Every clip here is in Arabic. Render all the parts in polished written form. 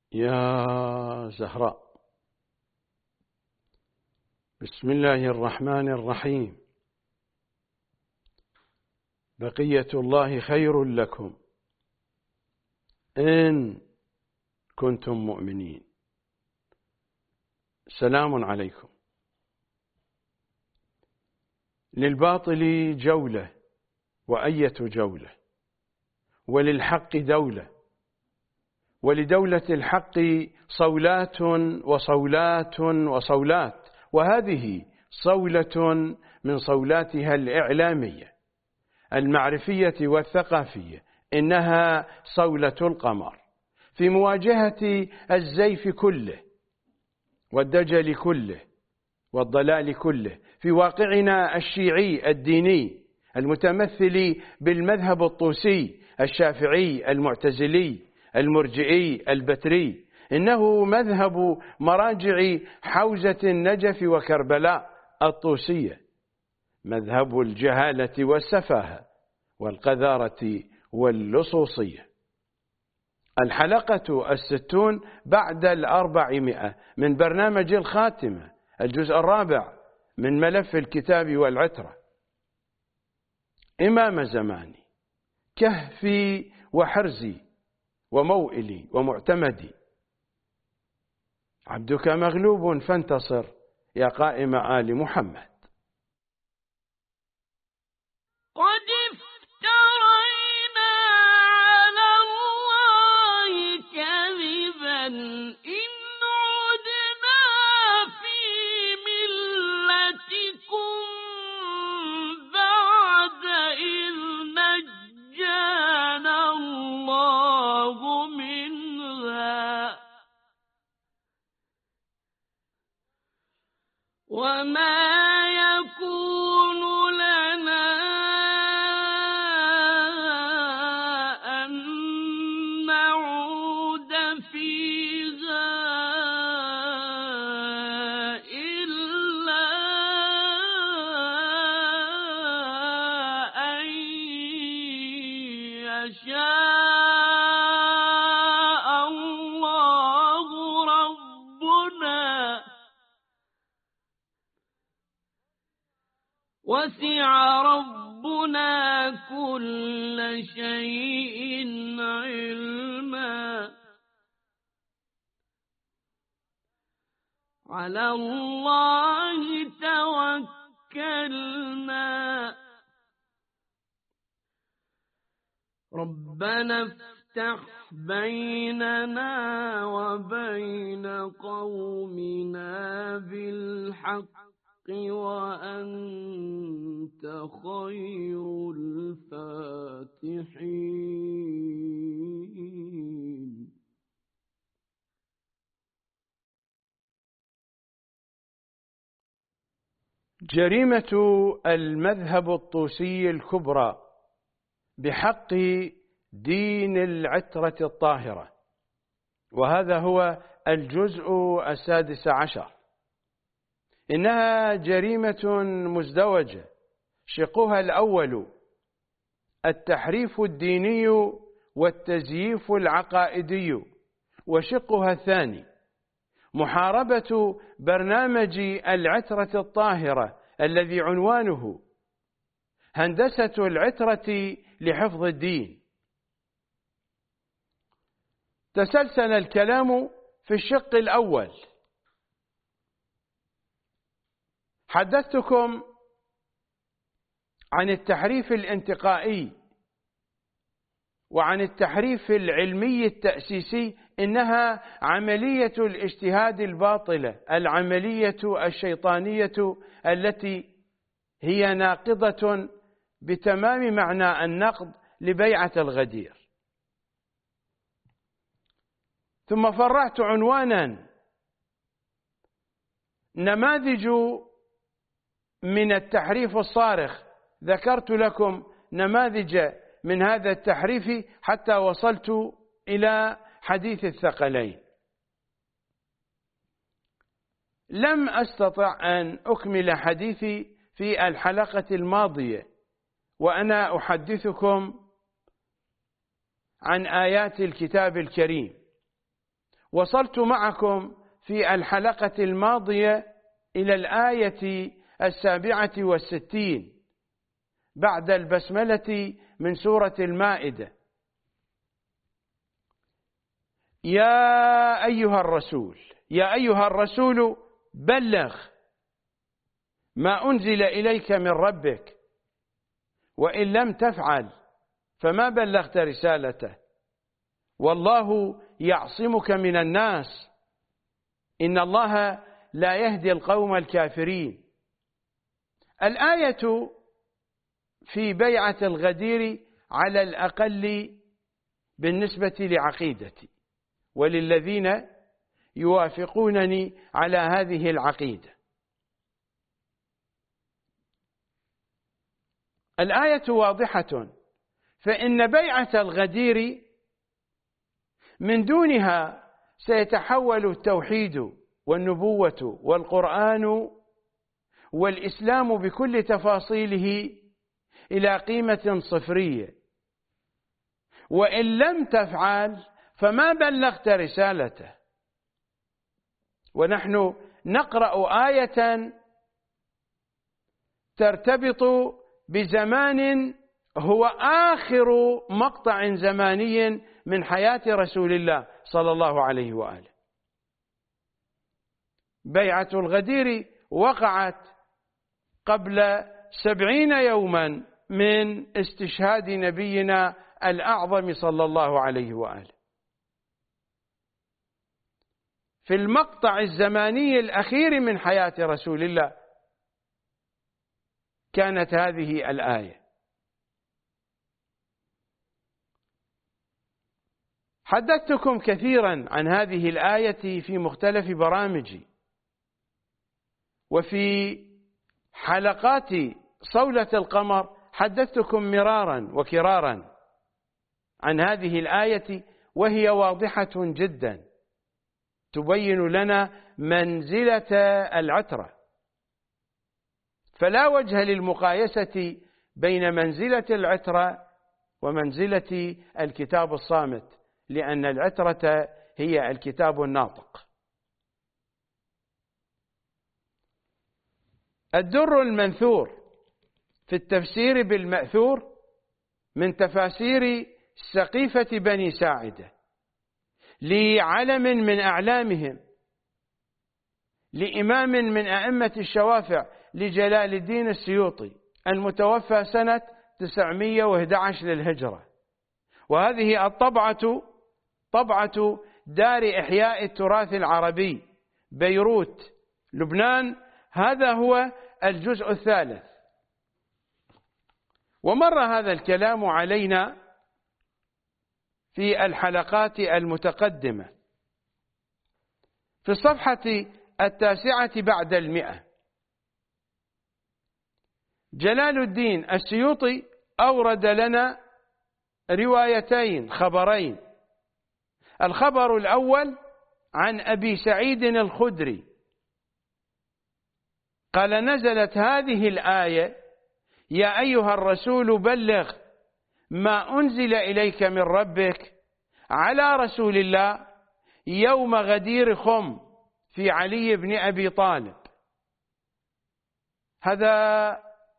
يا زهراء. بسم الله الرحمن الرحيم. بقية الله خير لكم إن كنتم مؤمنين. سلام عليكم. للباطل جولة وأية جولة، وللحق دولة، ولدولة الحق صولات وصولات وصولات، وهذه صولة من صولاتها الإعلامية المعرفية والثقافية، إنها صولة القمر في مواجهة الزيف كله والدجل كله والضلال كله في واقعنا الشيعي الديني المتمثل بالمذهب الطوسي الشافعي المعتزلي المرجئي البتري. إنه مذهب مراجع حوزة النجف وكربلاء الطوسية، مذهب الجهالة والسفاهة والقذارة واللصوصية. الحلقة 60 بعد 400 من برنامج الخاتمة، الجزء الرابع من ملف الكتاب والعترة. إمام زماني، كهفي وحرزي وموئلي ومعتمدي، عبدك مغلوب فانتصر يا قائم آل محمد. قد افترينا على الله كذبا إن عدنا في ملتكم بعد إذ نجانا الله منها وما يكون لنا أن نعود فيها إلا أن يشاء الله ربنا، وسع ربنا كل شيء علما. على الله توكلنا. ربنا افتح بيننا وبين قومنا بالحق وأنت خير الفاتحين. جريمة المذهب الطوسي الكبرى بحق دين العترة الطاهرة، وهذا هو الجزء 16. إنها جريمة مزدوجة، شقها الأول التحريف الديني والتزييف العقائدي، وشقها الثاني محاربة برنامج العترة الطاهرة الذي عنوانه هندسة العترة لحفظ الدين. تسلسل الكلام في الشق الأول. حدثتكم عن التحريف الانتقائي وعن التحريف العلمي التأسيسي، إنها عملية الاجتهاد الباطلة، العملية الشيطانية التي هي ناقضة بتمام معنى النقد لبيعة الغدير. ثم فرعت عنوانا نماذج من التحريف الصارخ، ذكرت لكم نماذج من هذا التحريف حتى وصلت إلى حديث الثقلين. لم أستطع أن أكمل حديثي في الحلقة الماضية وأنا أحدثكم عن آيات الكتاب الكريم، وصلت معكم في الحلقة الماضية إلى الآية 67 بعد البسملة من سورة المائدة. يا أيها الرسول بلغ ما أنزل إليك من ربك، وإن لم تفعل فما بلغت رسالته، والله يعصمك من الناس، إن الله لا يهدي القوم الكافرين. الآية في بيعة الغدير على الأقل بالنسبة لعقيدتي وللذين يوافقونني على هذه العقيدة. الآية واضحة، فإن بيعة الغدير من دونها سيتحول التوحيد والنبوة والقرآن والإسلام بكل تفاصيله إلى قيمة صفرية، وإن لم تفعل فما بلغت رسالته. ونحن نقرأ آية ترتبط بزمان هو آخر مقطع زماني من حياة رسول الله صلى الله عليه وآله. بيعة الغدير وقعت قبل 70 يوما من استشهاد نبينا الأعظم صلى الله عليه وآله. في المقطع الزماني الأخير من حياة رسول الله كانت هذه الآية. حدثتكم كثيرا عن هذه الآية في مختلف برامجي، وفي حلقات صولة القمر حدثتكم مرارا وكرارا عن هذه الآية، وهي واضحة جدا تبين لنا منزلة العترة، فلا وجه للمقايسة بين منزلة العترة ومنزلة الكتاب الصامت، لأن العترة هي الكتاب الناطق. الدر المنثور في التفسير بالمأثور من تفاسير سقيفة بني ساعدة لعلم من أعلامهم، لإمام من أئمة الشوافع، لجلال الدين السيوطي، المتوفى سنة 911 للهجرة. وهذه الطبعة طبعة دار إحياء التراث العربي، بيروت، لبنان. هذا هو الجزء الثالث. ومر هذا الكلام علينا في الحلقات المتقدمة. في الصفحة 9 بعد 100 جلال الدين السيوطي أورد لنا روايتين، خبرين. الخبر الأول عن أبي سعيد الخدري قال: نزلت هذه الآية: يا أيها الرسول بلغ ما أنزل إليك من ربك، على رسول الله يوم غدير خم في علي بن أبي طالب. هذا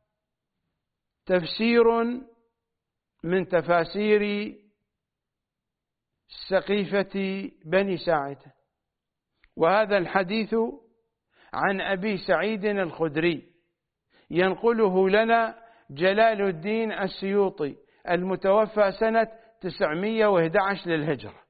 تفسير من تفاسير سقيفة بني ساعدة، وهذا الحديث عن أبي سعيد الخدري ينقله لنا جلال الدين السيوطي، المتوفى سنة 911 للهجرة.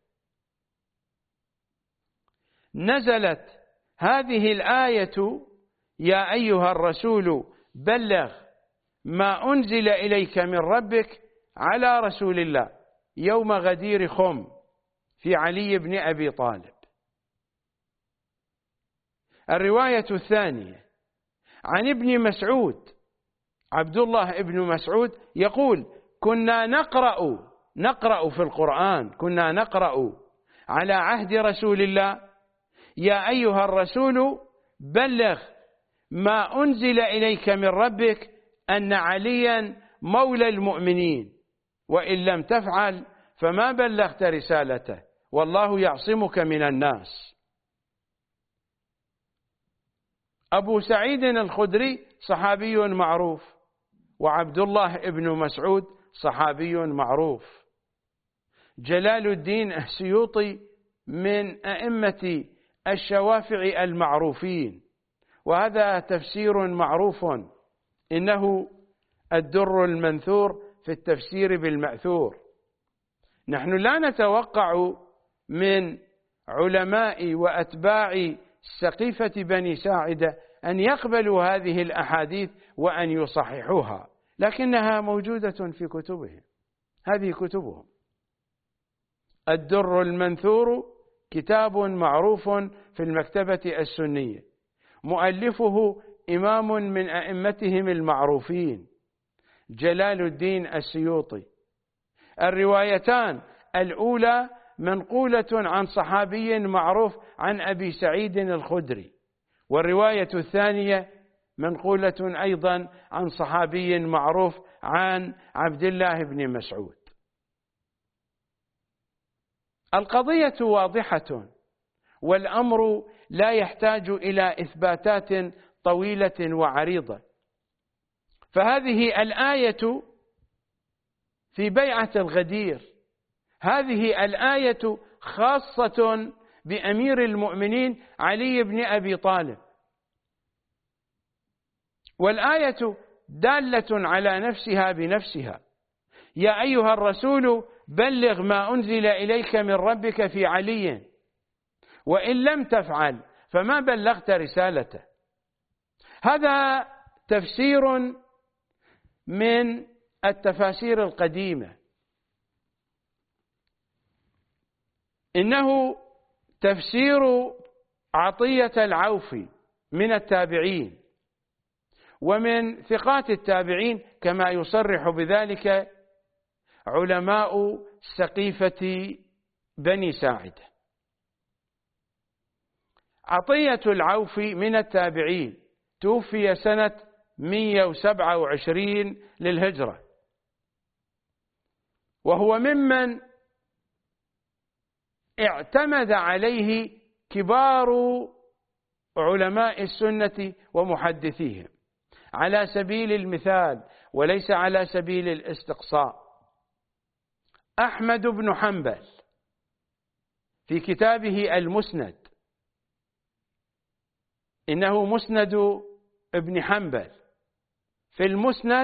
نزلت هذه الآية: يا أيها الرسول بلغ ما أنزل إليك من ربك، على رسول الله يوم غدير خم في علي بن أبي طالب. الرواية الثانية عن ابن مسعود، عبد الله ابن مسعود يقول: كنا نقرأ في القرآن، كنا نقرأ على عهد رسول الله: يا أيها الرسول بلغ ما أنزل إليك من ربك أن عليا مولى المؤمنين، وإن لم تفعل فما بلغت رسالته، والله يعصمك من الناس. أبو سعيد الخدري صحابي معروف، وعبد الله بن مسعود صحابي معروف. جلال الدين السيوطي من أئمة الشوافع المعروفين، وهذا تفسير معروف، إنه الدر المنثور في التفسير بالمأثور. نحن لا نتوقع من علماء وأتباع سقيفة بني ساعدة أن يقبلوا هذه الأحاديث وأن يصححوها، لكنها موجودة في كتبهم، هذه كتبهم. الدر المنثور كتاب معروف في المكتبة السنية، مؤلفه إمام من أئمتهم المعروفين جلال الدين السيوطي. الروايتان الأولى منقولة عن صحابي معروف عن أبي سعيد الخدري، والرواية الثانية منقولة أيضا عن صحابي معروف عن عبد الله بن مسعود. القضية واضحة، والأمر لا يحتاج إلى إثباتات طويلة وعريضة. فهذه الآية في بيعة الغدير، هذه الآية خاصة بأمير المؤمنين علي بن أبي طالب، والآية دالة على نفسها بنفسها. يا أيها الرسول بلغ ما أنزل إليك من ربك في علي، وإن لم تفعل فما بلغت رسالته. هذا تفسير من التفاسير القديمة، إنه تفسير عطية العوفي من التابعين ومن ثقات التابعين، كما يصرح بذلك علماء سقيفة بني ساعدة. عطية العوفي من التابعين، توفي سنة 127 للهجرة، وهو ممن اعتمد عليه كبار علماء السنة ومحدثيهم على سبيل المثال وليس على سبيل الاستقصاء. أحمد بن حنبل في كتابه المسند، إنه مسند ابن حنبل، في المسند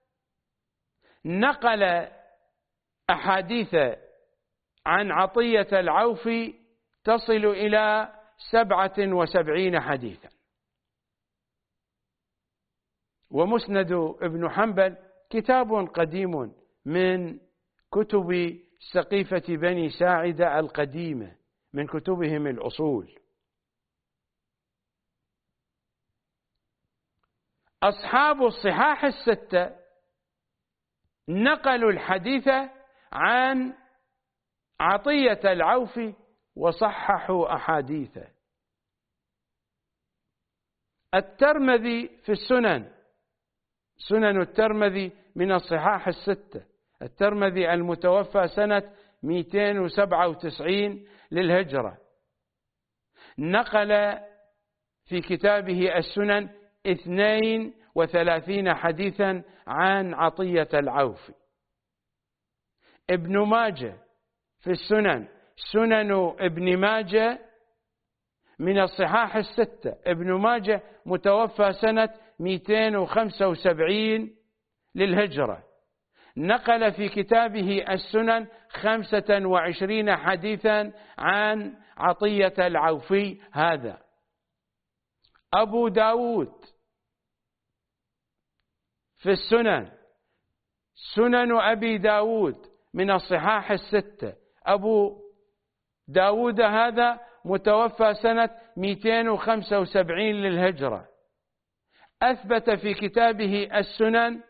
نقل أحاديث عن عطية العوفي تصل إلى 77 حديثا. ومسند ابن حنبل كتاب قديم من كتب سقيفة بني ساعدة القديمة، من كتبهم الأصول. أصحاب الصحاح الستة نقلوا الحديث عن عطية العوفي وصححوا أحاديثه. الترمذي في السنن، سنن الترمذي من الصحاح الستة، الترمذي المتوفى سنة 297 للهجرة، نقل في كتابه السنن 32 حديثا عن عطية العوفي. ابن ماجه في السنن، سنن ابن ماجه من الصحاح الستة، ابن ماجه متوفى سنة 275 للهجرة، نقل في كتابه السنن 25 حديثا عن عطية العوفي هذا. أبو داود في السنن، سنن أبي داود من الصحاح الستة، أبو داود هذا متوفى سنة 275 للهجرة، أثبت في كتابه السنن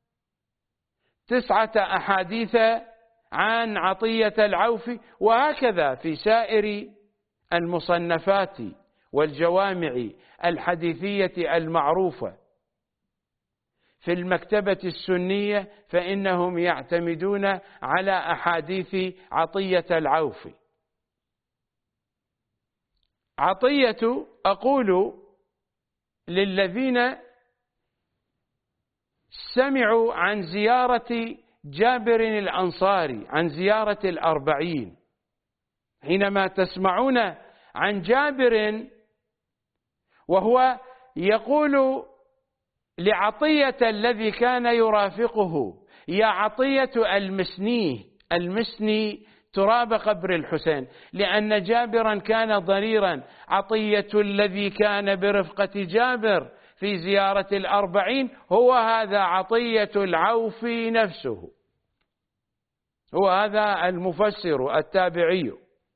9 أحاديث عن عطية العوفي، وهكذا في سائر المصنفات والجوامع الحديثية المعروفة في المكتبة السنية، فإنهم يعتمدون على أحاديث عطية العوفي. عطية أقول للذين سمعوا عن زيارة جابر الأنصاري، عن زيارة الأربعين، حينما تسمعون عن جابر وهو يقول لعطية الذي كان يرافقه: يا عطية المسني تراب قبر الحسين، لأن جابرا كان ضريرا. عطية الذي كان برفقة جابر في زيارة الأربعين هو هذا عطية العوفي نفسه، هو هذا المفسر التابعي.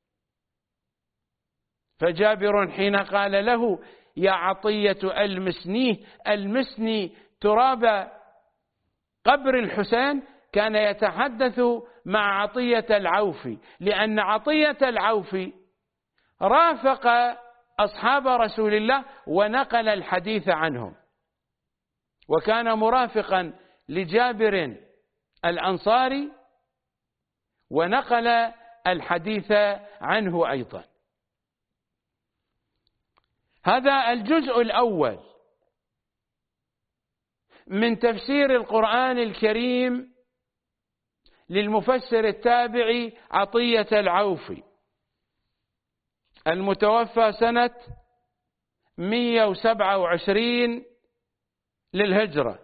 فجابر حين قال له: يا عطية المسني تراب قبر الحسين، كان يتحدث مع عطية العوفي، لأن عطية العوفي رافق أصحاب رسول الله ونقل الحديث عنهم، وكان مرافقا لجابر الأنصاري ونقل الحديث عنه أيضا. هذا الجزء الأول من تفسير القرآن الكريم للمفسر التابعي عطية العوفي، المتوفى سنة 127 للهجرة.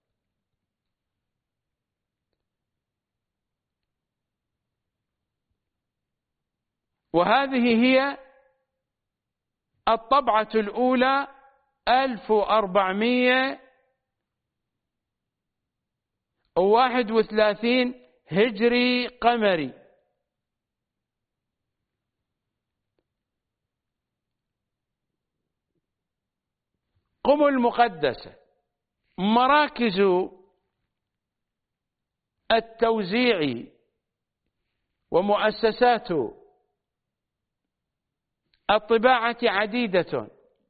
وهذه هي الطبعة الأولى 1431 هجري قمري. قم المقدسة مراكز التوزيع ومؤسسات الطباعة عديدة،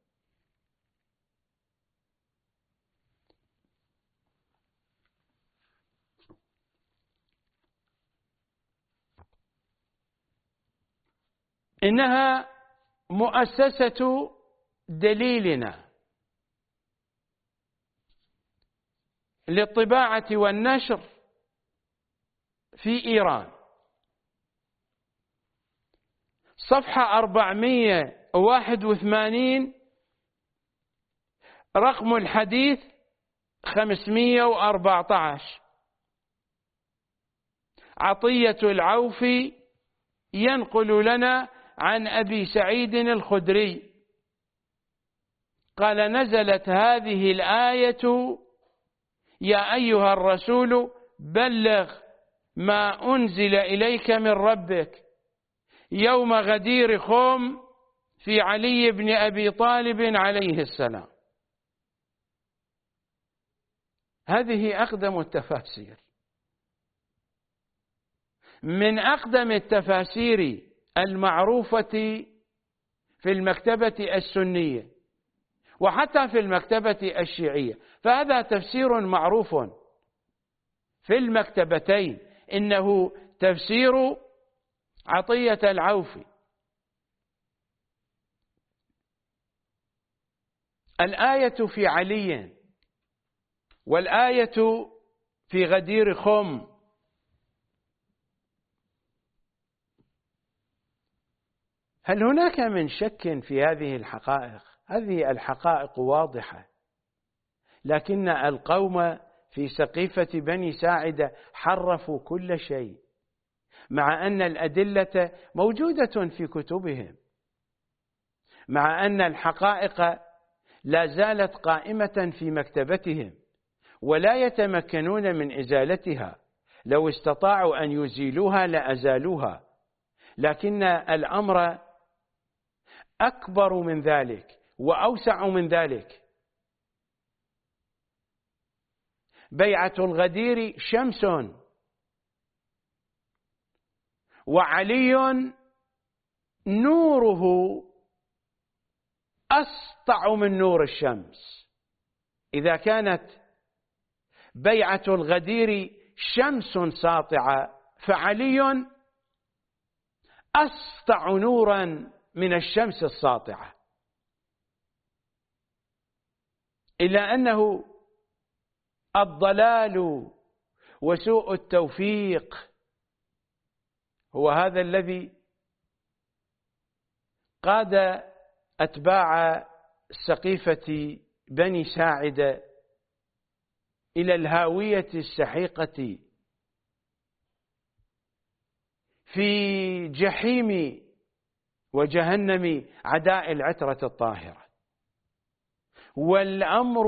إنها مؤسسة دليلنا للطباعة والنشر في إيران. صفحة 481 رقم الحديث 514. عطية العوفي ينقل لنا عن أبي سعيد الخدري قال: نزلت هذه الآية: يا أيها الرسول بلغ ما أنزل إليك من ربك يوم غدير خم في علي بن أبي طالب عليه السلام. هذه أقدم التفاسير، من أقدم التفاسير المعروفة في المكتبة السنية وحتى في المكتبة الشيعية. فهذا تفسير معروف في المكتبتين، إنه تفسير عطية العوفي. الآية في علي والآية في غدير خم. هل هناك من شك في هذه الحقائق؟ هذه الحقائق واضحة، لكن القوم في سقيفة بني ساعدة حرفوا كل شيء، مع أن الأدلة موجودة في كتبهم، مع أن الحقائق لا زالت قائمة في مكتبتهم ولا يتمكنون من إزالتها. لو استطاعوا أن يزيلوها لأزالوها، لكن الأمر أكبر من ذلك وأوسع من ذلك. بيعة الغدير شمس، وعلي نوره أسطع من نور الشمس. إذا كانت بيعة الغدير شمس ساطعة، فعلي أسطع نورا من الشمس الساطعة، إلا أنه الضلال وسوء التوفيق هو هذا الذي قاد أتباع سقيفة بني ساعدة إلى الهاوية السحيقة في جحيم وجهنم عداء العترة الطاهرة. والأمر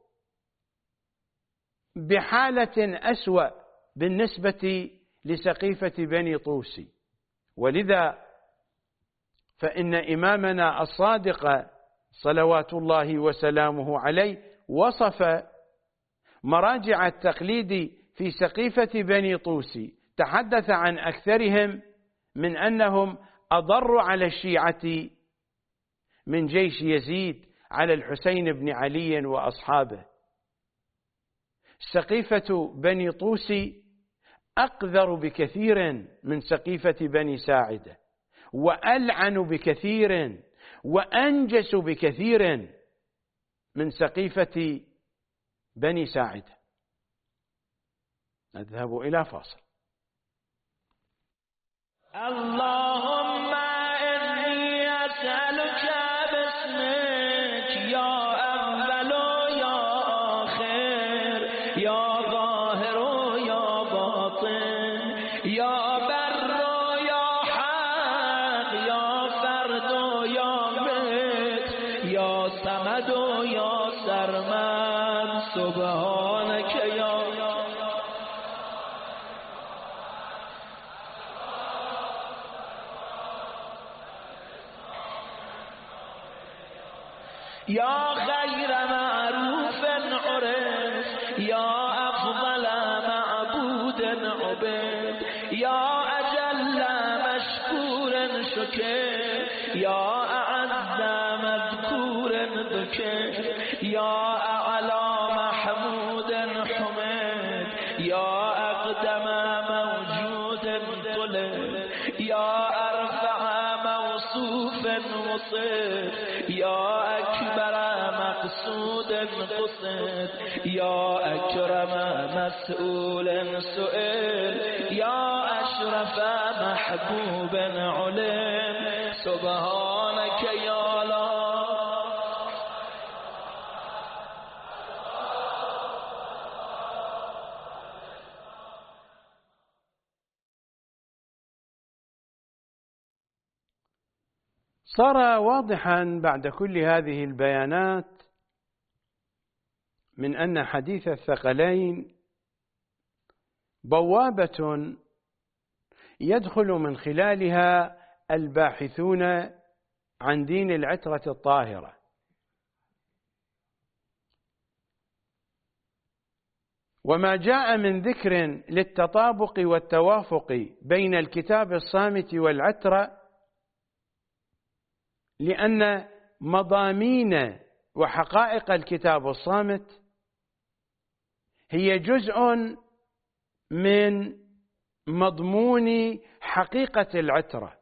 بحالة أسوأ بالنسبة لسقيفة بني طوسي، ولذا فإن إمامنا الصادق صلوات الله وسلامه عليه وصف مراجع التقليد في سقيفة بني طوسي، تحدث عن أكثرهم من أنهم أضروا على الشيعة من جيش يزيد على الحسين بن علي وأصحابه. سقيفة بني طوسي أقذر بكثير من سقيفة بني ساعدة، وألعن بكثير وأنجس بكثير من سقيفة بني ساعدة. نذهب إلى فاصل. اللهم إني أسألك باسمك يا أول يا آخر يا ظاهر يا باطن يا بر يا حق يا فرد يا مت يا صمد يا سرمد سبحانك يا خير معروف عرف يا أفضل معبود عبد يا أجل مشكور شكر يا أعز مذكور ذكر يا أعلى محمود حمد يا أقدم موجود طلب يا أرفع موصوف وصف يا أكبر مقصود قصد يا أكرم مسؤول سئل يا أشرف محبوب علم سبحانك يا الله. صار واضحا بعد كل هذه البيانات من أن حديث الثقلين بوابة يدخل من خلالها الباحثون عن دين العترة الطاهرة، وما جاء من ذكر للتطابق والتوافق بين الكتاب الصامت والعترة، لأن مضامين وحقائق الكتاب الصامت هي جزء من مضمون حقيقة العترة.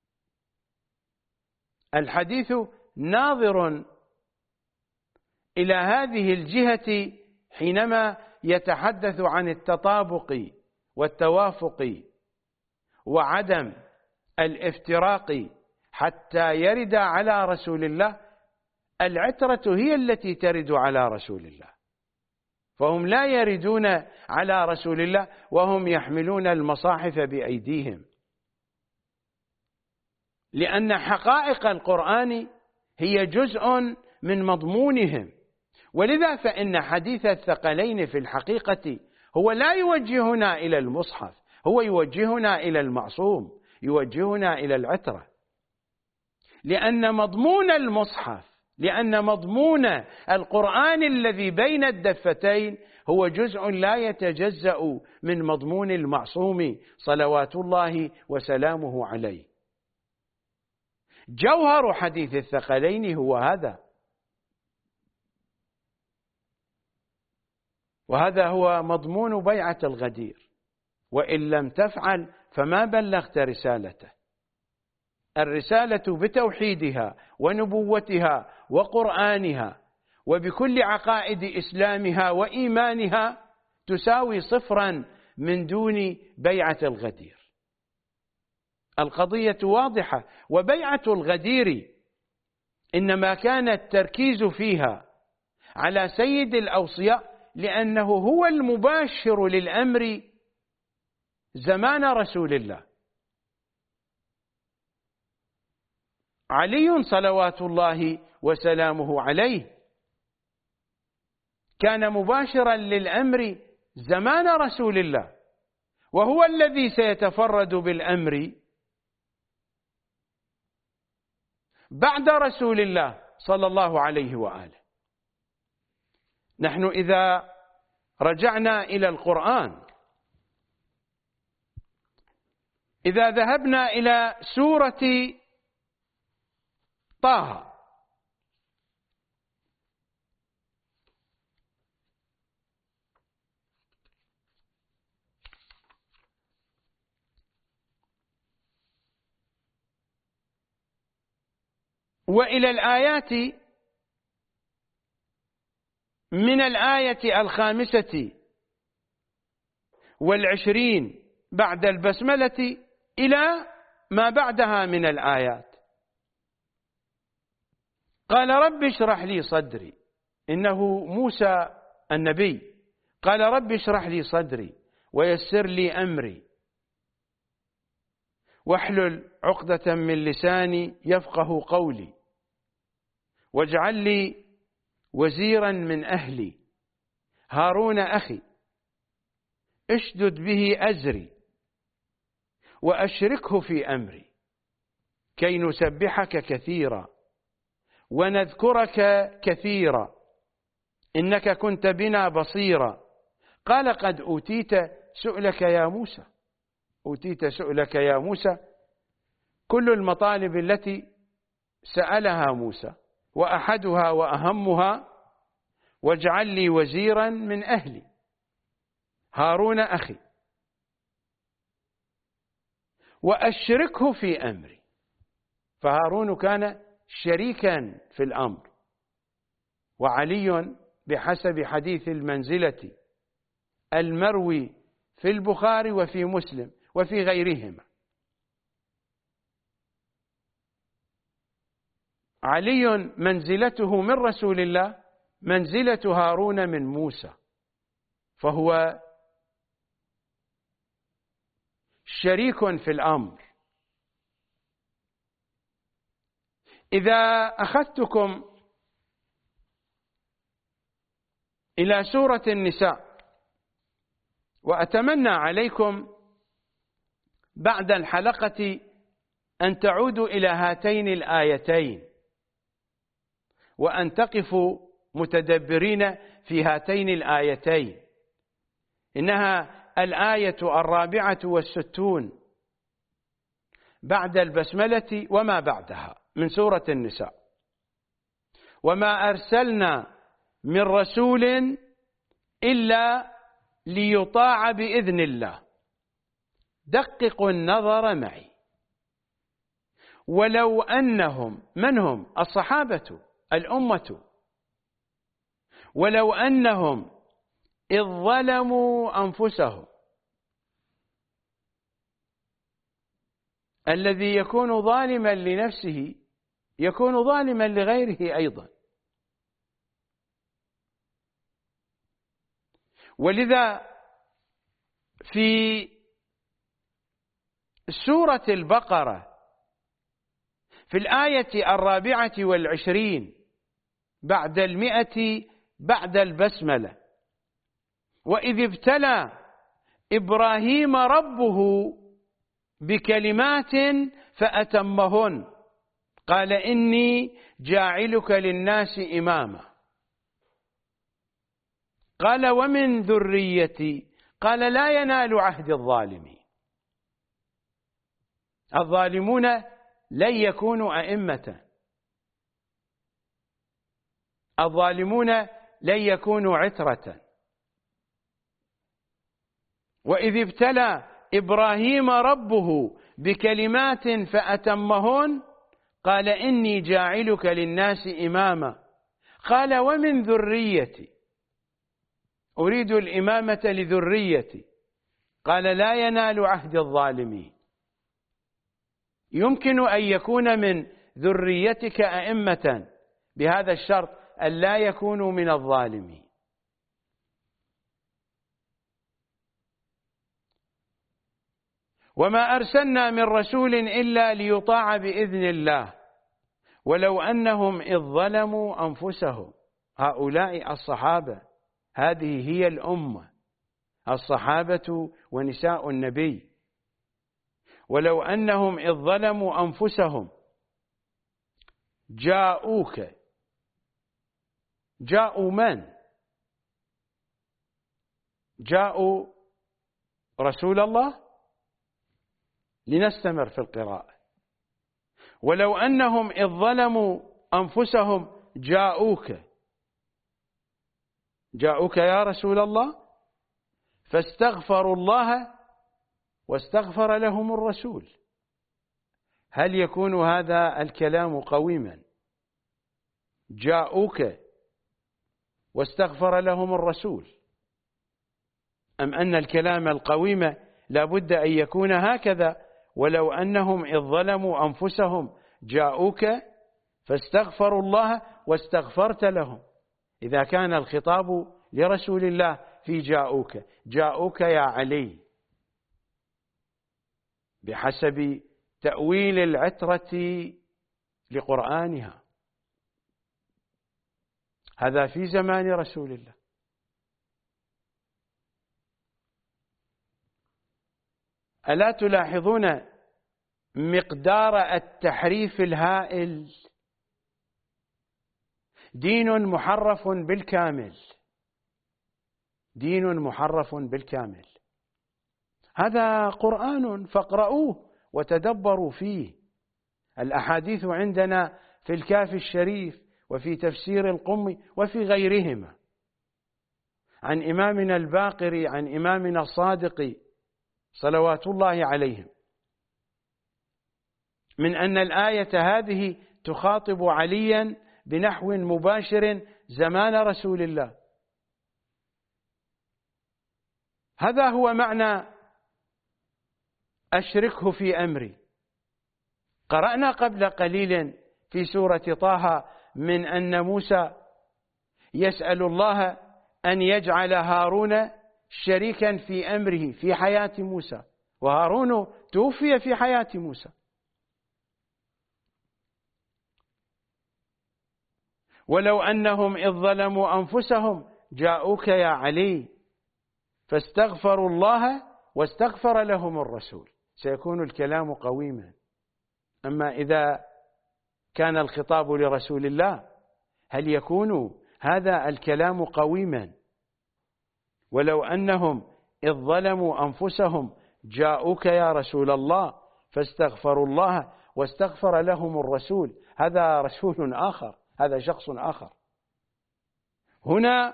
الحديث ناظر إلى هذه الجهة حينما يتحدث عن التطابق والتوافق وعدم الافتراق حتى يرد على رسول الله. العترة هي التي ترد على رسول الله، فهم لا يردون على رسول الله وهم يحملون المصاحف بأيديهم، لأن حقائق القرآن هي جزء من مضمونهم. ولذا فإن حديث الثقلين في الحقيقة هو لا يوجهنا إلى المصحف، هو يوجهنا إلى المعصوم، يوجهنا إلى العترة، لأن مضمون المصحف، لأن مضمون القرآن الذي بين الدفتين هو جزء لا يتجزأ من مضمون المعصوم صلوات الله وسلامه عليه. جوهر حديث الثقلين هو هذا، وهذا هو مضمون بيعة الغدير: وإن لم تفعل فما بلغت رسالته. الرسالة بتوحيدها ونبوتها وقرآنها وبكل عقائد إسلامها وإيمانها تساوي صفرا من دون بيعة الغدير. القضية واضحة. وبيعة الغدير إنما كان التركيز فيها على سيد الأوصياء لأنه هو المباشر للأمر زمان رسول الله. علي صلوات الله وسلامه عليه كان مباشرا للأمر زمان رسول الله، وهو الذي سيتفرد بالأمر بعد رسول الله صلى الله عليه وآله. نحن إذا رجعنا إلى القرآن، إذا ذهبنا إلى سورة طه، وإلى الآيات من الآية 25 بعد البسملة إلى ما بعدها من الآيات. قال رب اشرح لي صدري، إنه موسى النبي قال رب اشرح لي صدري ويسر لي أمري واحلل عقدة من لساني يفقه قولي واجعل لي وزيرا من أهلي هارون أخي اشدد به أزري وأشركه في أمري كي نسبحك كثيرا ونذكرك كثيرا إنك كنت بنا بصيرا. قال قد أوتيت سؤلك يا موسى. أوتيت سؤلك يا موسى كل المطالب التي سألها موسى، وأحدها وأهمها واجعل لي وزيرا من أهلي هارون أخي وأشركه في أمري. فهارون كان شريكا في الأمر، وعلي بحسب حديث المنزلة المروي في البخاري وفي مسلم وفي غيرهما، علي منزلته من رسول الله منزلة هارون من موسى، فهو شريك في الأمر. إذا أخذتكم إلى سورة النساء، وأتمنى عليكم بعد الحلقة أن تعودوا إلى هاتين الآيتين وأن تقفوا متدبرين في هاتين الآيتين. إنها الآية 64 بعد البسملة وما بعدها من سورة النساء. وما أرسلنا من رسول إلا ليطاع بإذن الله دققوا النظر معي ولو أنهم، من هم؟ الصحابة الأمة، ولو أنهم إذ ظلموا أنفسهم. الذي يكون ظالما لنفسه يكون ظالما لغيره أيضا. ولذا في سورة البقرة في الآية 24 بعد 100 بعد البسملة، وإذ ابتلى إبراهيم ربه بكلمات فأتمهن قال إني جاعلك للناس إماما قال ومن ذريتي قال لا ينال عهد الظالمين. الظالمون لن يكونوا أئمة، الظالمون لن يكونوا عترة. وإذ ابتلى إبراهيم ربه بكلمات فأتمهن قال إني جاعلك للناس إماما. قال ومن ذريتي، أريد الإمامة لذريتي. قال لا ينال عهد الظالمين. يمكن أن يكون من ذريتك أئمة بهذا الشرط أن لا يكونوا من الظالمين. وما أرسلنا من رسول إلا ليطاع بإذن الله ولو أنهم إذ ظلموا أنفسهم. هؤلاء الصحابة، هذه هي الأمة، الصحابة ونساء النبي. ولو أنهم إذ ظلموا أنفسهم جاءوك. جاءوا من؟ جاءوا رسول الله. لنستمر في القراءة. ولو أنهم إذ ظلموا أنفسهم جاءوك. جاءوك يا رسول الله فاستغفروا الله واستغفر لهم الرسول. هل يكون هذا الكلام قويما؟ جاءوك واستغفر لهم الرسول، أم أن الكلام القويم لا بد أن يكون هكذا؟ ولو أنهم إذ ظلموا أنفسهم جاءوك فاستغفروا الله واستغفرت لهم. إذا كان الخطاب لرسول الله في جاءوك، جاءوك يا علي بحسب تأويل العترة لقرآنها، هذا في زمان رسول الله. ألا تلاحظون مقدار التحريف الهائل؟ دين محرف بالكامل، دين محرف بالكامل. هذا قرآن فاقرؤوه وتدبروا فيه. الأحاديث عندنا في الكافي الشريف وفي تفسير القمي وفي غيرهما عن إمامنا الباقر، عن إمامنا الصادق صلوات الله عليهم، من أن الآية هذه تخاطب عليا بنحو مباشر زمان رسول الله. هذا هو معنى أشركه في أمري. قرأنا قبل قليل في سورة طه من أن موسى يسأل الله أن يجعل هارون شريكا في أمره في حياة موسى، وهارون توفي في حياة موسى. ولو أنهم إذ ظلموا أنفسهم جاءوك يا علي فاستغفروا الله واستغفر لهم الرسول. سيكون الكلام قويما. أما إذا كان الخطاب لرسول الله هل يكون هذا الكلام قويما؟ ولو أنهم إذ ظلموا أنفسهم جاءوك يا رسول الله فاستغفروا الله واستغفر لهم الرسول. هذا رسول آخر، هذا شخص آخر. هنا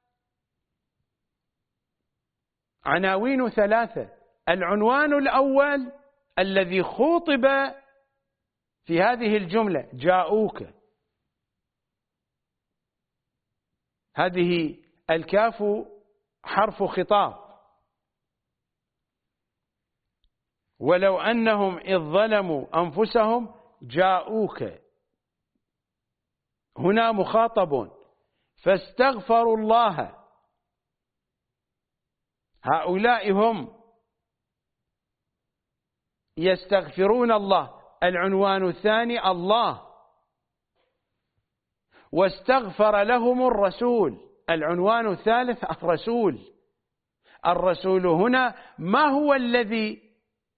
عناوين ثلاثة. العنوان الأول الذي خوطب في هذه الجملة جاءوك، هذه الكاف حرف خطاب. ولو أنهم إذ ظلموا أنفسهم جاءوك، هنا مخاطب. فاستغفروا الله، هؤلاء هم يستغفرون الله. العنوان الثاني الله. واستغفر لهم الرسول، العنوان الثالث الرسول. الرسول هنا ما هو الذي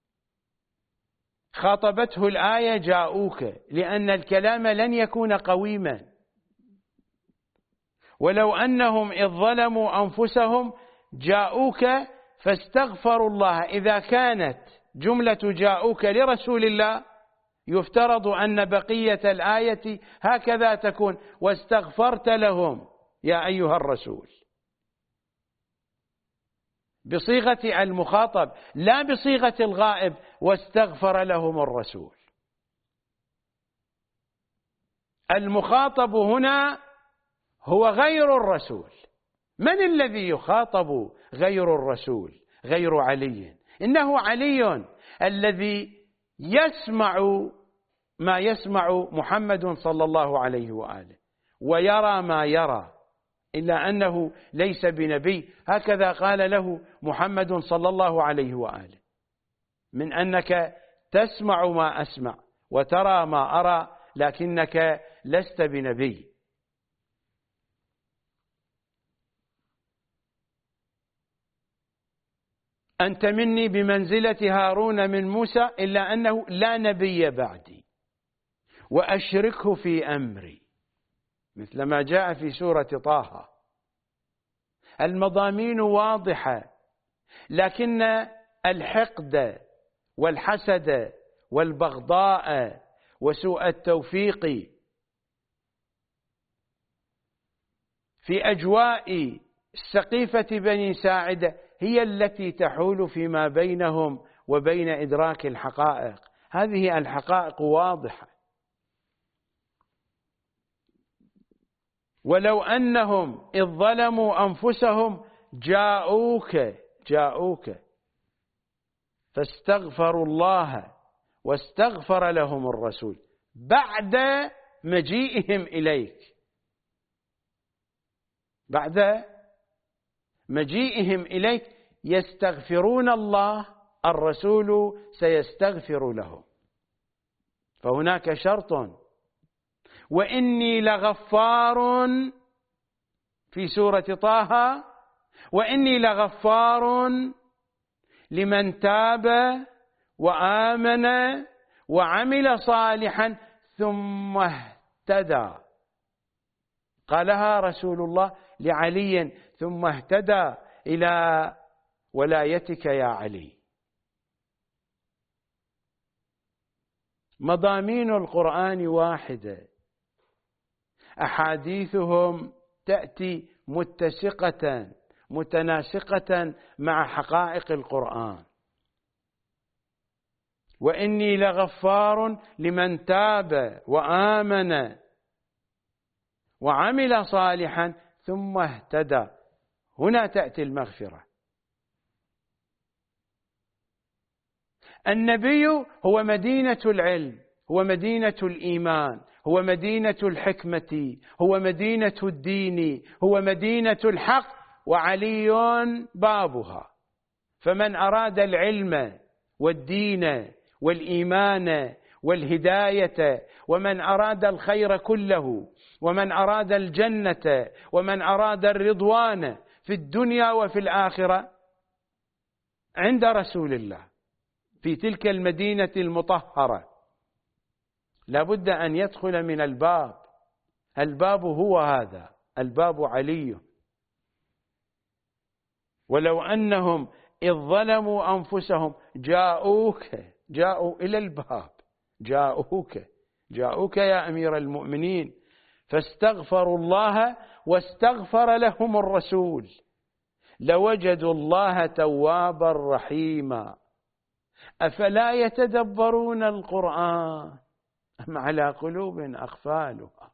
خاطبته الآية جاءوك؟ لأن الكلام لن يكون قويما. ولو أنهم إذ ظلموا أنفسهم جاءوك فاستغفروا الله. إذا كانت جملة جاءوك لرسول الله يفترض أن بقية الآية هكذا تكون: واستغفرت لهم يا أيها الرسول. بصيغة المخاطب لا بصيغة الغائب، واستغفر لهم الرسول. المخاطب هنا هو غير الرسول. من الذي يخاطب غير الرسول؟ غير علي. إنه علي الذي يسمع ما يسمع محمد صلى الله عليه وآله، ويرى ما يرى، إلا أنه ليس بنبي. هكذا قال له محمد صلى الله عليه وآله: من أنك تسمع ما أسمع وترى ما أرى، لكنك لست بنبي. أنت مني بمنزلة هارون من موسى، إلا أنه لا نبي بعدي، وأشركه في أمري، مثل ما جاء في سورة طه. المضامين واضحة، لكن الحقد والحسد والبغضاء وسوء التوفيق في أجواء السقيفة بني ساعدة هي التي تحول فيما بينهم وبين إدراك الحقائق. هذه الحقائق واضحة. ولو أنهم إذ ظلموا أنفسهم جاءوك فاستغفروا الله واستغفر لهم الرسول بعد مجيئهم إليك، بعد مجيئهم إليك يستغفرون الله، الرسول سيستغفر لهم. فهناك شرط: وإني لغفار في سورة طه، وإني لغفار لمن تاب وآمن وعمل صالحا ثم اهتدى. قالها رسول الله لعلي: ثم اهتدى إلى ولايتك يا علي. مضامين القرآن واحدة، أحاديثهم تأتي متسقة متناسقة مع حقائق القرآن. وإني لغفار لمن تاب وآمن وعمل صالحا ثم اهتدى. هنا تأتي المغفرة. النبي هو مدينة العلم، هو مدينة الإيمان، هو مدينة الحكمة، هو مدينة الدين، هو مدينة الحق، وعلي بابها. فمن أراد العلم والدين والإيمان والهداية، ومن أراد الخير كله، ومن أراد الجنة، ومن أراد الرضوان في الدنيا وفي الآخرة، عند رسول الله في تلك المدينة المطهرة. لابد أن يدخل من الباب. الباب هو هذا، الباب علي. ولو أنهم إذ ظلموا أنفسهم جاءوا إلى الباب، جاءوك يا أمير المؤمنين، فاستغفروا الله واستغفر لهم الرسول لوجدوا الله توابا رحيما. أفلا يتدبرون القرآن أم على قلوب أقفالها؟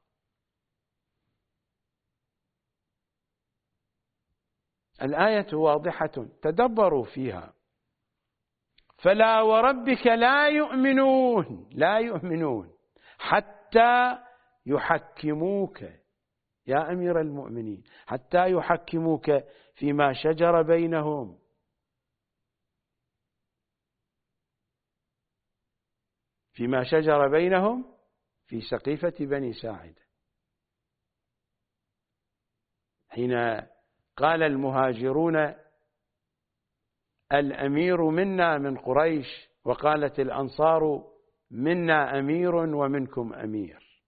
الآية واضحة، تدبروا فيها. فلا وربك لا يؤمنون حتى يحكموك يا أمير المؤمنين، حتى يحكموك فيما شجر بينهم. فيما شجر بينهم في سقيفة بني ساعدة، حين قال المهاجرون: الأمير منا من قريش، وقالت الأنصار: منا أمير ومنكم أمير،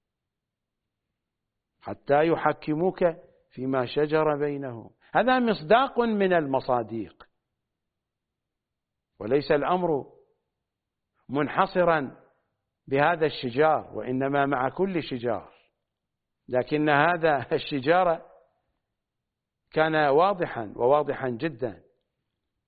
حتى يحكموك فيما شجر بينهم. هذا مصداق من المصاديق، وليس الأمر منحصرا بهذا الشجار، وإنما مع كل شجار، لكن هذا الشجار كان واضحا وواضحا جدا.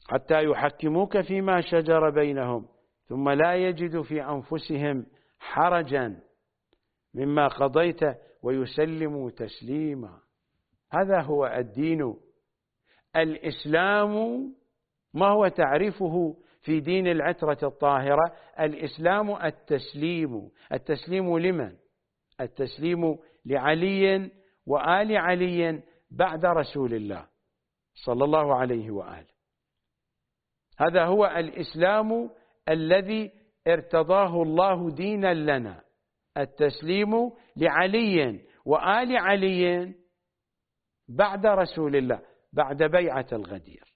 حتى يحكموك فيما شجر بينهم ثم لا يجدوا في أنفسهم حرجا مما قضيت ويسلموا تسليما. هذا هو الدين. الإسلام ما هو تعريفه في دين العترة الطاهرة؟ الإسلام التسليم. التسليم لمن؟ التسليم لعلي وآل علي بعد رسول الله صلى الله عليه وآله. هذا هو الإسلام الذي ارتضاه الله دينا لنا، التسليم لعلي وآل علي بعد رسول الله، بعد بيعة الغدير.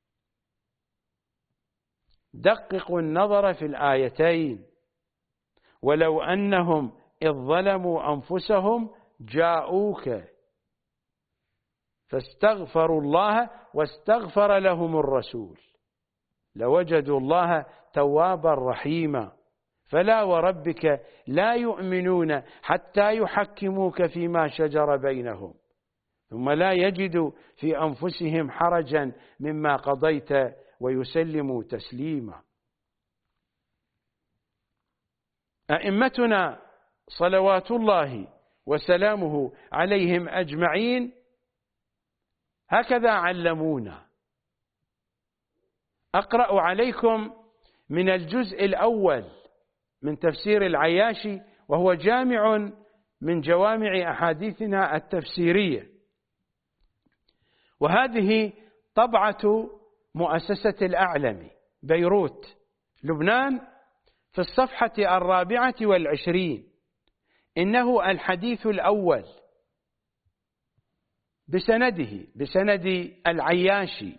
دققوا النظر في الآيتين: ولو أنهم إذ ظلموا أنفسهم جاءوك فاستغفروا الله واستغفر لهم الرسول لوجدوا الله توابا رحيما فلا وربك لا يؤمنون حتى يحكموك فيما شجر بينهم ثم لا يجدوا في أنفسهم حرجا مما قضيت ويسلموا تسليما. أئمتنا صلوات الله وسلامه عليهم أجمعين هكذا علمونا. أقرأ عليكم من الجزء الأول من تفسير العياشي، وهو جامع من جوامع أحاديثنا التفسيرية، وهذه طبعة مؤسسة الأعلمي بيروت لبنان في الصفحة 24. إنه الحديث الأول بسند العياشي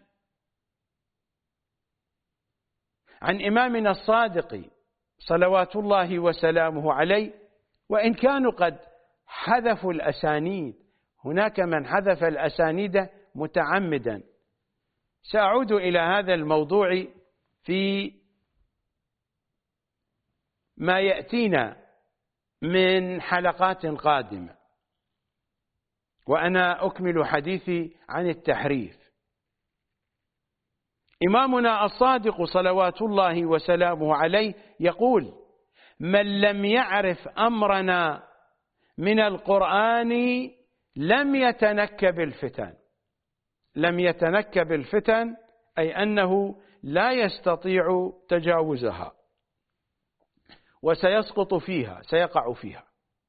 عن إمامنا الصادق صلوات الله وسلامه عليه، وإن كانوا قد حذفوا الأسانيد، هناك من حذف الأسانيد متعمدا. سأعود إلى هذا الموضوع في ما يأتينا من حلقات قادمة، وأنا أكمل حديثي عن التحريف. إمامنا الصادق صلوات الله وسلامه عليه يقول: من لم يعرف أمرنا من القرآن لم يتنكب الفتن. لم يتنكب الفتن أي أنه لا يستطيع تجاوزها وسيسقط فيها، سيقع فيها.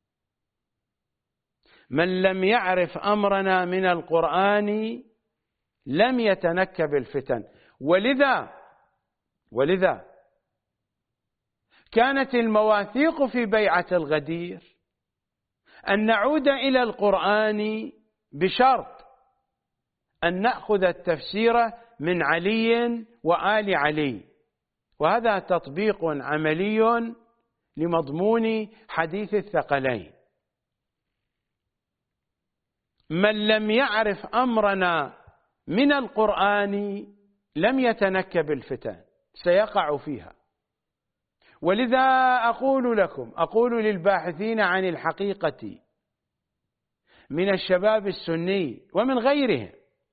من لم يعرف أمرنا من القرآن لم يتنكب الفتن. ولذا كانت المواثيق في بيعة الغدير أن نعود إلى القرآن بشرط أن نأخذ التفسير من علي وآل علي، وهذا تطبيق عملي لمضمون حديث الثقلين. من لم يعرف أمرنا من القرآن لم يتنكب الفتن، سيقع فيها. ولذا أقول للباحثين عن الحقيقة من الشباب السني ومن غيرهم: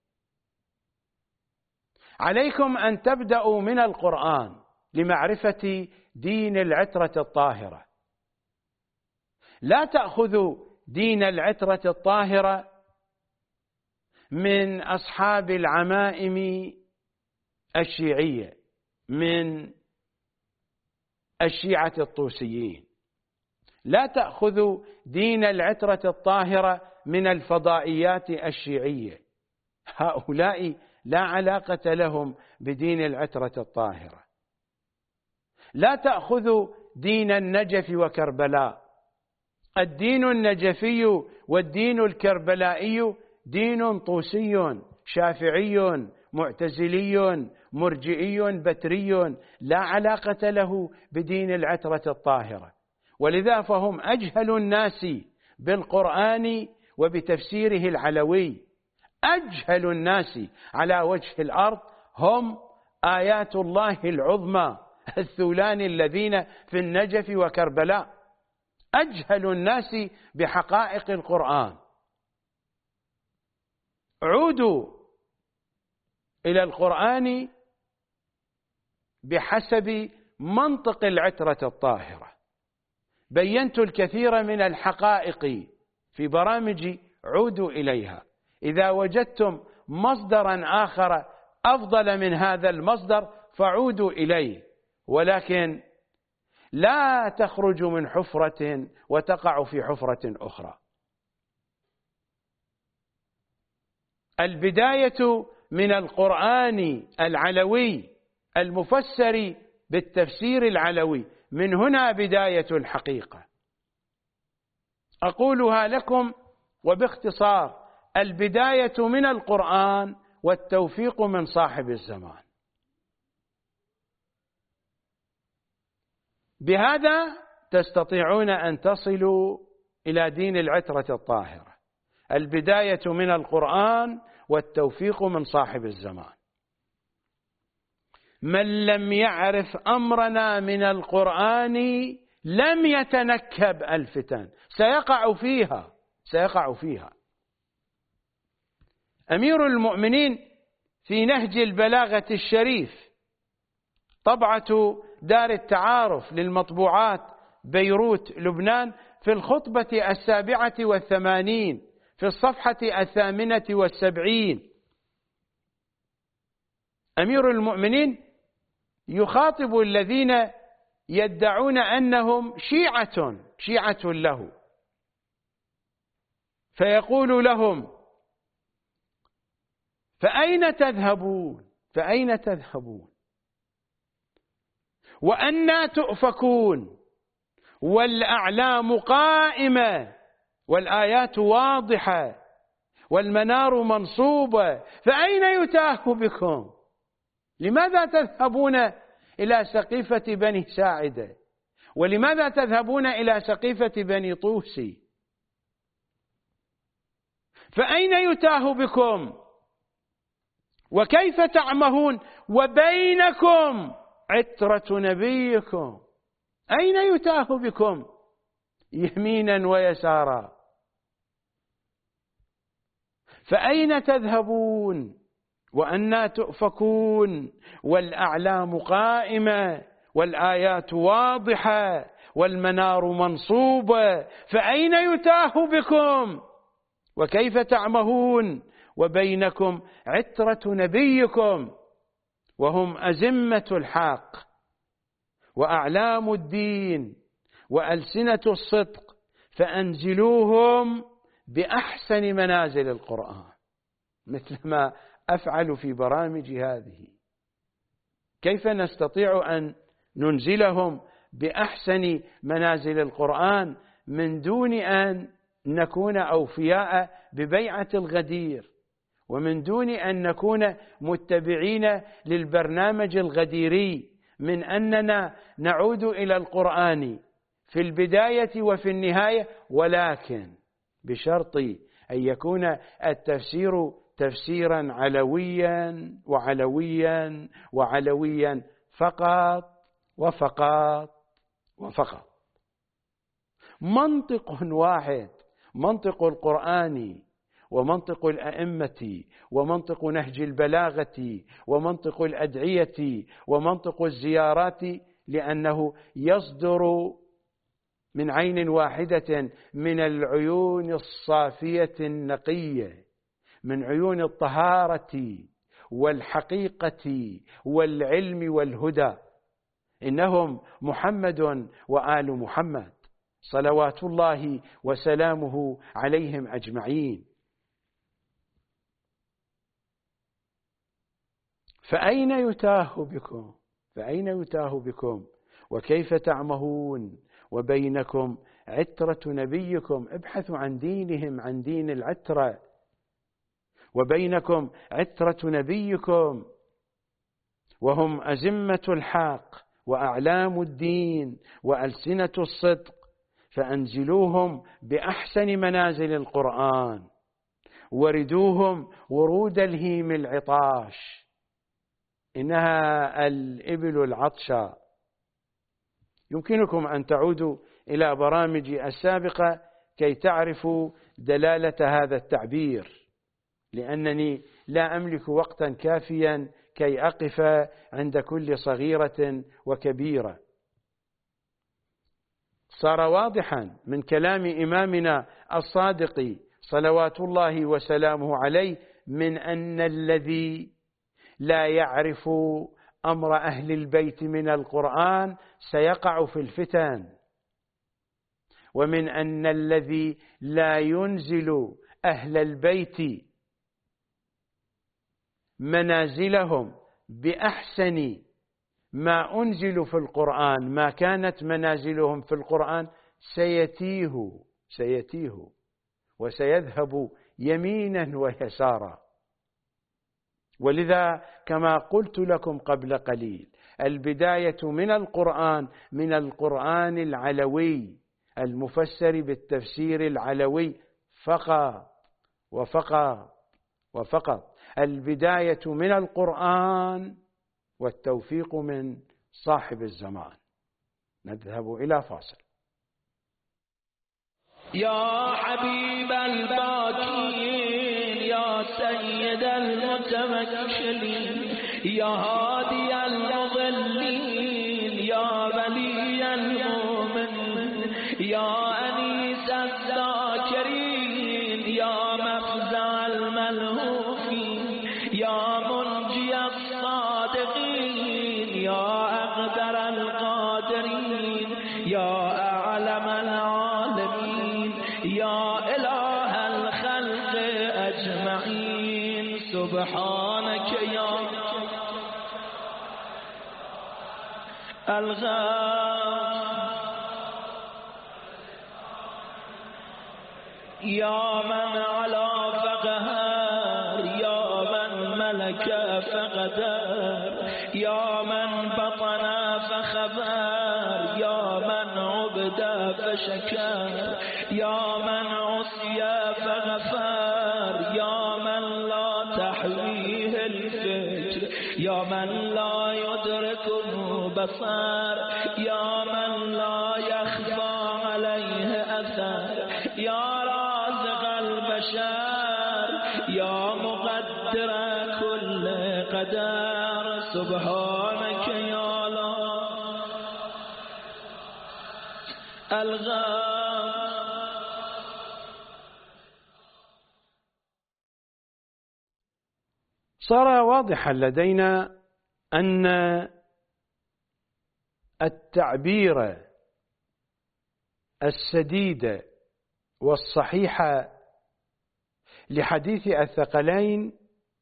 عليكم أن تبدأوا من القرآن لمعرفة دين العترة الطاهرة. لا تأخذوا دين العترة الطاهرة من أصحاب العمائم الشيعية، من الشيعة الطوسيين. لا تأخذوا دين العترة الطاهرة من الفضائيات الشيعية، هؤلاء لا علاقة لهم بدين العترة الطاهرة. لا تأخذوا دين النجف وكربلاء. الدين النجفي والدين الكربلائي دين طوسي شافعي معتزلي مرجئي بتري، لا علاقة له بدين العترة الطاهرة. ولذا فهم أجهل الناس بالقرآن وبتفسيره العلوي. أجهل الناس على وجه الأرض هم آيات الله العظمى الثولان الذين في النجف وكربلاء. أجهل الناس بحقائق القرآن. عودوا إلى القرآن بحسب منطق العترة الطاهرة. بينت الكثير من الحقائق في برامجي، عودوا إليها. إذا وجدتم مصدرا آخر أفضل من هذا المصدر فعودوا إليه، ولكن لا تخرجوا من حفرة وتقعوا في حفرة أخرى. البداية من القرآن العلوي المفسر بالتفسير العلوي، من هنا بداية الحقيقة. أقولها لكم وباختصار: البداية من القرآن والتوفيق من صاحب الزمان. بهذا تستطيعون أن تصلوا إلى دين العترة الطاهرة. البداية من القرآن والتوفيق من صاحب الزمان. من لم يعرف أمرنا من القرآن لم يتنكب الفتن، سيقع فيها. أمير المؤمنين في نهج البلاغة الشريف، طبعة دار التعارف للمطبوعات بيروت لبنان، في الخطبة 87 في الصفحة 78، أمير المؤمنين يخاطب الذين يدعون أنهم شيعة له، فيقول لهم: فأين تذهبون وأنى تؤفكون والأعلام قائمة والآيات واضحة والمنار منصوبة، فأين يتاه بكم؟ لماذا تذهبون إلى سقيفة بني ساعدة؟ ولماذا تذهبون إلى سقيفة بني طوسي؟ فأين يتاه بكم؟ وكيف تعمهون وبينكم عترة نبيكم؟ أين يتاه بكم يمينا ويسارا؟ فأين تذهبون وأنى تؤفكون والأعلام قائمة والآيات واضحة والمنار منصوبة، فأين يتاه بكم؟ وكيف تعمهون وبينكم عترة نبيكم وهم أزمة الحق وأعلام الدين وألسنة الصدق، فأنزلوهم بأحسن منازل القرآن، مثل ما أفعل في برامجي هذه. كيف نستطيع أن ننزلهم بأحسن منازل القرآن من دون أن نكون أوفياء ببيعة الغدير، ومن دون أن نكون متبعين للبرنامج الغديري، من أننا نعود إلى القرآن في البداية وفي النهاية، ولكن بشرط أن يكون التفسير تفسيرا علويا وعلويا وعلويا فقط وفقط وفقط. منطق واحد، منطق القرآن ومنطق الأئمة ومنطق نهج البلاغة ومنطق الأدعية ومنطق الزيارات، لأنه يصدر من عين واحدة من العيون الصافية النقية، من عيون الطهارة والحقيقة والعلم والهدى. إنهم محمد وآل محمد صلوات الله وسلامه عليهم أجمعين. فأين يتاه بكم وكيف تعمهون وبينكم عترة نبيكم؟ ابحثوا عن دينهم، عن دين العترة. وبينكم عترة نبيكم وهم أزمة الحق وأعلام الدين وألسنة الصدق، فأنزلوهم بأحسن منازل القرآن وردوهم ورود الهيم العطاش، إنها الإبل العطشة. يمكنكم أن تعودوا إلى برامجي السابقة كي تعرفوا دلالة هذا التعبير، لأنني لا أملك وقتا كافيا كي أقف عند كل صغيرة وكبيرة. صار واضحا من كلام إمامنا الصادق صلوات الله وسلامه عليه من أن الذي لا يعرف أمر أهل البيت من القرآن سيقع في الفتن، ومن أن الذي لا ينزل أهل البيت منازلهم بأحسن ما أنزل في القرآن، ما كانت منازلهم في القرآن، سيتيه وسيذهب يمينا ويسارا. ولذا كما قلت لكم قبل قليل البداية من القرآن العلوي المفسر بالتفسير العلوي فقط وفقط. البداية من القرآن والتوفيق من صاحب الزمان. نذهب إلى فاصل. يا حبيب الباكين يا سيد المتوكلين يا هادي المضلين يا ولي المؤمنين يا أنيس الذاكرين يا مفزع الملهوفين يا منجي الصادقين يا أقدر القادرين يا أعلم العالمين يا إله الخلق أجمعين سبحانك يا الغافر يا من على فقهر يا من ملك فقدر يا من بطن فخبر يا من عبد فشكر يا من عصي فغفر يا من لا تحويه الفكر يا من لا يدركه بصر يا من لا يخفى عليه أثر يا رازق البشر يا مقدر كل قدر سبحانك يا الغافر. صار واضحا لدينا أن التعبير السديد والصحيح لحديث الثقلين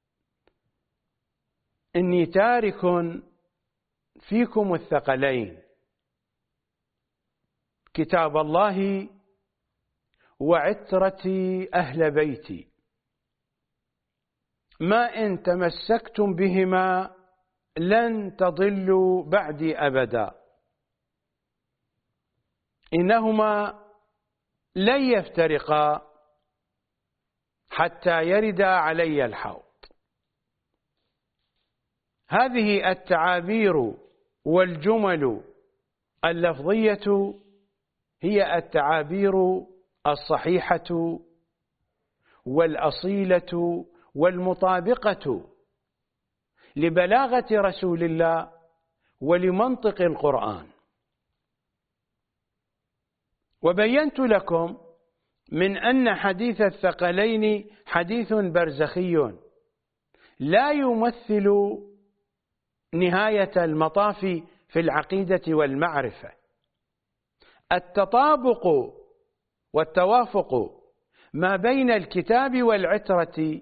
إني تارك فيكم الثقلين كتاب الله وعترتي أهل بيتي ما إن تمسكتم بهما لن تضلوا بعدي أبدا إنهما لن يفترقا حتى يرد علي الحوض. هذه التعابير والجمل اللفظية هي التعابير الصحيحة والأصيلة والمطابقة لبلاغة رسول الله ولمنطق القرآن. وبينت لكم من أن حديث الثقلين حديث برزخي لا يمثل نهاية المطاف في العقيدة والمعرفة. التطابق والتوافق ما بين الكتاب والعترة،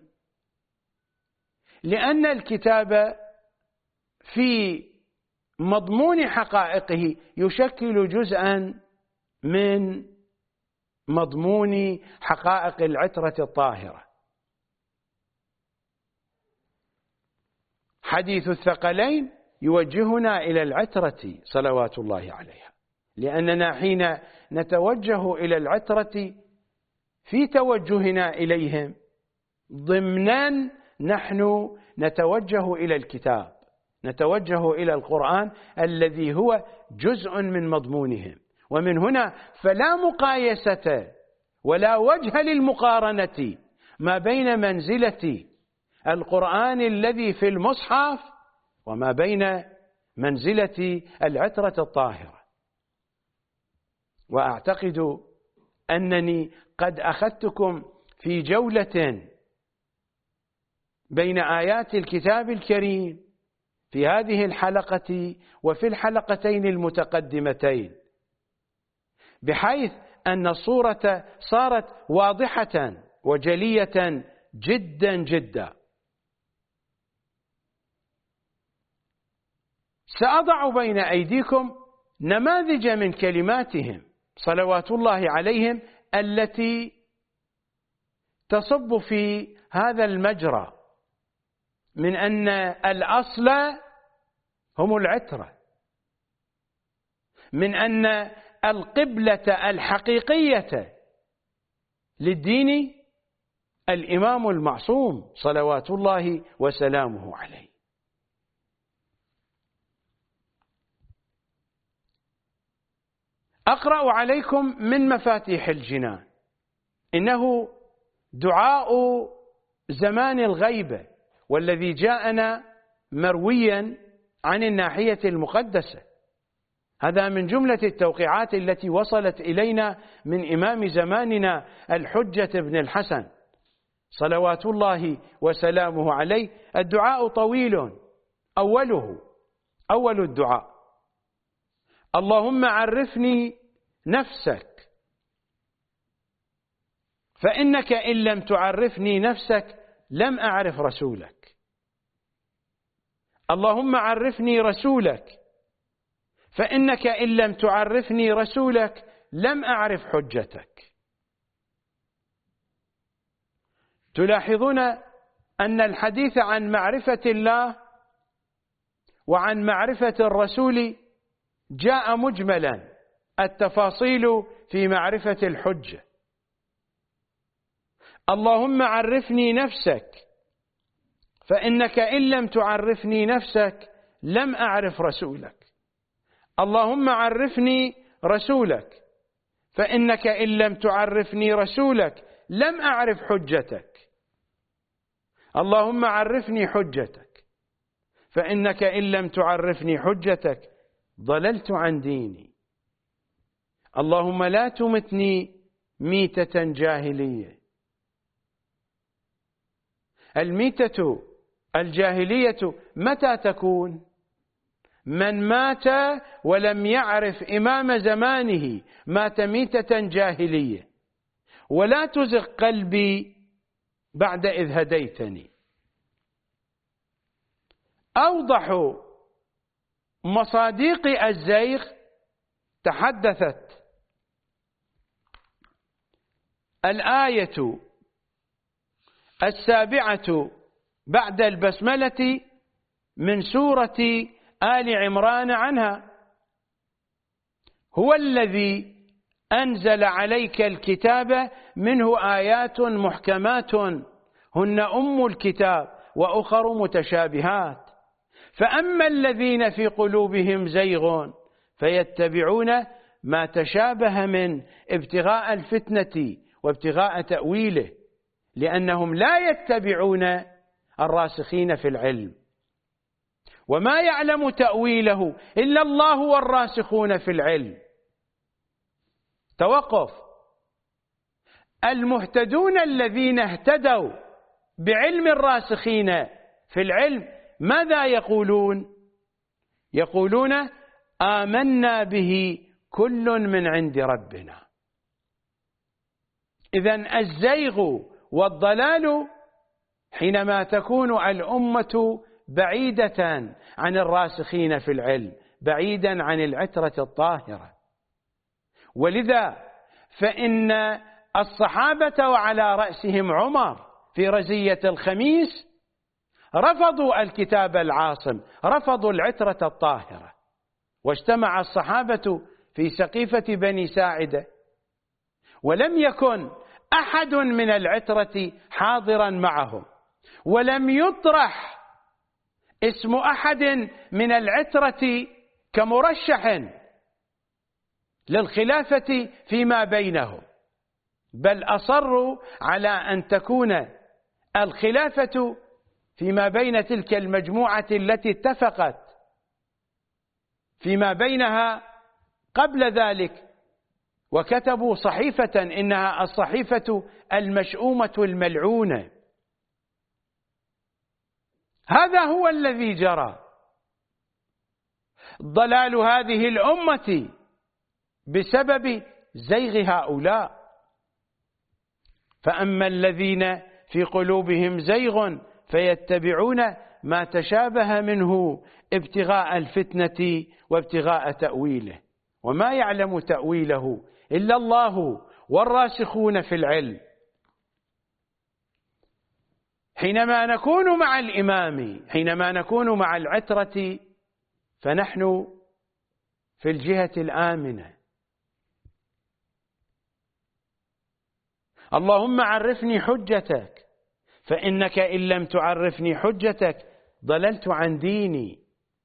لأن الكتاب في مضمون حقائقه يشكل جزءا من مضمون حقائق العترة الطاهرة. حديث الثقلين يوجهنا إلى العترة صلوات الله عليها، لأننا حين نتوجه إلى العترة في توجهنا إليهم ضمنا نحن نتوجه إلى الكتاب، نتوجه إلى القرآن الذي هو جزء من مضمونهم. ومن هنا فلا مقايسة ولا وجه للمقارنة ما بين منزلة القرآن الذي في المصحف وما بين منزلة العترة الطاهرة. وأعتقد أنني قد أخذتكم في جولة بين آيات الكتاب الكريم في هذه الحلقة وفي الحلقتين المتقدمتين، بحيث أن الصورة صارت واضحة وجلية جدا جدا. سأضع بين أيديكم نماذج من كلماتهم صلوات الله عليهم التي تصب في هذا المجرى، من أن الأصل هم العترة، من أن القبلة الحقيقية للدين الإمام المعصوم صلوات الله وسلامه عليه. أقرأ عليكم من مفاتيح الجنان. إنه دعاء زمان الغيبة، والذي جاءنا مرويا عن الناحية المقدسة. هذا من جملة التوقيعات التي وصلت إلينا من إمام زماننا الحجة بن الحسن صلوات الله وسلامه عليه. الدعاء طويل، أول الدعاء: اللهم عرفني نفسك، فإنك إن لم تعرفني نفسك لم أعرف رسولك. اللهم عرفني رسولك، فإنك إن لم تعرفني رسولك لم أعرف حجتك. تلاحظون أن الحديث عن معرفة الله وعن معرفة الرسول جاء مجملا، التفاصيل في معرفة الحجة. اللهم عرفني نفسك، فإنك إن لم تعرفني نفسك لم أعرف رسولك. اللهم عرفني رسولك، فإنك إن لم تعرفني رسولك لم أعرف حجتك. اللهم عرفني حجتك، فإنك إن لم تعرفني حجتك ضللت عن ديني. اللهم لا تمتني ميتة جاهلية. الميتة الجاهلية متى تكون؟ من مات ولم يعرف إمام زمانه مات ميتة جاهلية. ولا تزغ قلبي بعد إذ هديتني. أوضح مصادق الزيغ تحدثت الآية 7 بعد البسملة من سورة آل عمران عنها: هو الذي أنزل عليك الكتاب منه آيات محكمات هن أم الكتاب وأخر متشابهات، فأما الذين في قلوبهم زيغ فيتبعون ما تشابه من ابتغاء الفتنة وابتغاء تأويله، لأنهم لا يتبعون الراسخين في العلم، وما يعلم تأويله إلا الله والراسخون في العلم. توقف. المهتدون الذين اهتدوا بعلم الراسخين في العلم ماذا يقولون؟ يقولون آمنا به كل من عند ربنا. إذن الزيغ والضلال حينما تكون الأمة بعيدة عن الراسخين في العلم، بعيدا عن العترة الطاهرة. ولذا فإن الصحابة وعلى رأسهم عمر في رزية الخميس رفضوا الكتاب العاصم، رفضوا العترة الطاهرة، واجتمع الصحابة في سقيفة بني ساعدة، ولم يكن أحد من العترة حاضرا معهم، ولم يطرح اسم أحد من العترة كمرشح للخلافة فيما بينهم، بل أصروا على أن تكون الخلافة فيما بين تلك المجموعة التي اتفقت فيما بينها قبل ذلك وكتبوا صحيفة إنها الصحيفة المشؤومة الملعونة. هذا هو الذي جرى. ضلال هذه الأمة بسبب زيغ هؤلاء. فأما الذين في قلوبهم زيغ فيتبعون ما تشابه منه ابتغاء الفتنة وابتغاء تأويله وما يعلم تأويله إلا الله والراسخون في العلم. حينما نكون مع الإمام، حينما نكون مع العترة، فنحن في الجهة الآمنة. اللهم عرفني حجتك، فإنك إن لم تعرفني حجتك ضللت عن ديني.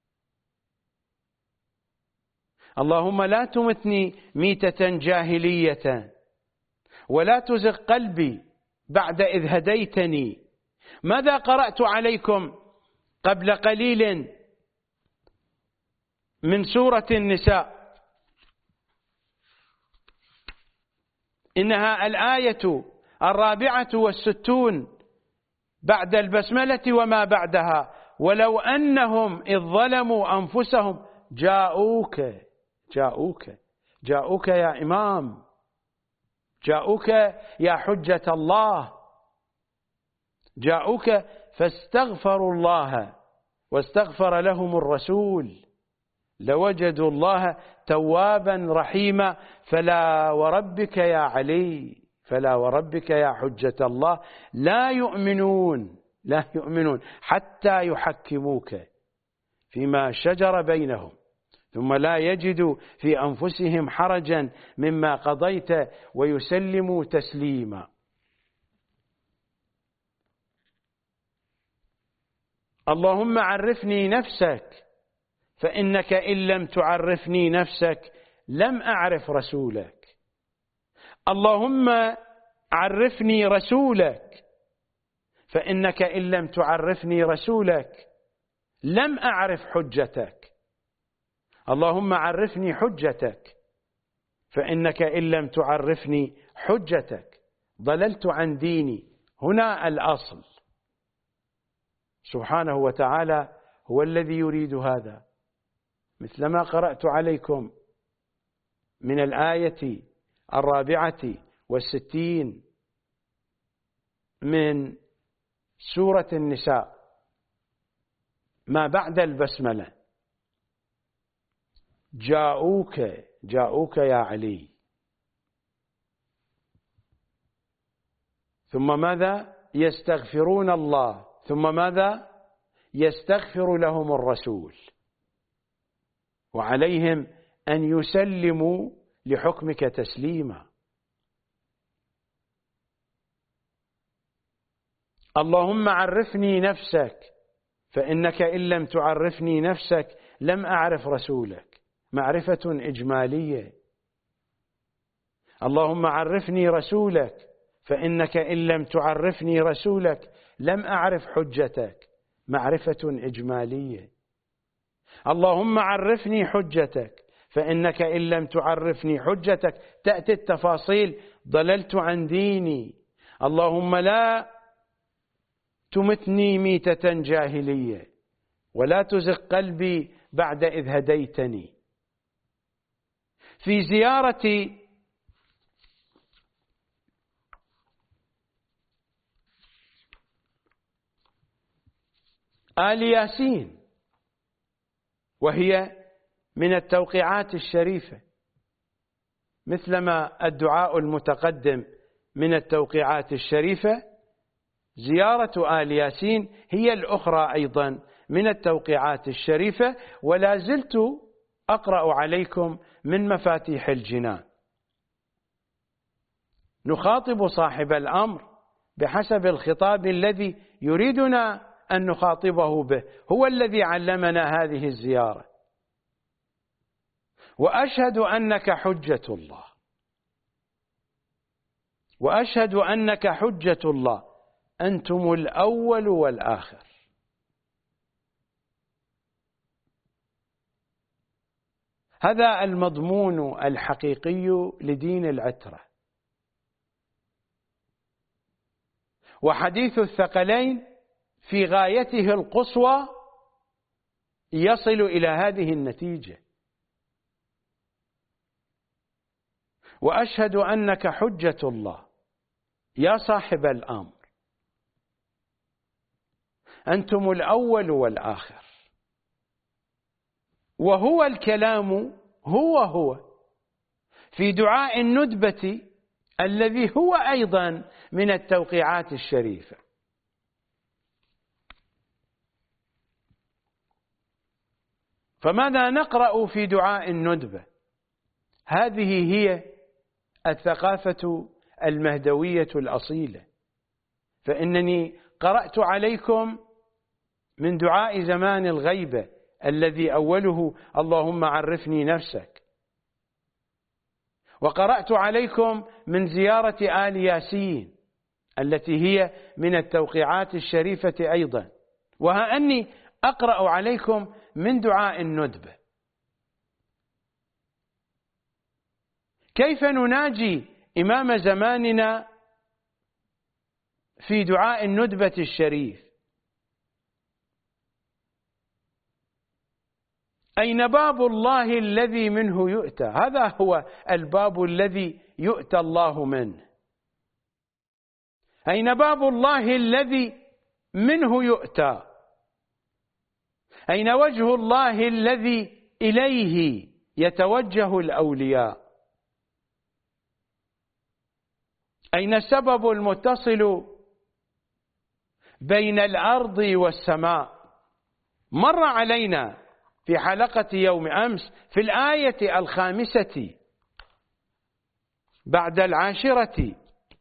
اللهم لا تمتني ميتة جاهلية ولا تزغ قلبي بعد إذ هديتني. ماذا قرأت عليكم قبل قليل من سورة النساء؟ إنها الآية 64 بعد البسملة وما بعدها. ولو أنهم إذ ظلموا أنفسهم جاءوك يا إمام، جاءوك يا حجة الله، جاءوك فاستغفروا الله واستغفر لهم الرسول لوجدوا الله توابا رحيما. فلا وربك يا علي، فلا وربك يا حجة الله لا يؤمنون حتى يحكموك فيما شجر بينهم ثم لا يجدوا في أنفسهم حرجا مما قضيت ويسلموا تسليما. اللهم عرفني نفسك، فإنك إن لم تعرفني نفسك لم أعرف رسولك. اللهم عرفني رسولك، فإنك إن لم تعرفني رسولك لم أعرف حجتك. اللهم عرفني حجتك، فإنك إن لم تعرفني حجتك ضللت عن ديني. هنا الأصل. سبحانه وتعالى هو الذي يريد هذا، مثلما قرأت عليكم من الآية 64 من سورة النساء ما بعد البسملة. جاءوك يا علي، ثم ماذا؟ يستغفرون الله، ثم ماذا؟ يستغفر لهم الرسول، وعليهم أن يسلموا لحكمك تسليما. اللهم عرفني نفسك، فإنك إن لم تعرفني نفسك لم أعرف رسولك. معرفة إجمالية. اللهم عرفني رسولك، فإنك إن لم تعرفني رسولك لم أعرف حجتك. معرفة إجمالية. اللهم عرفني حجتك، فإنك إن لم تعرفني حجتك تأتي التفاصيل. ضللت عن ديني. اللهم لا تمتني ميتة جاهلية ولا تزغ قلبي بعد إذ هديتني. في زيارة آل ياسين، وهي من التوقيعات الشريفة، مثلما الدعاء المتقدم من التوقيعات الشريفة، زيارة آل ياسين هي الأخرى أيضا من التوقيعات الشريفة. ولا زلت أقرأ عليكم من مفاتيح الجنان. نخاطب صاحب الأمر بحسب الخطاب الذي يريدنا أن نخاطبه به. هو الذي علمنا هذه الزيارة. وأشهد أنك حجة الله، وأشهد أنك حجة الله. أنتم الأول والآخر. هذا المضمون الحقيقي لدين العترة. وحديث الثقلين في غايته القصوى يصل إلى هذه النتيجة. وأشهد أنك حجة الله يا صاحب الأمر، أنتم الأول والآخر. وهو الكلام هو في دعاء الندبة الذي هو أيضا من التوقيعات الشريفة. فماذا نقرأ في دعاء الندبة؟ هذه هي الثقافة المهدوية الأصيلة. فإنني قرأت عليكم من دعاء زمان الغيبة الذي أوله اللهم عرفني نفسك، وقرأت عليكم من زيارة آل ياسين التي هي من التوقيعات الشريفة أيضا، وها أني أقرأ عليكم من دعاء الندبة. كيف نناجي إمام زماننا في دعاء الندبة الشريف؟ أين باب الله الذي منه يؤتى؟ هذا هو الباب الذي يؤتى الله منه. أين باب الله الذي منه يؤتى؟ أين وجه الله الذي إليه يتوجه الأولياء؟ أين السبب المتصل بين الأرض والسماء؟ مر علينا في حلقة يوم أمس في الآية 5 بعد 10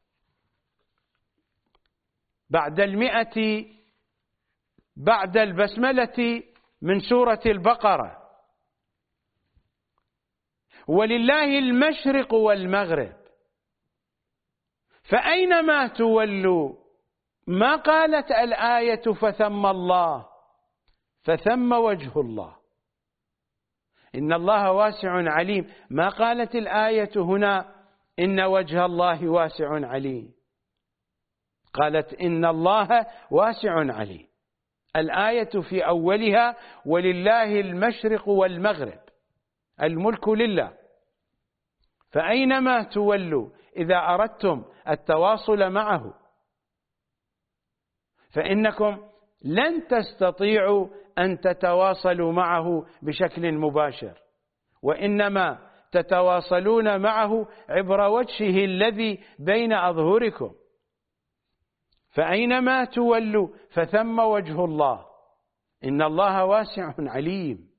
بعد 100 بعد البسملة من سورة البقرة: ولله المشرق والمغرب فأينما تولوا. ما قالت الآية فثم الله، فثم وجه الله، إن الله واسع عليم. ما قالت الآية هنا إن وجه الله واسع عليم، قالت إن الله واسع عليم. الآية في أولها ولله المشرق والمغرب، الملك لله، فأينما تولوا إذا أردتم التواصل معه فإنكم لن تستطيعوا أن تتواصلوا معه بشكل مباشر، وإنما تتواصلون معه عبر وجهه الذي بين أظهركم. فأينما تولوا فثم وجه الله، إن الله واسع عليم.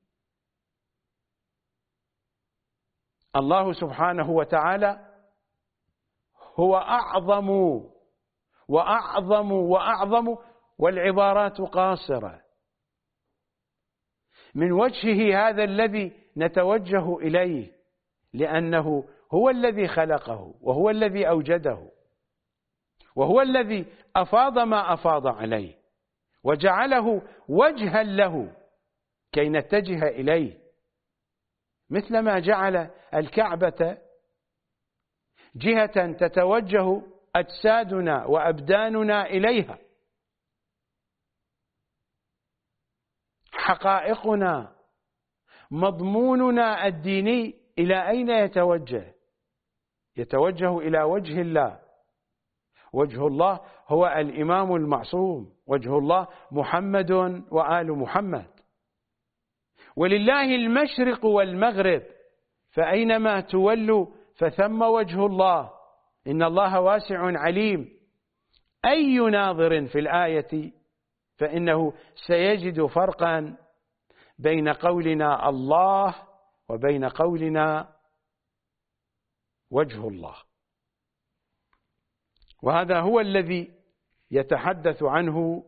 الله سبحانه وتعالى هو أعظم وأعظم وأعظم، والعبارات قاصرة، من وجهه هذا الذي نتوجه إليه، لأنه هو الذي خلقه وهو الذي أوجده وهو الذي أفاض ما أفاض عليه وجعله وجها له كي نتجه إليه، مثلما جعل الكعبة جهة تتوجه أجسادنا وأبداننا إليها. حقائقنا مضموننا الديني إلى أين يتوجه؟ يتوجه إلى وجه الله. وجه الله هو الإمام المعصوم، وجه الله محمد وآل محمد. ولله المشرق والمغرب فأينما تولوا فثم وجه الله، إن الله واسع عليم. أي ناظر في الآية فإنه سيجد فرقا بين قولنا الله وبين قولنا وجه الله. وهذا هو الذي يتحدث عنه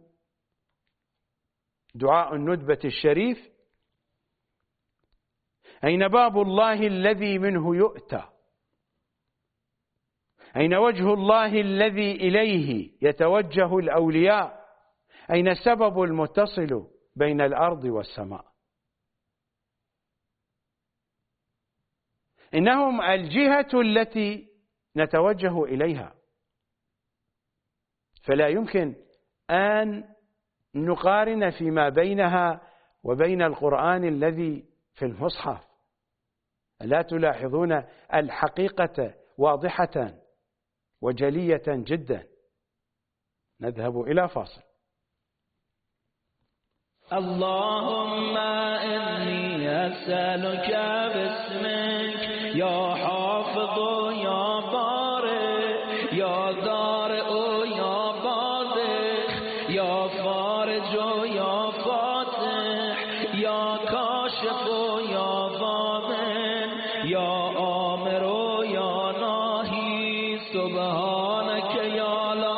دعاء الندبة الشريف: أين باب الله الذي منه يؤتى؟ أين وجه الله الذي إليه يتوجه الأولياء؟ أين السبب المتصل بين الأرض والسماء؟ إنهم الجهة التي نتوجه إليها، فلا يمكن أن نقارن فيما بينها وبين القرآن الذي في المصحف. لا تلاحظون الحقيقة واضحة وجلية جدا؟ نذهب إلى فاصل. اللهم إني أسألك باسمك يا حافظ يا بارئ يا دارئ يا بازخ يا فارج يا فاتح يا كاشف يا ضامن يا آمر يا ناهي سبحانك يا لا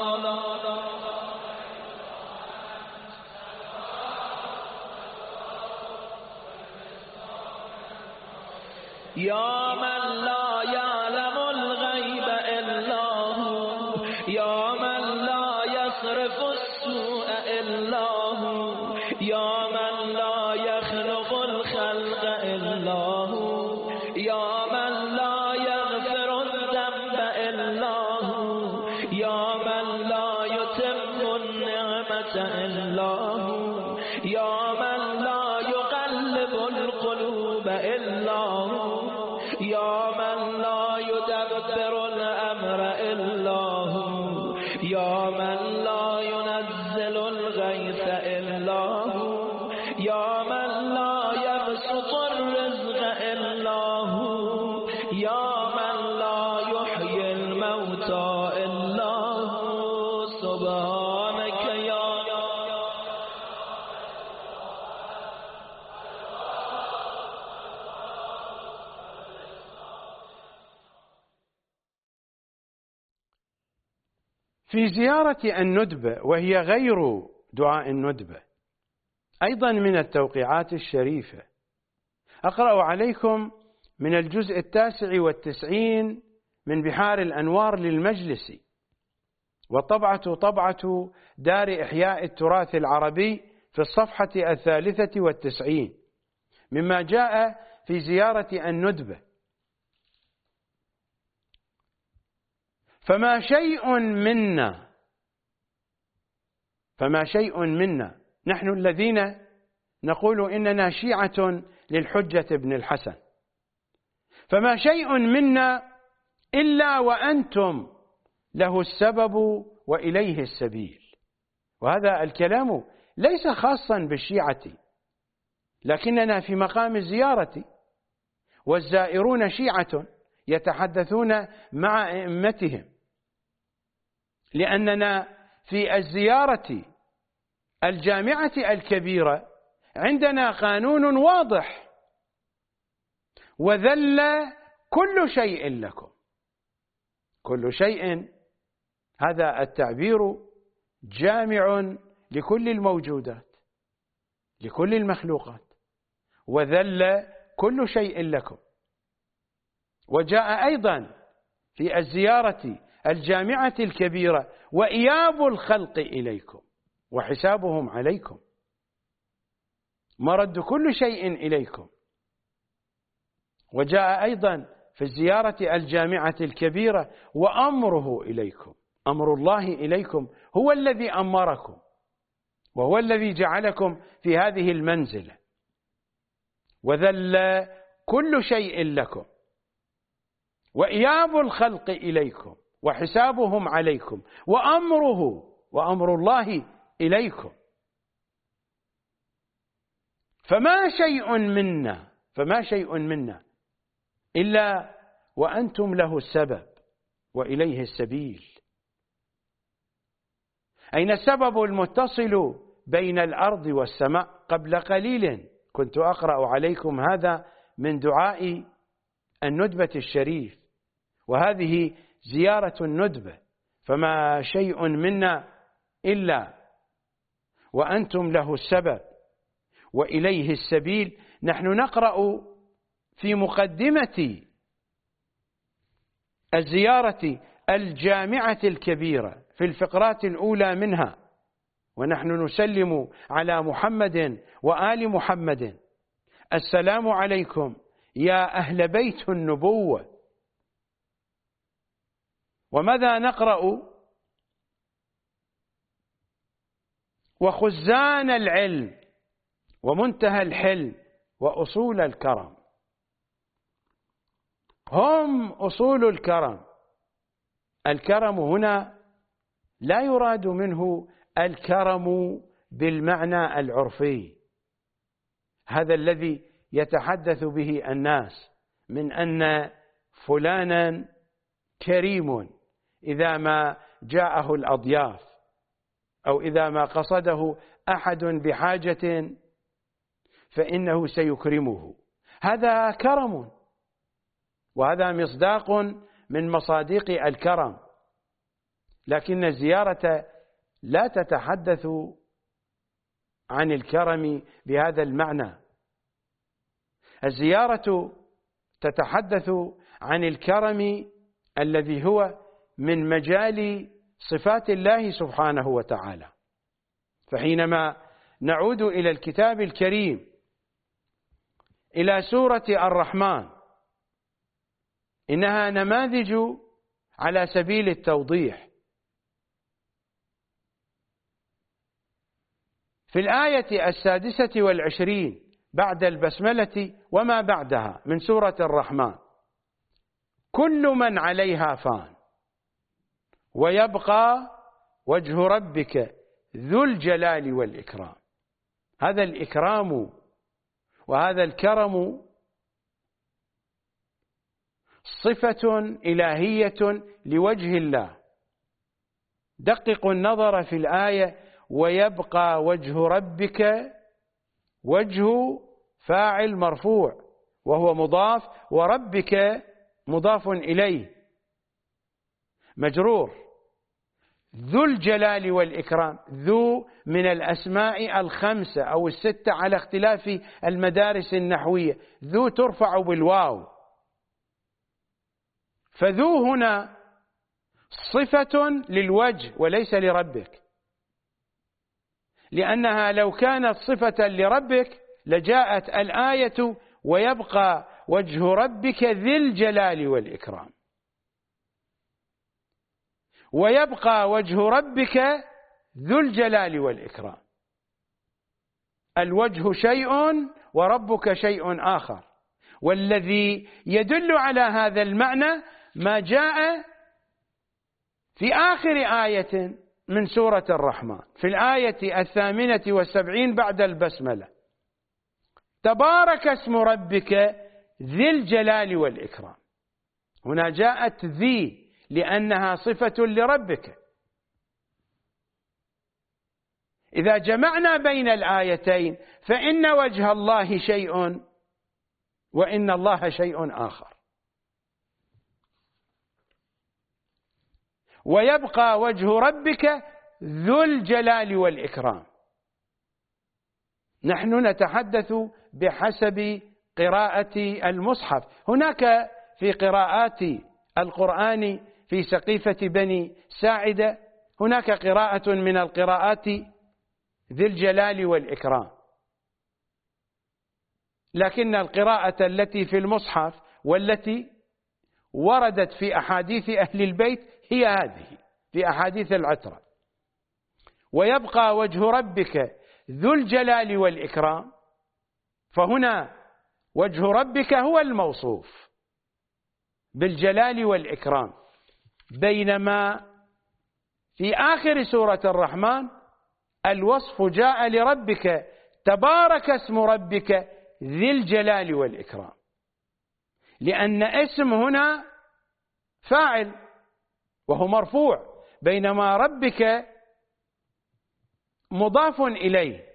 يا من لا يعلم الغيب إلا هو يا من لا يصرف السوء إلا هو يا من لا يخلق الخلق إلا هو يا من لا يغفر الذنب إلا هو يا من لا يتم النعمة إلا هو يا من لا يقلب القلوب إلا هو يا من لا يدبر الأمر إلا هو يا من لا ينزل الغيث إلا هو يا من لا يبسط الرزق إلا هو يا من لا يحيي الموتى إلا هو سبحانك يا في زيارة الندبة، وهي غير دعاء الندبة، أيضا من التوقيعات الشريفة، أقرأ عليكم من الجزء 99 من بحار الأنوار للمجلسي، والطبعة طبعة دار إحياء التراث العربي في الصفحة 93 مما جاء في زيارة الندبة. فما شيء منا نحن الذين نقول إننا شيعة للحجة بن الحسن، فما شيء منا إلا وأنتم له السبب وإليه السبيل. وهذا الكلام ليس خاصا بالشيعة، لكننا في مقام الزيارة، والزائرون شيعة يتحدثون مع أئمتهم، لأننا في الزيارة الجامعة الكبيرة عندنا قانون واضح: وذل كل شيء لكم. كل شيء هذا التعبير جامع لكل الموجودات، لكل المخلوقات. وذل كل شيء لكم. وجاء أيضا في الزيارة الجامعة الكبيرة: وإياب الخلق إليكم وحسابهم عليكم، مرد كل شيء إليكم. وجاء أيضا في الزيارة الجامعة الكبيرة: وأمره إليكم، أمر الله إليكم، هو الذي أمركم وهو الذي جعلكم في هذه المنزلة. وذل كل شيء لكم، وإياب الخلق إليكم وحسابهم عليكم، وأمر الله إليكم. فما شيء منا إلا وأنتم له السبب وإليه السبيل. أين السبب المتصل بين الأرض والسماء؟ قبل قليل كنت أقرأ عليكم هذا من دعاء الندبة الشريف، وهذه زيارة الندبة. فما شيء منا إلا وأنتم له السبب وإليه السبيل. نحن نقرأ في مقدمة الزيارة الجامعة الكبيرة في الفقرات الأولى منها: ونحن نسلم على محمد وآل محمد، السلام عليكم يا أهل بيت النبوة. وماذا نقرأ؟ وخزان العلم ومنتهى الحلم وأصول الكرم. هم أصول الكرم. الكرم هنا لا يراد منه الكرم بالمعنى العرفي، هذا الذي يتحدث به الناس من أن فلانا كريم إذا ما جاءه الأضياف، أو إذا ما قصده أحد بحاجة فإنه سيكرمه. هذا كرم، وهذا مصداق من مصادق الكرم. لكن الزيارة لا تتحدث عن الكرم بهذا المعنى. الزيارة تتحدث عن الكرم الذي هو من مجال صفات الله سبحانه وتعالى. فحينما نعود إلى الكتاب الكريم، إلى سورة الرحمن، إنها نماذج على سبيل التوضيح. في الآية 26 بعد البسملة وما بعدها من سورة الرحمن: كل من عليها فان ويبقى وجه ربك ذو الجلال والإكرام. هذا الإكرام وهذا الكرم صفة إلهية لوجه الله. دققوا النظر في الآية: ويبقى وجه ربك، وجه فاعل مرفوع وهو مضاف، وربك مضاف إليه مجرور. ذو الجلال والإكرام، ذو من الأسماء الخمسة أو الستة على اختلاف المدارس النحوية، ذو ترفع بالواو، فذو هنا صفة للوجه وليس لربك، لأنها لو كانت صفة لربك لجاءت الآية: ويبقى وجه ربك ذي الجلال والإكرام. ويبقى وجه ربك ذو الجلال والإكرام. الوجه شيء وربك شيء آخر، والذي يدل على هذا المعنى ما جاء في آخر آية من سورة الرحمن، في الآية 78 بعد البسملة: تبارك اسم ربك ذي الجلال والإكرام. هنا جاءت ذي لأنها صفة لربك. إذا جمعنا بين الآيتين فإن وجه الله شيء وإن الله شيء آخر. ويبقى وجه ربك ذو الجلال والإكرام. نحن نتحدث بحسب قراءة المصحف. هناك في قراءات القرآن في سقيفة بني ساعدة هناك قراءة من القراءات ذي الجلال والإكرام، لكن القراءة التي في المصحف والتي وردت في أحاديث أهل البيت هي هذه، في أحاديث العترة: ويبقى وجه ربك ذو الجلال والإكرام. فهنا وجه ربك هو الموصوف بالجلال والإكرام، بينما في آخر سورة الرحمن الوصف جاء لربك: تبارك اسم ربك ذي الجلال والإكرام، لأن اسم هنا فاعل وهو مرفوع، بينما ربك مضاف إليه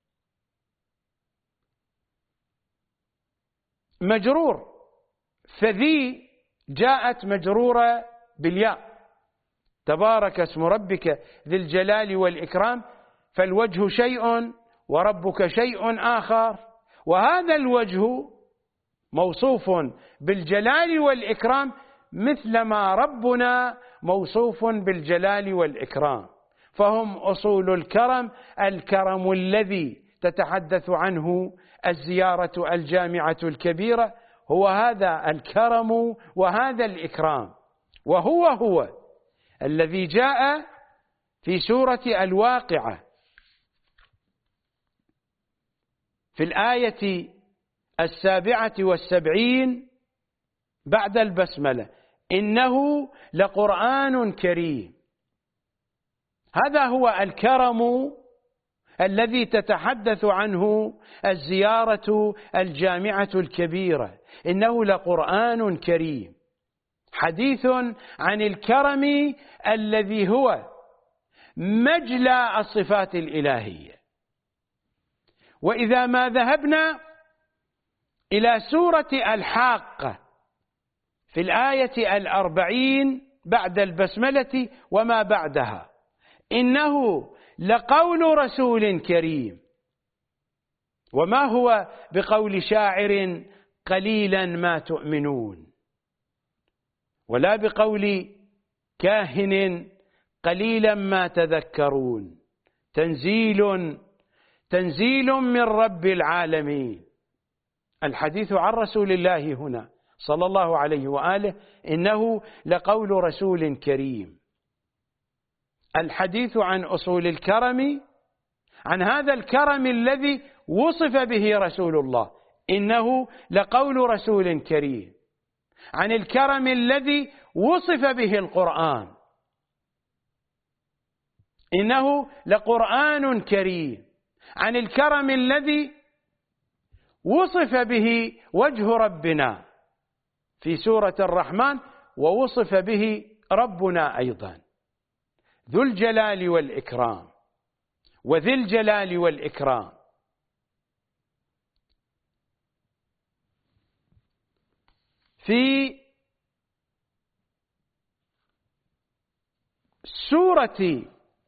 مجرور، فذي جاءت مجرورة بالياء. تبارك اسم ربك ذي الجلال والإكرام، فالوجه شيء وربك شيء آخر، وهذا الوجه موصوف بالجلال والإكرام مثلما ربنا موصوف بالجلال والإكرام. فهم أصول الكرم، الكرم الذي تتحدث عنه الزيارة الجامعة الكبيرة هو هذا الكرم وهذا الإكرام، وهو الذي جاء في سورة الواقعة في الآية 77 بعد البسملة: إنه لقرآن كريم. هذا هو الكرم الذي تتحدث عنه الزيارة الجامعة الكبيرة، إنه لقرآن كريم، حديث عن الكرم الذي هو مجلى الصفات الإلهية. وإذا ما ذهبنا إلى سورة الحاقة في الآية 40 بعد البسملة وما بعدها: إنه لقول رسول كريم، وما هو بقول شاعر قليلا ما تؤمنون، ولا بقول كاهن قليلا ما تذكرون، تنزيل من رب العالمين. الحديث عن رسول الله هنا صلى الله عليه وآله إنه لقول رسول كريم. الحديث عن أصول الكرم، عن هذا الكرم الذي وصف به رسول الله، إنه لقول رسول كريم. عن الكرم الذي وصف به القرآن، إنه لقرآن كريم. عن الكرم الذي وصف به وجه ربنا في سورة الرحمن، ووصف به ربنا أيضا: ذو الجلال والإكرام، وذي الجلال والإكرام. في سورة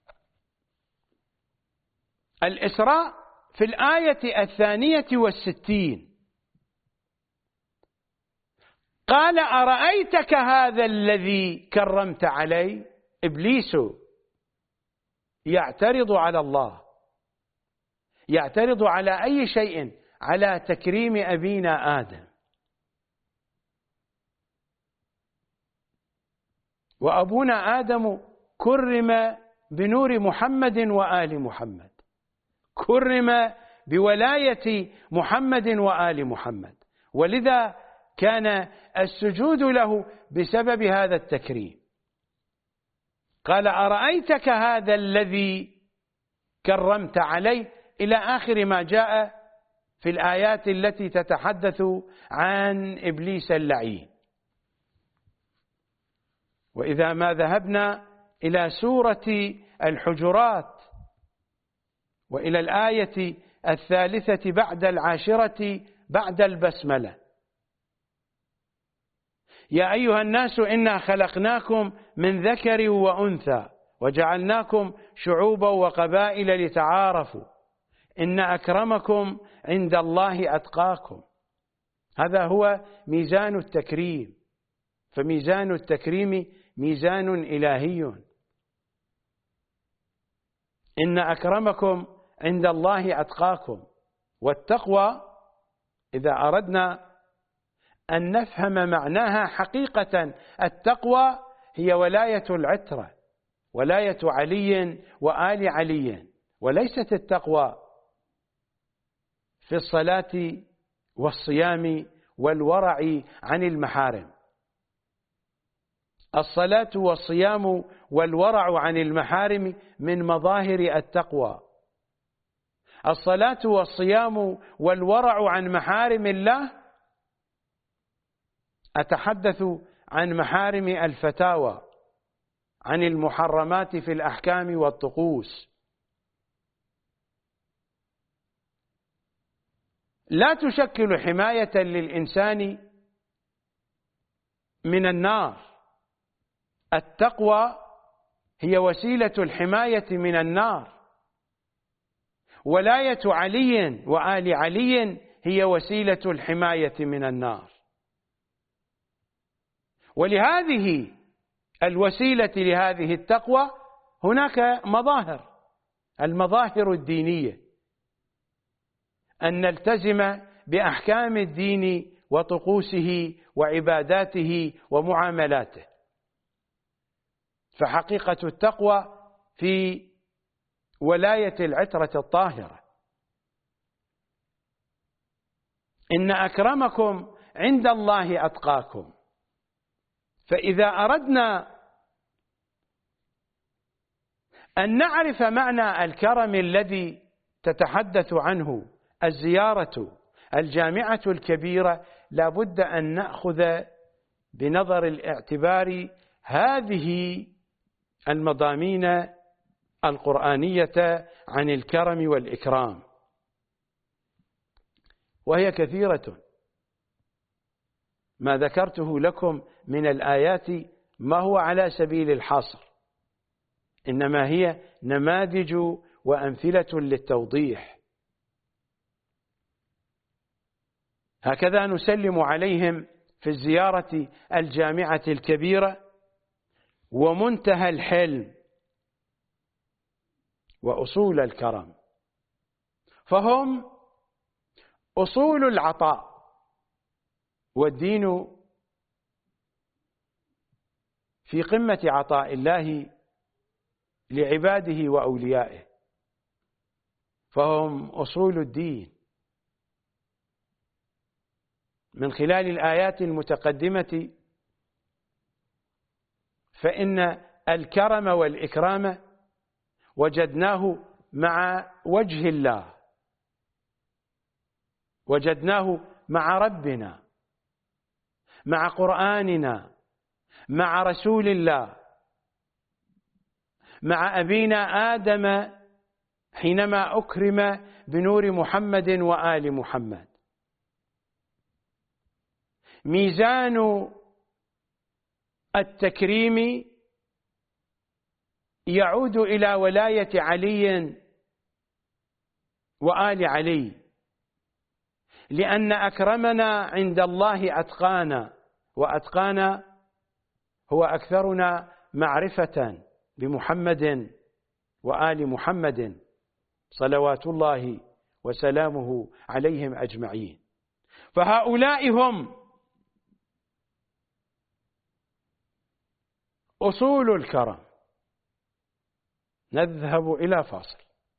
الإسراء في الآية 62: قال أرأيتك هذا الذي كرمت علي. إبليس يعترض على الله، يعترض على أي شيء؟ على تكريم أبينا آدم. وأبونا آدم كرم بنور محمد وآل محمد، كرم بولاية محمد وآل محمد، ولذا كان السجود له بسبب هذا التكريم. قال أرأيتك هذا الذي كرمت عليه، إلى آخر ما جاء في الآيات التي تتحدث عن إبليس اللعين. وإذا ما ذهبنا إلى سورة الحجرات وإلى الآية 3 بعد 10 بعد البسملة: يا أيها الناس إنا خلقناكم من ذكر وأنثى وجعلناكم شعوبا وقبائل لتعارفوا إن أكرمكم عند الله أتقاكم. هذا هو ميزان التكريم، فميزان التكريم ميزان إلهي. إن أكرمكم عند الله أتقاكم. والتقوى إذا أردنا أن نفهم معناها حقيقة، التقوى هي ولاية العترة، ولاية علي وآل علي، وليست التقوى في الصلاة والصيام والورع عن المحارم. الصلاة والصيام والورع عن المحارم من مظاهر التقوى. الصلاة والصيام والورع عن محارم الله، أتحدث عن محارم الفتاوى، عن المحرمات في الأحكام والطقوس. لا تشكل حماية للإنسان من النار. التقوى هي وسيلة الحماية من النار. ولاية علي وآل علي هي وسيلة الحماية من النار. ولهذه الوسيلة لهذه التقوى هناك مظاهر، المظاهر الدينية، أن نلتزم بأحكام الدين وطقوسه وعباداته ومعاملاته. فحقيقة التقوى في ولاية العترة الطاهرة. إن أكرمكم عند الله أتقاكم. فإذا أردنا أن نعرف معنى الكرم الذي تتحدث عنه الزيارة الجامعة الكبيرة، لا بد أن نأخذ بنظر الاعتبار هذه المضامين القرآنية عن الكرم والإكرام، وهي كثيرة. ما ذكرته لكم من الآيات ما هو على سبيل الحصر، إنما هي نماذج وأمثلة للتوضيح. هكذا نسلم عليهم في الزيارة الجامعة الكبيرة ومنتهى الحلم وأصول الكرم، فهم أصول العطاء. والدين في قمة عطاء الله لعباده وأوليائه، فهم أصول الدين. من خلال الآيات المتقدمة فإن الكرم والإكرام وجدناه مع وجه الله، وجدناه مع ربنا، مع قرآننا، مع رسول الله، مع أبينا آدم حينما أكرم بنور محمد وآل محمد. ميزان التكريم يعود إلى ولاية علي وآل علي، لأن أكرمنا عند الله أتقانا، وأتقانا هو أكثرنا معرفة بمحمد وآل محمد صلوات الله وسلامه عليهم أجمعين. فهؤلاء هم أصول الكرم. نذهب إلى فاصل.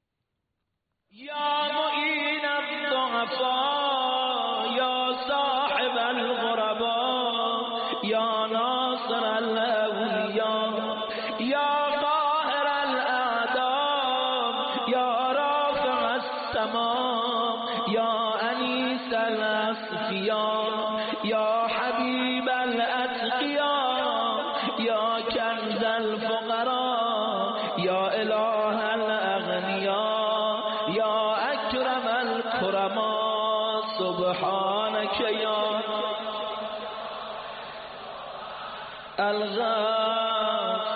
يا معين الضعفاء، يا صاحب الغرباء، يا ناصر الأولياء، يا قاهر الأعداء، يا رافع السماء، يا أنيس الأصفياء، يا حبيب الأتقياء، يا كنز الفقراء، يا إله الأغنياء، يا أكرم الكرماء، سبحانك يا الغاث،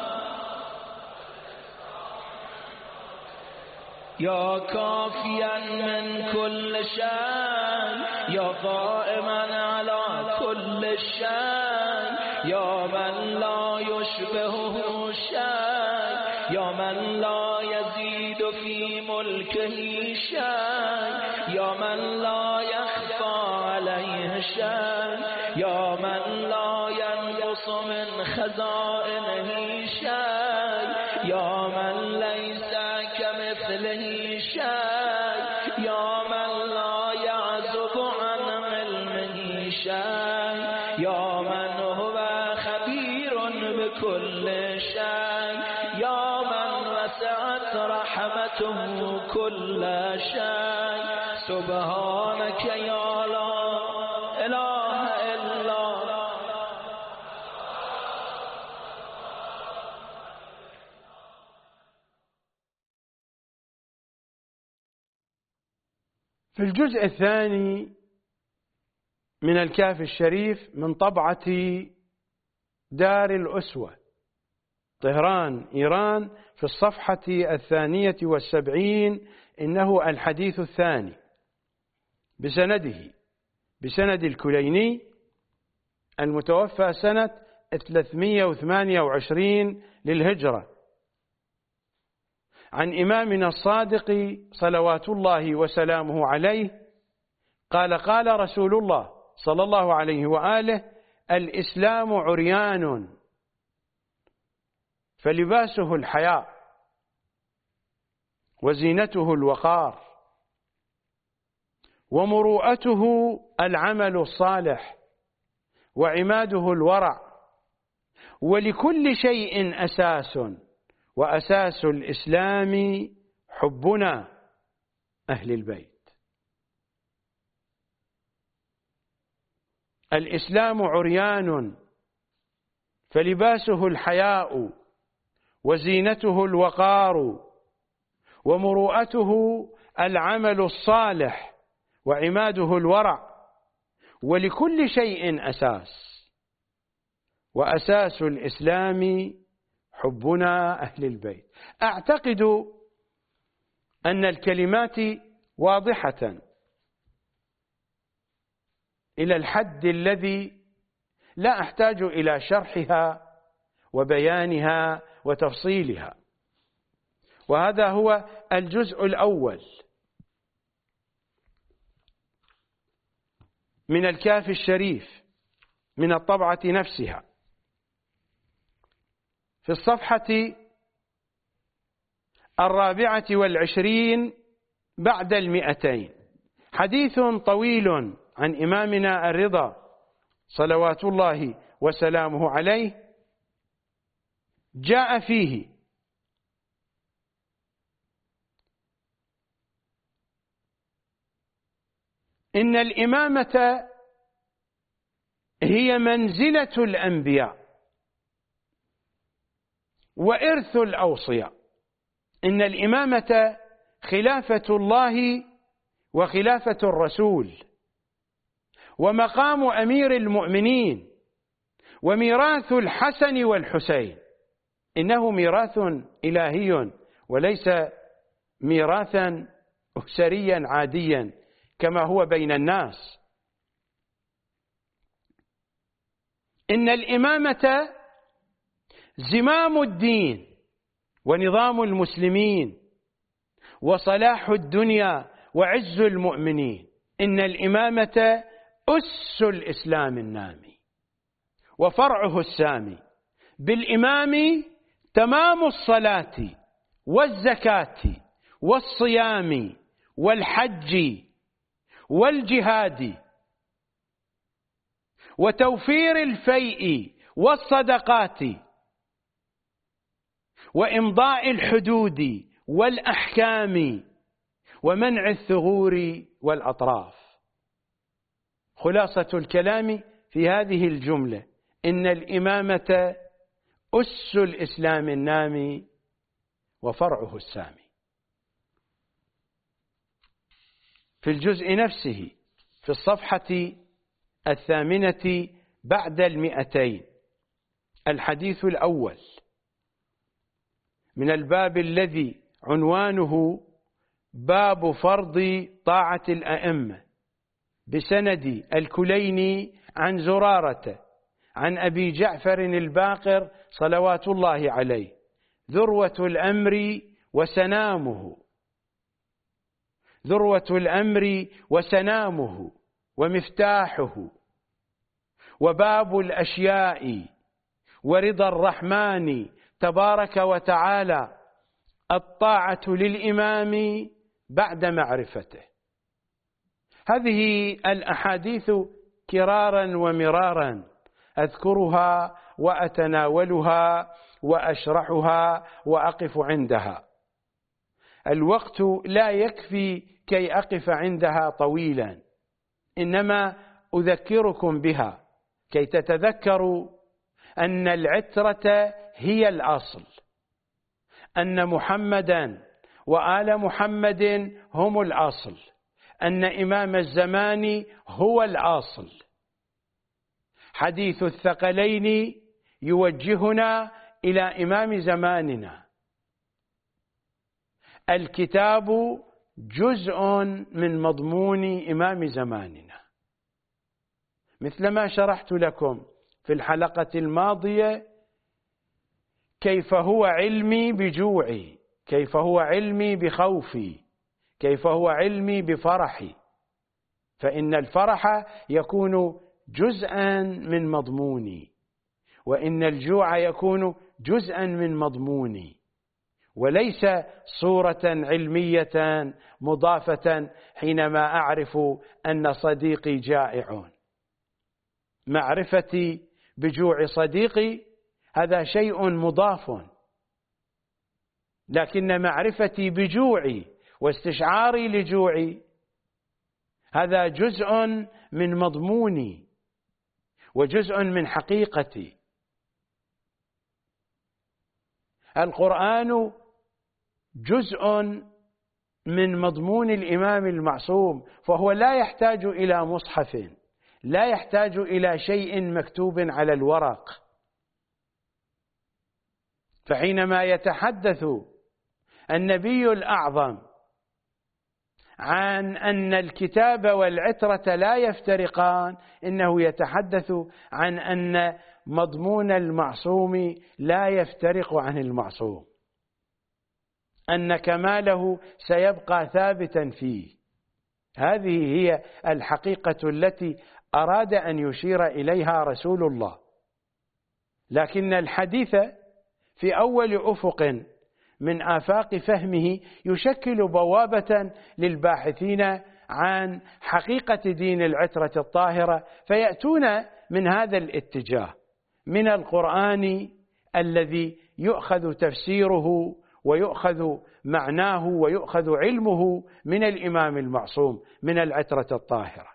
يا كافيا من كل شيء، يا قائما على كل شيء، يا من لا يشبهه شيء، يا من لا يزيد في ملكه شيء، يا من لا يخفى عليه شيء، يا من لا ينقص من خزائنه شيء، يا من ليس كمثله شيء، يا من لا يعزب عن علمه شيء، يا من هو خبير بكل شيء، يا من وسعت رحمته كل شيء، سبحانك يا لا إله إلا في الجزء الثاني من الكهف الشريف من طبعة دار الأسوة طهران إيران في الصفحة 72، إنه الحديث الثاني بسند الكليني المتوفى سنة 328 للهجرة، عن إمامنا الصادق صلوات الله وسلامه عليه قال: قال رسول الله صلى الله عليه وآله: الإسلام عريان فلباسه الحياء وزينته الوقار ومروءته العمل الصالح وعماده الورع، ولكل شيء أساس، وأساس الإسلام حبنا أهل البيت. الإسلام عريان فلباسه الحياء وزينته الوقار ومروءته العمل الصالح وعماده الورع، ولكل شيء أساس، وأساس الإسلام حبنا أهل البيت. أعتقد أن الكلمات واضحة إلى الحد الذي لا أحتاج إلى شرحها وبيانها وتفصيلها، وهذا هو الجزء الأول من الكافي الشريف من الطبعة نفسها. في الصفحة 24 بعد 200 حديث طويل عن إمامنا الرضا صلوات الله وسلامه عليه، جاء فيه: إن الإمامة هي منزلة الأنبياء وإرث الأوصياء. إن الإمامة خلافة الله وخلافة الرسول، ومقام أمير المؤمنين، وميراث الحسن والحسين. إنه ميراث إلهي وليس ميراثا أسريا عاديا كما هو بين الناس. إن الإمامة زمام الدين ونظام المسلمين وصلاح الدنيا وعز المؤمنين. إن الإمامة أس الإسلام النامي وفرعه السامي. بالإمام تمام الصلاة والزكاة والصيام والحج والجهاد وتوفير الفيء والصدقات وإمضاء الحدود والأحكام ومنع الثغور والأطراف. خلاصة الكلام في هذه الجملة: إن الإمامة أس الإسلام النامي وفرعه السامي. في الجزء نفسه في الصفحة 8 بعد 200 الحديث الأول من الباب الذي عنوانه باب فرض طاعة الأئمة، بسند الكليني عن زرارة عن أبي جعفر الباقر صلوات الله عليه: ذروة الأمر وسنامه، ذروة الأمر وسنامه ومفتاحه، وباب الأشياء ورضا الرحمن تبارك وتعالى الطاعة للإمام بعد معرفته. هذه الأحاديث كرارا ومرارا أذكرها وأتناولها وأشرحها وأقف عندها. الوقت لا يكفي كي أقف عندها طويلا، إنما أذكركم بها كي تتذكروا أن العترة هي الأصل، أن محمدا وآل محمد هم الأصل، أن إمام الزمان هو الأصل. حديث الثقلين يوجهنا إلى إمام زماننا. الكتاب جزء من مضمون إمام زماننا، مثل ما شرحت لكم في الحلقة الماضية كيف هو علمي بجوعي، كيف هو علمي بخوفي، كيف هو علمي بفرحي. فإن الفرح يكون جزءا من مضموني، وإن الجوع يكون جزءا من مضموني، وليس صورة علمية مضافة حينما أعرف أن صديقي جائع. معرفتي بجوع صديقي هذا شيء مضاف، لكن معرفتي بجوعي واستشعاري لجوعي هذا جزء من مضموني وجزء من حقيقتي. القرآن جزء من مضمون الإمام المعصوم، فهو لا يحتاج إلى مصحف، لا يحتاج إلى شيء مكتوب على الورق. فحينما يتحدث النبي الأعظم عن أن الكتاب والعترة لا يفترقان، إنه يتحدث عن أن مضمون المعصوم لا يفترق عن المعصوم، أن كماله سيبقى ثابتا فيه. هذه هي الحقيقة التي أراد أن يشير إليها رسول الله. لكن الحديث في أول أفق من آفاق فهمه يشكل بوابة للباحثين عن حقيقة دين العترة الطاهرة، فيأتون من هذا الاتجاه، من القرآن الذي يؤخذ تفسيره ويؤخذ معناه ويؤخذ علمه من الإمام المعصوم، من العترة الطاهرة.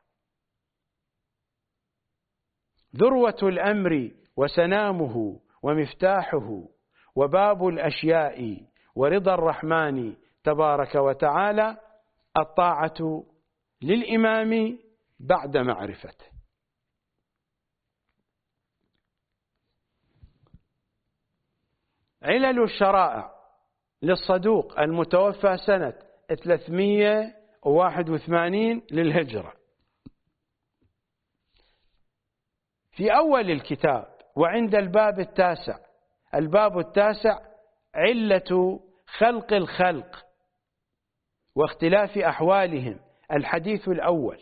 ذروة الأمر وسنامه ومفتاحه وباب الأشياء ورضا الرحمن تبارك وتعالى الطاعة للإمام بعد معرفته. علل الشرائع للصدوق المتوفى سنة 381 للهجرة. في أول الكتاب وعند الباب التاسع، الباب التاسع علة خلق الخلق واختلاف أحوالهم، الحديث الأول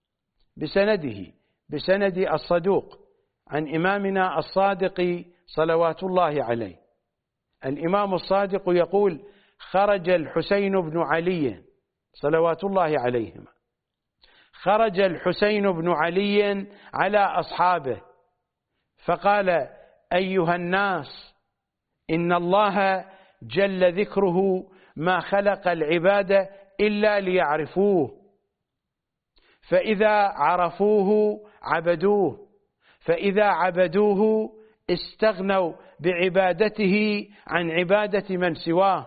بسند الصدوق عن إمامنا الصادق صلوات الله عليه. الإمام الصادق يقول: خرج الحسين بن علي صلوات الله عليهما، خرج الحسين بن علي على أصحابه فقال: أيها الناس، إن الله جل ذكره ما خلق العباد إلا ليعرفوه، فإذا عرفوه عبدوه، فإذا عبدوه استغنوا بعبادته عن عبادة من سواه.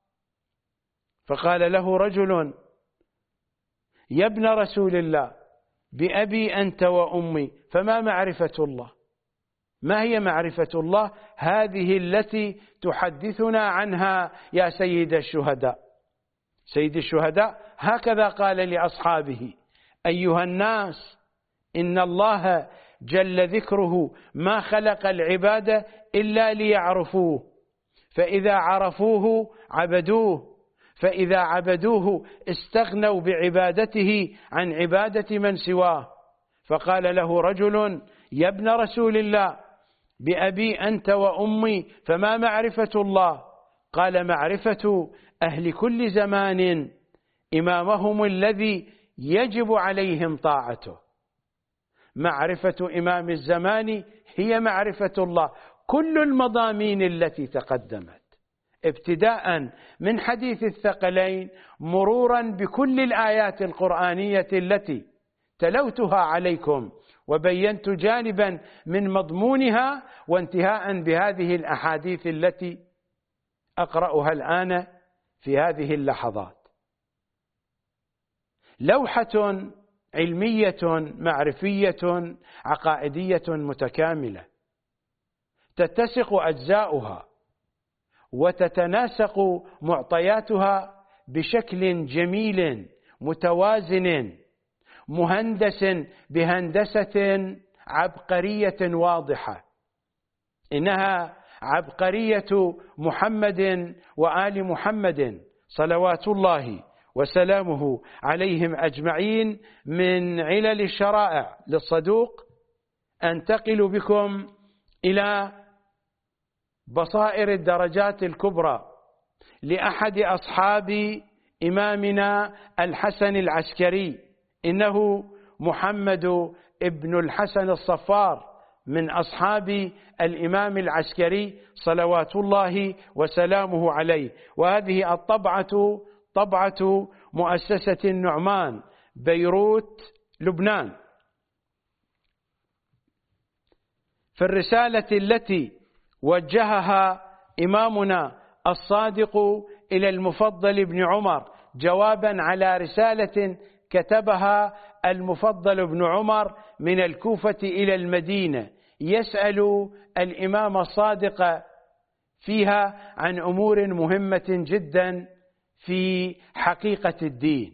فقال له رجل: يا ابن رسول الله، بأبي أنت وأمي، فما معرفة الله؟ ما هي معرفة الله هذه التي تحدثنا عنها يا سيد الشهداء؟ سيد الشهداء هكذا قال لأصحابه: أيها الناس، إن الله جل ذكره ما خلق العباد إلا ليعرفوه، فإذا عرفوه عبدوه، فإذا عبدوه استغنوا بعبادته عن عبادة من سواه. فقال له رجل: يا ابن رسول الله، بأبي أنت وأمي، فما معرفة الله؟ قال: معرفة أهل كل زمان إمامهم الذي يجب عليهم طاعته. معرفة إمام الزمان هي معرفة الله. كل المضامين التي تقدمت ابتداء من حديث الثقلين مرورا بكل الآيات القرآنية التي تلوتها عليكم وبينت جانبا من مضمونها، وانتهاء بهذه الأحاديث التي أقرأها الآن في هذه اللحظات. لوحة علمية معرفية عقائدية متكاملة، تتسق أجزاؤها وتتناسق معطياتها بشكل جميل متوازن مهندس بهندسة عبقرية واضحة. إنها عبقرية محمد وآل محمد صلوات الله وسلامه عليهم أجمعين من علل الشرائع للصدوق، أنتقل بكم إلى بصائر الدرجات الكبرى لأحد أصحاب إمامنا الحسن العسكري، إنه محمد ابن الحسن الصفار من أصحاب الإمام العسكري صلوات الله وسلامه عليه. وهذه الطبعة طبعة مؤسسة النعمان بيروت لبنان. في الرسالة التي وجهها إمامنا الصادق إلى المفضل بن عمر جوابا على رسالة كتبها المفضل بن عمر من الكوفة إلى المدينة، يسأل الإمام الصادق فيها عن أمور مهمة جدا في حقيقة الدين.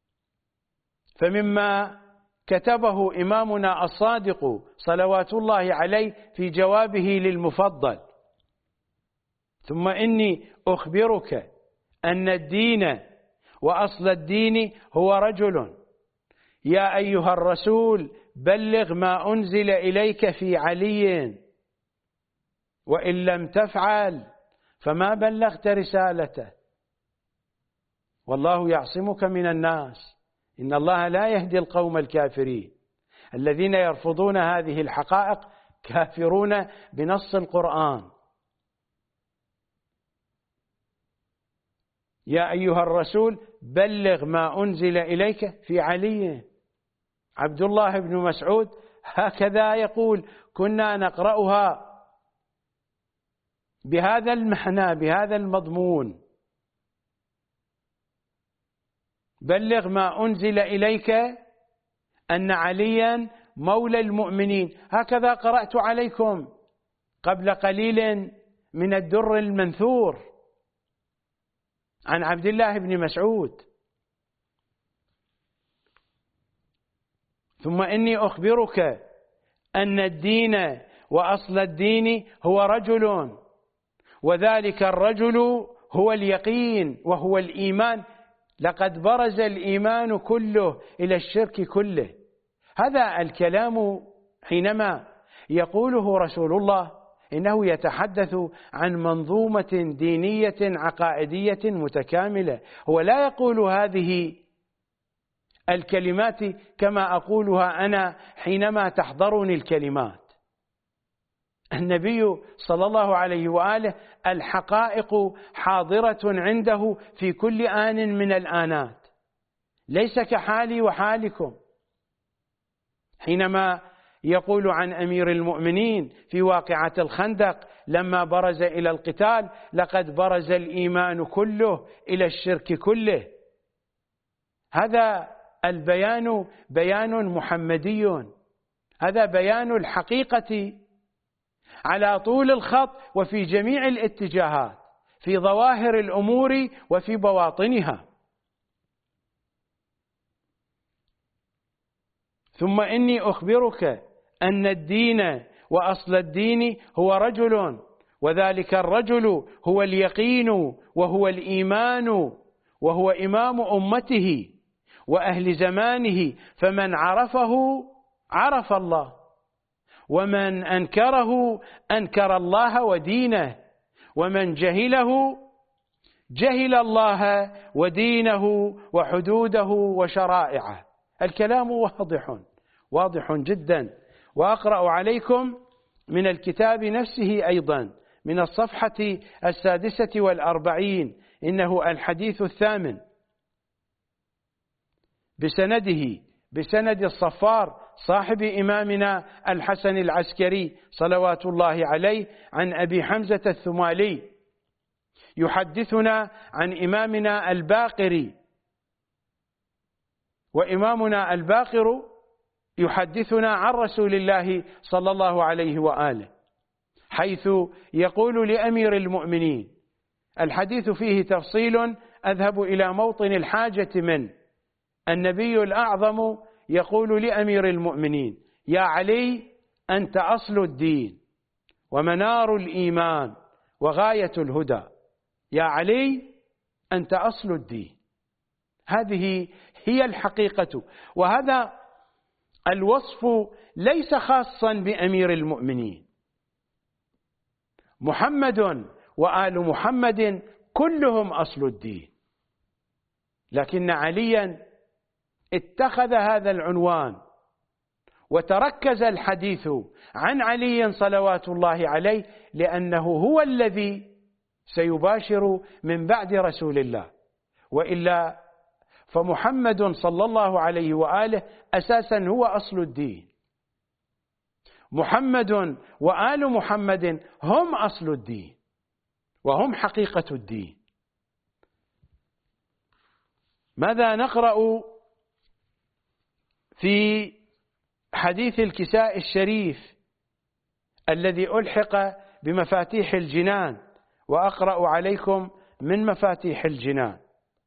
فمما كتبه إمامنا الصادق صلوات الله عليه في جوابه للمفضل: ثم إني أخبرك أن الدين وأصل الدين هو رجل، يا أيها الرسول بلغ ما أنزل إليك في علي، وإن لم تفعل فما بلغت رسالته، والله يعصمك من الناس، إن الله لا يهدي القوم الكافرين. الذين يرفضون هذه الحقائق كافرون بنص القرآن. يا أيها الرسول بلغ ما أنزل إليك في علي. عبد الله بن مسعود هكذا يقول: كنا نقرأها بهذا المعنى بهذا المضمون: بلغ ما أنزل إليك أن عليا مولى المؤمنين. هكذا قرأت عليكم قبل قليل من الدر المنثور عن عبد الله بن مسعود. ثم إني أخبرك أن الدين وأصل الدين هو رجل، وذلك الرجل هو اليقين وهو الإيمان. لقد برز الإيمان كله إلى الشرك كله. هذا الكلام حينما يقوله رسول الله إنه يتحدث عن منظومة دينية عقائدية متكاملة. هو لا يقول هذه الكلمات كما أقولها أنا حينما تحضرني الكلمات. النبي صلى الله عليه وآله الحقائق حاضرة عنده في كل آن من الآنات، ليس كحالي وحالكم. حينما يقول عن أمير المؤمنين في واقعة الخندق لما برز إلى القتال: لقد برز الإيمان كله إلى الشرك كله. هذا البيان بيان محمدي، هذا بيان الحقيقة على طول الخط وفي جميع الاتجاهات، في ظواهر الأمور وفي بواطنها. ثم إني أخبرك أن الدين وأصل الدين هو رجل، وذلك الرجل هو اليقين وهو الإيمان، وهو إمام أمته وأهل زمانه، فمن عرفه عرف الله، ومن أنكره أنكر الله ودينه، ومن جهله جهل الله ودينه وحدوده وشرائعه. الكلام واضح جدا. وأقرأ عليكم من الكتاب نفسه أيضا من الصفحة 46، إنه الحديث 8 بسند الصفار صاحب إمامنا الحسن العسكري صلوات الله عليه عن أبي حمزة الثمالي، يحدثنا عن إمامنا الباقر، وإمامنا الباقر يحدثنا عن رسول الله صلى الله عليه وآله، حيث يقول لأمير المؤمنين: الحديث فيه تفصيل أذهب إلى موطن الحاجة منه. النبي الأعظم يقول لأمير المؤمنين: يا علي أنت أصل الدين ومنار الإيمان وغاية الهدى. يا علي أنت أصل الدين. هذه هي الحقيقة. وهذا الوصف ليس خاصا بأمير المؤمنين. محمد وآل محمد كلهم أصل الدين، لكن عليا اتخذ هذا العنوان وتركز الحديث عن علي صلوات الله عليه، لأنه هو الذي سيباشر من بعد رسول الله، وإلا فمحمد صلى الله عليه وآله أساسا هو أصل الدين. محمد وآل محمد هم أصل الدين وهم حقيقة الدين. ماذا نقرأ في حديث الكساء الشريف الذي ألحق بمفاتيح الجنان، وأقرأ عليكم من مفاتيح الجنان.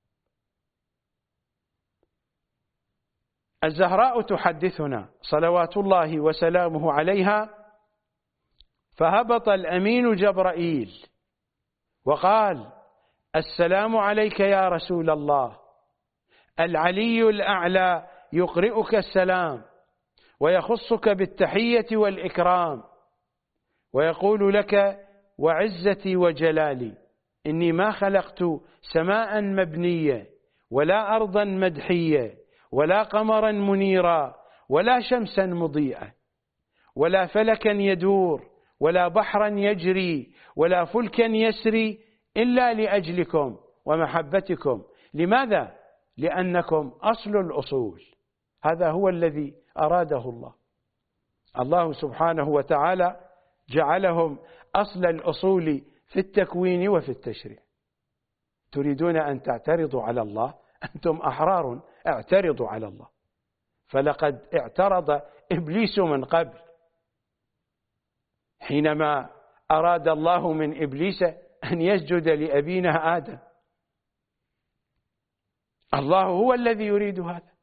الزهراء تحدثنا صلوات الله وسلامه عليها: فهبط الأمين جبرائيل وقال: السلام عليك يا رسول الله، العلي الأعلى يقرئك السلام ويخصك بالتحية والإكرام، ويقول لك: وعزتي وجلالي إني ما خلقت سماء مبنية ولا أرضا مدحية ولا قمرا منيرا ولا شمسا مضيئة ولا فلكا يدور ولا بحرا يجري ولا فلكا يسري إلا لأجلكم ومحبتكم. لماذا؟ لأنكم أصل الأصول. هذا هو الذي أراده الله. الله سبحانه وتعالى جعلهم أصل الأصول في التكوين وفي التشريع. تريدون أن تعترضوا على الله؟ أنتم أحرار، اعترضوا على الله. فلقد اعترض إبليس من قبل، حينما أراد الله من إبليس أن يسجد لأبينا آدم. الله هو الذي يريد هذا.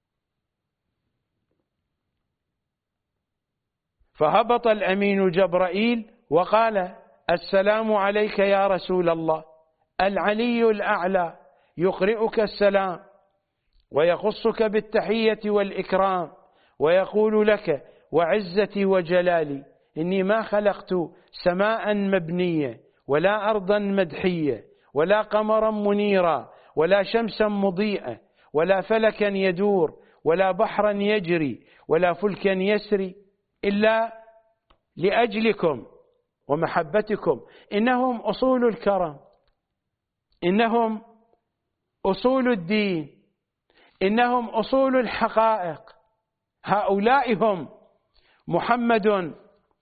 فهبط الأمين جبرائيل وقال: السلام عليك يا رسول الله، العلي الأعلى يقرئك السلام ويخصك بالتحية والإكرام، ويقول لك: وعزتي وجلالي إني ما خلقت سماء مبنية ولا أرضا مدحية ولا قمرا منيرا ولا شمسا مضيئة ولا فلكا يدور ولا بحرا يجري ولا فلكا يسري إلا لأجلكم ومحبتكم. إنهم أصول الكرم، إنهم أصول الدين، إنهم أصول الحقائق. هؤلاء هم محمد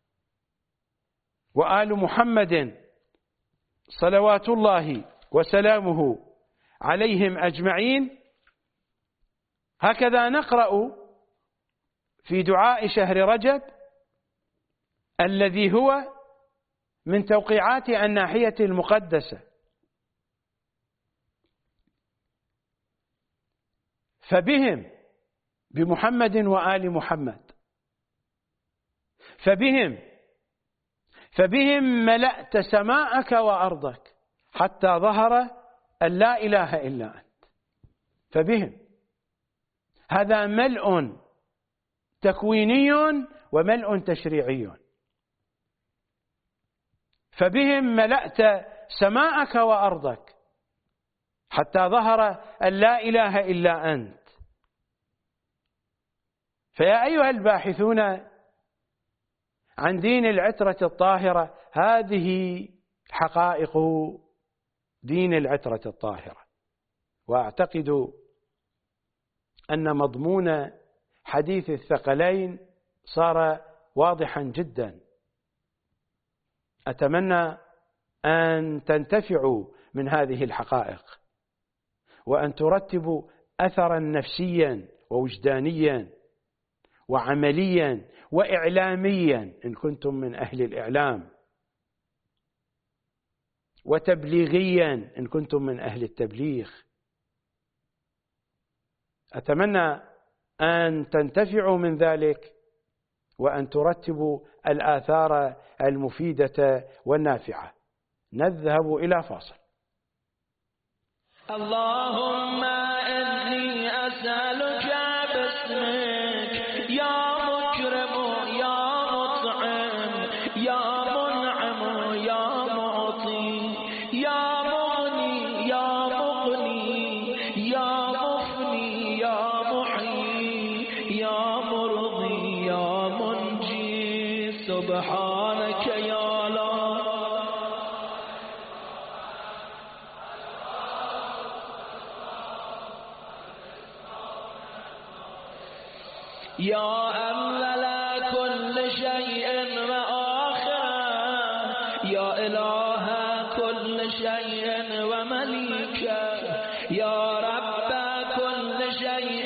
وآل محمد صلوات الله وسلامه عليهم أجمعين. هكذا نقرأ في دعاء شهر رجب الذي هو من توقيعات الناحية المقدسة: فبهم، بمحمد وآل محمد، فبهم ملأت سماءك وأرضك حتى ظهر أن لا إله إلا أنت. فبهم، هذا ملء تكويني وملء تشريعي. فبهم ملأت سماءك وأرضك حتى ظهر أن لا إله إلا أنت. فيا أيها الباحثون عن دين العترة الطاهرة، هذه حقائق دين العترة الطاهرة. وأعتقد أن مضمون حديث الثقلين صار واضحا جدا. أتمنى أن تنتفعوا من هذه الحقائق، وأن ترتبوا أثرا نفسيا ووجدانيا وعمليا وإعلاميا إن كنتم من أهل الإعلام، وتبليغيا إن كنتم من أهل التبليغ. أتمنى أن تنتفعوا من ذلك، وأن ترتبوا الآثار المفيدة والنافعة. نذهب إلى فاصل. اللهم سبحانك يا الله. يا أول كل شيء وآخره، يا إله كل شيء ومليكه، يا رب كل شيء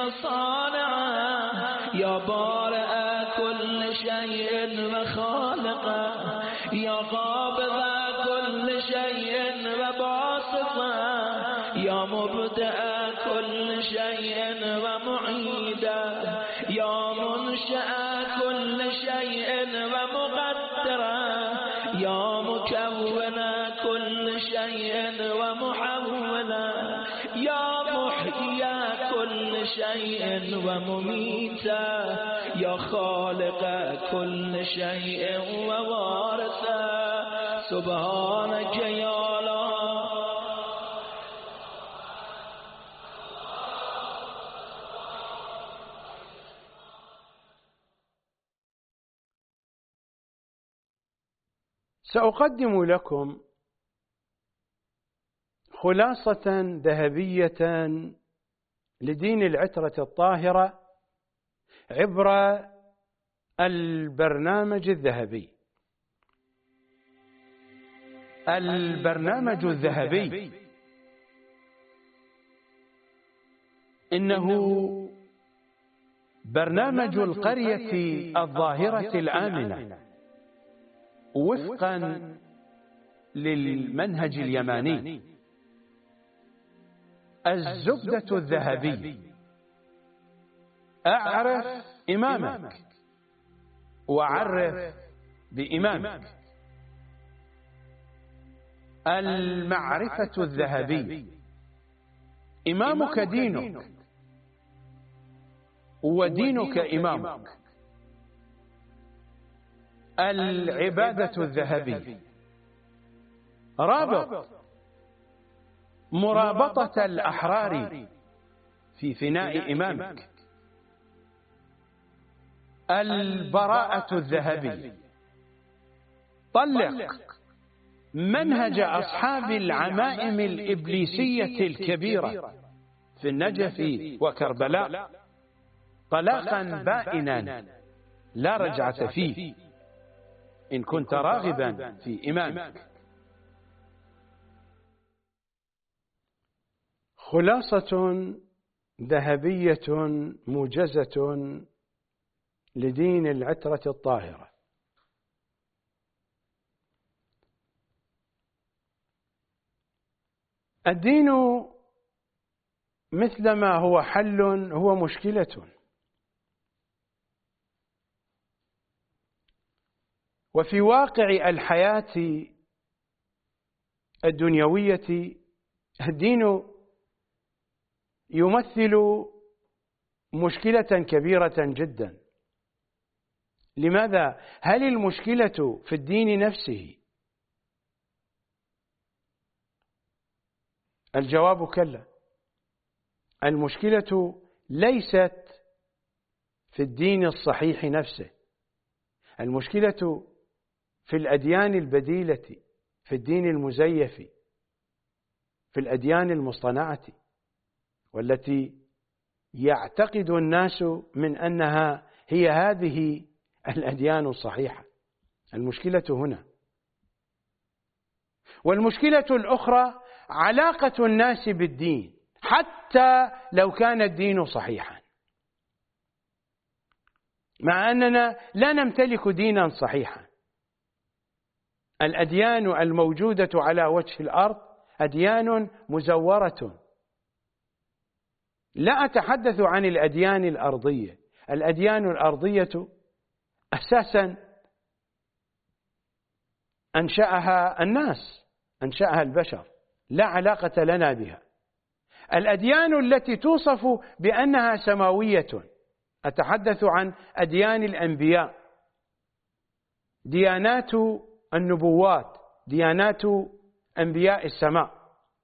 وصانعه، يا بارئ كل شيء وخالقه، يا قابض كل شيء وباسطه، يا مبدأ كل شيء ومعيده، يا منشأ كل شيء ومقدره، يا مكون كل شيء ومحوله، يا محيي كل شيء ومميته، يا خالق كل شيء ووارثه. سبحانك يا الله. سأقدم لكم خلاصة ذهبية لدين العترة الطاهرة عبر البرنامج الذهبي. البرنامج الذهبي إنه برنامج القرية الظاهرة الآمنة وفقا للمنهج اليماني. الزبدة الذهبي: أعرف إمامك وعرف بإمامك. المعرفة الذهبي: إمامك دينك ودينك إمامك. العبادة الذهبي: رابط مرابطة الأحرار في فناء إمامك. البراءة الذهبي: طلق منهج أصحاب العمائم الإبليسية الكبيرة في النجف وكربلاء طلاقا بائنا لا رجعة فيه إن كنت راغبا في إمامك. خلاصة ذهبية موجزة لدين العترة الطاهرة. الدين مثلما هو حل هو مشكلة، وفي واقع الحياة الدنيوية الدين يمثل مشكلة كبيرة جدا. لماذا؟ هل المشكلة في الدين نفسه؟ الجواب كلا. المشكلة ليست في الدين الصحيح نفسه، المشكلة في الأديان البديلة، في الدين المزيف، في الأديان المصطنعة، والتي يعتقد الناس من أنها هي هذه الأديان الصحيحة. المشكلة هنا. والمشكلة الأخرى علاقة الناس بالدين حتى لو كان الدين صحيحا، مع أننا لا نمتلك دينا صحيحا. الأديان الموجودة على وجه الأرض أديان مزورة. لا أتحدث عن الأديان الأرضية. الأديان الأرضية أساسا أنشأها الناس، أنشأها البشر، لا علاقة لنا بها. الأديان التي توصف بأنها سماوية، أتحدث عن أديان الأنبياء، ديانات النبوات، ديانات أنبياء السماء،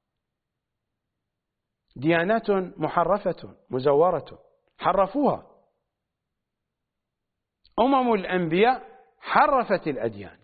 ديانات محرفة مزورة حرفوها. أمم الأنبياء حرفت الأديان،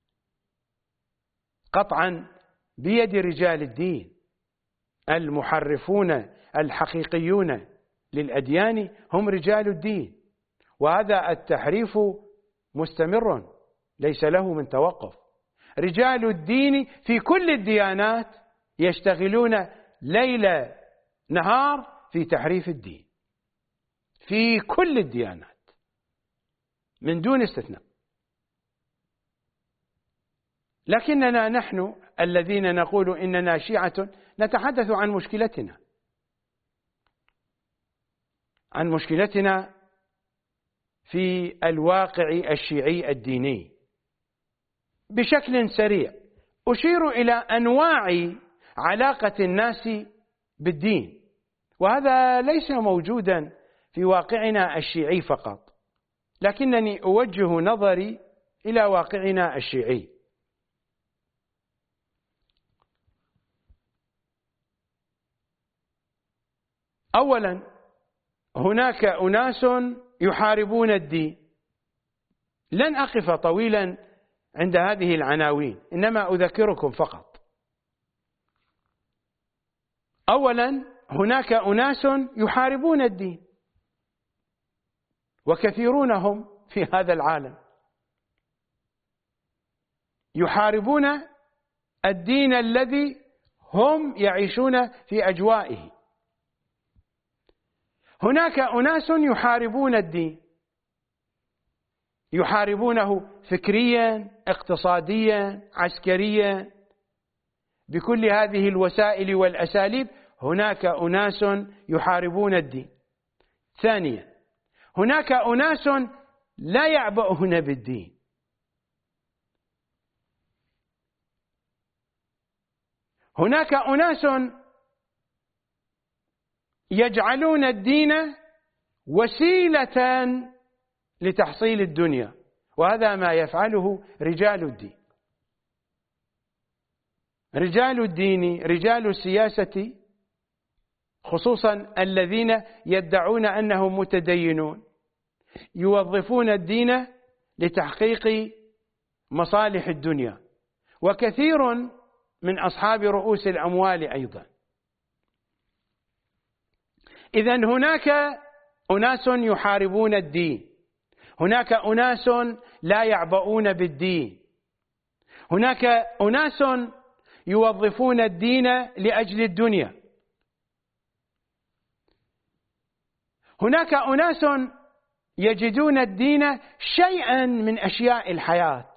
قطعا بيد رجال الدين. المحرفون الحقيقيون للأديان هم رجال الدين، وهذا التحريف مستمر ليس له من توقف. رجال الدين في كل الديانات يشتغلون ليل نهار في تحريف الدين، في كل الديانات من دون استثناء. لكننا نحن الذين نقول إننا شيعة نتحدث عن مشكلتنا، عن مشكلتنا في الواقع الشيعي الديني. بشكل سريع أشير إلى أنواع علاقة الناس بالدين، وهذا ليس موجودا في واقعنا الشيعي فقط، لكنني أوجه نظري إلى واقعنا الشيعي. أولا، هناك أناس يحاربون الدين. لن أقف طويلا عند هذه العناوين، إنما أذكركم فقط. أولا، هناك أناس يحاربون الدين، وكثيرون هم في هذا العالم يحاربون الدين الذي هم يعيشون في أجوائه. هناك أناس يحاربون الدين، يحاربونه فكريا، اقتصاديا، عسكريا، بكل هذه الوسائل والأساليب. هناك أناس يحاربون الدين. ثانيا، هناك أناس لا يعبؤون بالدين. هناك أناس يجعلون الدين وسيلة لتحصيل الدنيا، وهذا ما يفعله رجال الدين. رجال الدين، رجال السياسة، خصوصا الذين يدعون أنهم متدينون، يوظفون الدين لتحقيق مصالح الدنيا، وكثير من أصحاب رؤوس الأموال أيضا. إذن هناك أناس يحاربون الدين، هناك أناس لا يعبؤون بالدين، هناك أناس يوظفون الدين لأجل الدنيا، هناك أناس يجدون الدين شيئا من أشياء الحياة،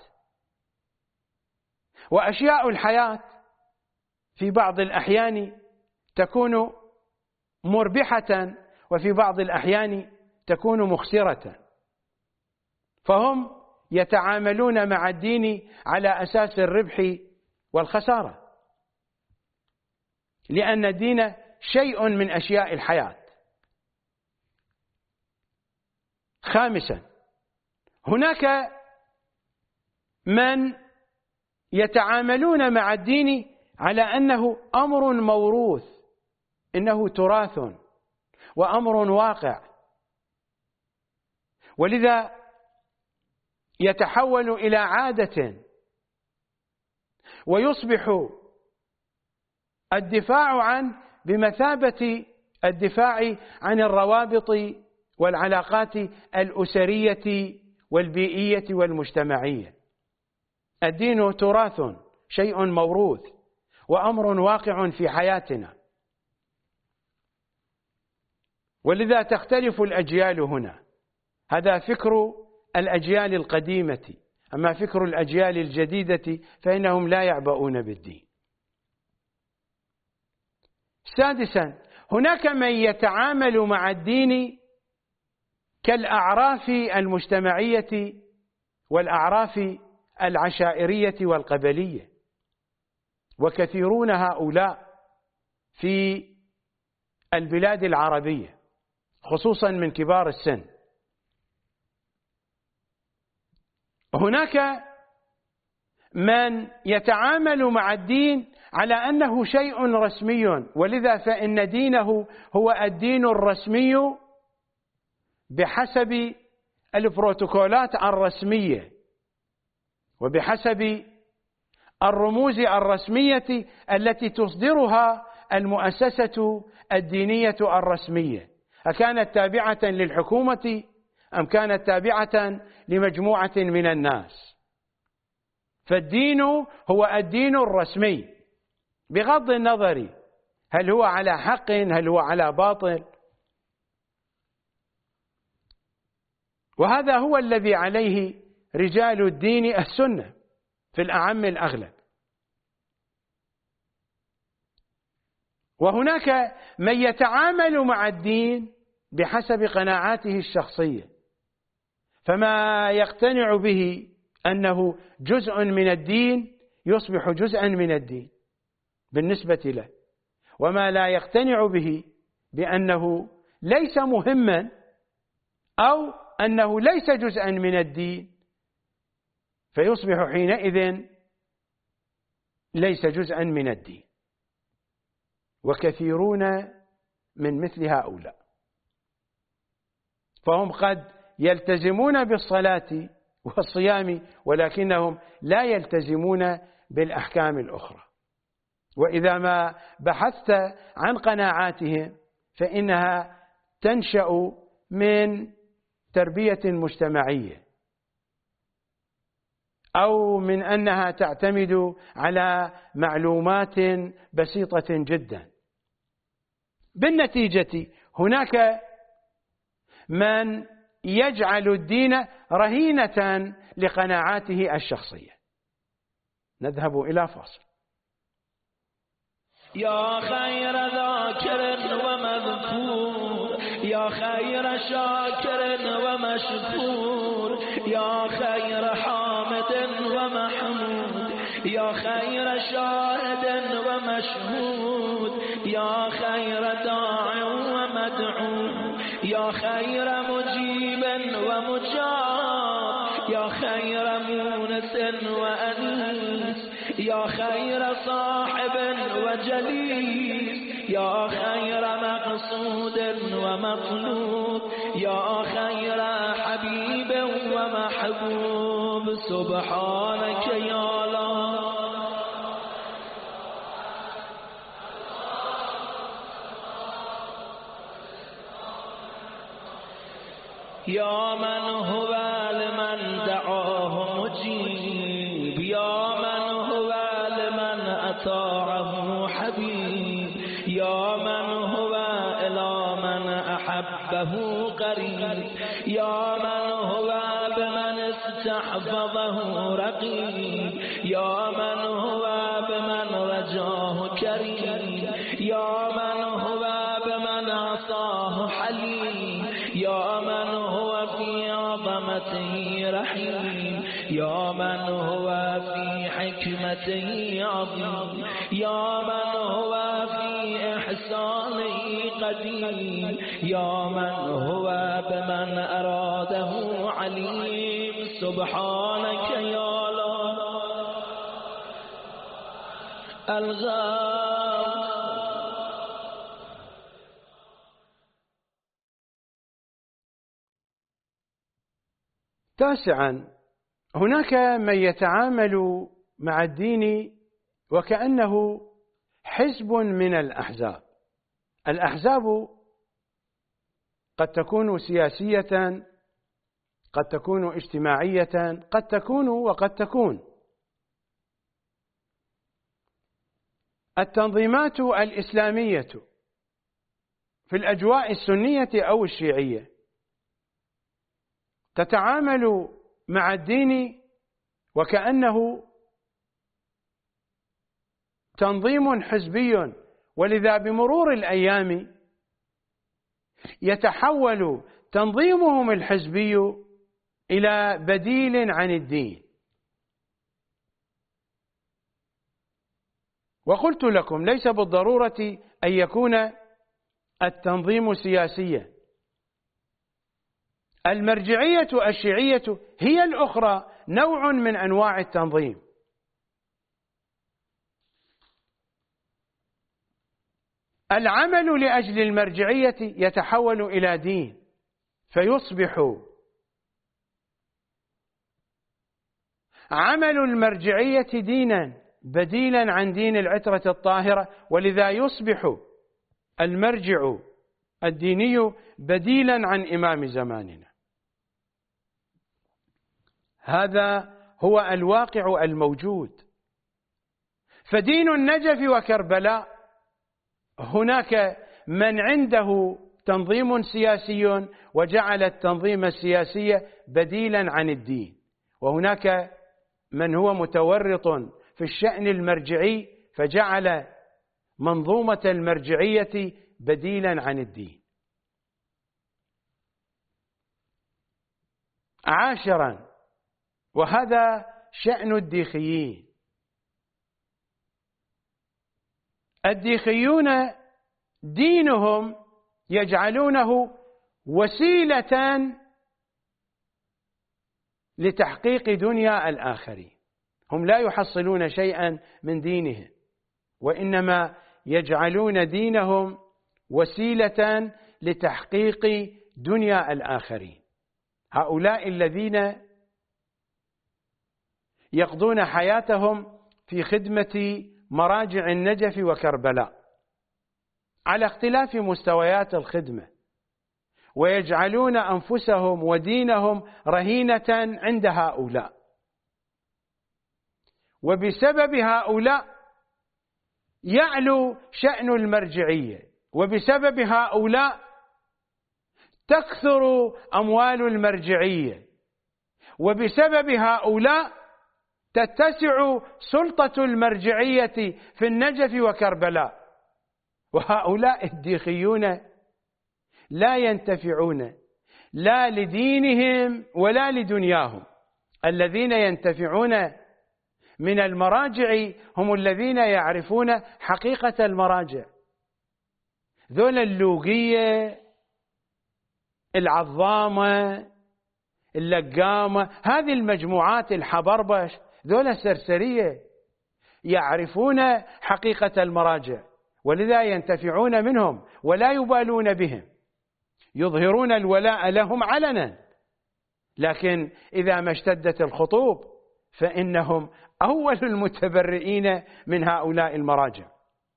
وأشياء الحياة في بعض الأحيان تكون مربحة، وفي بعض الأحيان تكون مخسرة، فهم يتعاملون مع الدين على أساس الربح والخسارة، لأن الدين شيء من أشياء الحياة. خامسا، هناك من يتعاملون مع الدين على أنه أمر موروث، إنه تراث وأمر واقع، ولذا يتحول إلى عادة، ويصبح الدفاع عنه بمثابة الدفاع عن الروابط والعلاقات الأسرية والبيئية والمجتمعية. الدين تراث، شيء موروث، وأمر واقع في حياتنا، ولذا تختلف الأجيال هنا. هذا فكر الأجيال القديمة، أما فكر الأجيال الجديدة فإنهم لا يعبؤون بالدين. سادسا، هناك من يتعامل مع الدين كالأعراف المجتمعية والأعراف العشائرية والقبلية، وكثيرون هؤلاء في البلاد العربية، خصوصا من كبار السن. هناك من يتعامل مع الدين على أنه شيء رسمي، ولذا فإن دينه هو الدين الرسمي بحسب البروتوكولات الرسمية وبحسب الرموز الرسمية التي تصدرها المؤسسة الدينية الرسمية، أكانت تابعة للحكومة أم كانت تابعة لمجموعة من الناس. فالدين هو الدين الرسمي بغض النظر هل هو على حق هل هو على باطل، وهذا هو الذي عليه رجال الدين السنة في الأعم الأغلب. وهناك من يتعامل مع الدين بحسب قناعاته الشخصية، فما يقتنع به أنه جزء من الدين يصبح جزءا من الدين بالنسبة له، وما لا يقتنع به بأنه ليس مهما أو أنه ليس جزءا من الدين فيصبح حينئذ ليس جزءا من الدين. وكثيرون من مثل هؤلاء، فهم قد يلتزمون بالصلاة والصيام ولكنهم لا يلتزمون بالأحكام الأخرى. وإذا ما بحثت عن قناعاتهم فإنها تنشأ من تربية مجتمعية، أو من أنها تعتمد على معلومات بسيطة جدا. بالنتيجة هناك من يجعل الدين رهينة لقناعاته الشخصية. نذهب إلى فاصل. يا خير ذاكر ومذكور، يا خير شاكر ومشكور، يا خير حامد ومحمود، يا خير شاهد ومشهود، يا خير داع ومدعو، يا خير مجيب ومجاب، يا خير مونس وأنيس، يا خير صاحب وجليس، يا خير مقصود ومطلوب، يا خير حبيب ومحبوب. سبحانك يا الله، يا من هو لمن دعاه مجيب، يا من هو لمن أطاعه حبيب، يا من هو إلى من أحبه قريب، يا من هو بمن استحفظه رقيب، يا من هو بمن رجاه كريم، يا من هو بمن عصاه حليم، يا من هو في عظمته رحيم، يا من هو في حكمته عظيم، يا من هو في إحسانه قديم، يا من هو بمن أراده عليم. سبحانك يا الله. تاسعا، هناك من يتعامل مع الدين وكأنه حزب من الأحزاب. الأحزاب قد تكون سياسية، قد تكون اجتماعية، قد تكون وقد تكون. التنظيمات الإسلامية في الأجواء السنية أو الشيعية تتعامل مع الدين وكأنه تنظيم حزبي، ولذا بمرور الأيام يتحول تنظيمهم الحزبي إلى بديل عن الدين. وقلت لكم ليس بالضرورة أن يكون التنظيم سياسيا. المرجعية الشيعية هي الأخرى نوع من أنواع التنظيم. العمل لأجل المرجعية يتحول إلى دين، فيصبح عمل المرجعية دينا بديلا عن دين العترة الطاهرة، ولذا يصبح المرجع الديني بديلا عن إمام زماننا. هذا هو الواقع الموجود. فدين النجف وكربلاء هناك من عنده تنظيم سياسي وجعل التنظيم السياسي بديلا عن الدين، وهناك من هو متورط في الشأن المرجعي فجعل منظومة المرجعية بديلا عن الدين. عاشرا، وهذا شأن الديخيين. الديخيون دينهم يجعلونه وسيلة لتحقيق دنيا الآخرين. هم لا يحصلون شيئا من دينهم، وإنما يجعلون دينهم وسيلة لتحقيق دنيا الآخرين. هؤلاء الذين يقضون حياتهم في خدمة مراجع النجف وكربلاء على اختلاف مستويات الخدمة، ويجعلون أنفسهم ودينهم رهينة عند هؤلاء، وبسبب هؤلاء يعلو شأن المرجعية، وبسبب هؤلاء تكثر أموال المرجعية، وبسبب هؤلاء تتسع سلطة المرجعية في النجف وكربلاء. وهؤلاء الديخيون لا ينتفعون لا لدينهم ولا لدنياهم. الذين ينتفعون من المراجع هم الذين يعرفون حقيقة المراجع، ذول اللوقية، العظامة، اللقامة، هذه المجموعات الحبربش، ذول السرسرية يعرفون حقيقة المراجع، ولذا ينتفعون منهم ولا يبالون بهم، يظهرون الولاء لهم علنا، لكن إذا ما اشتدت الخطوب فإنهم أول المتبرئين من هؤلاء المراجع.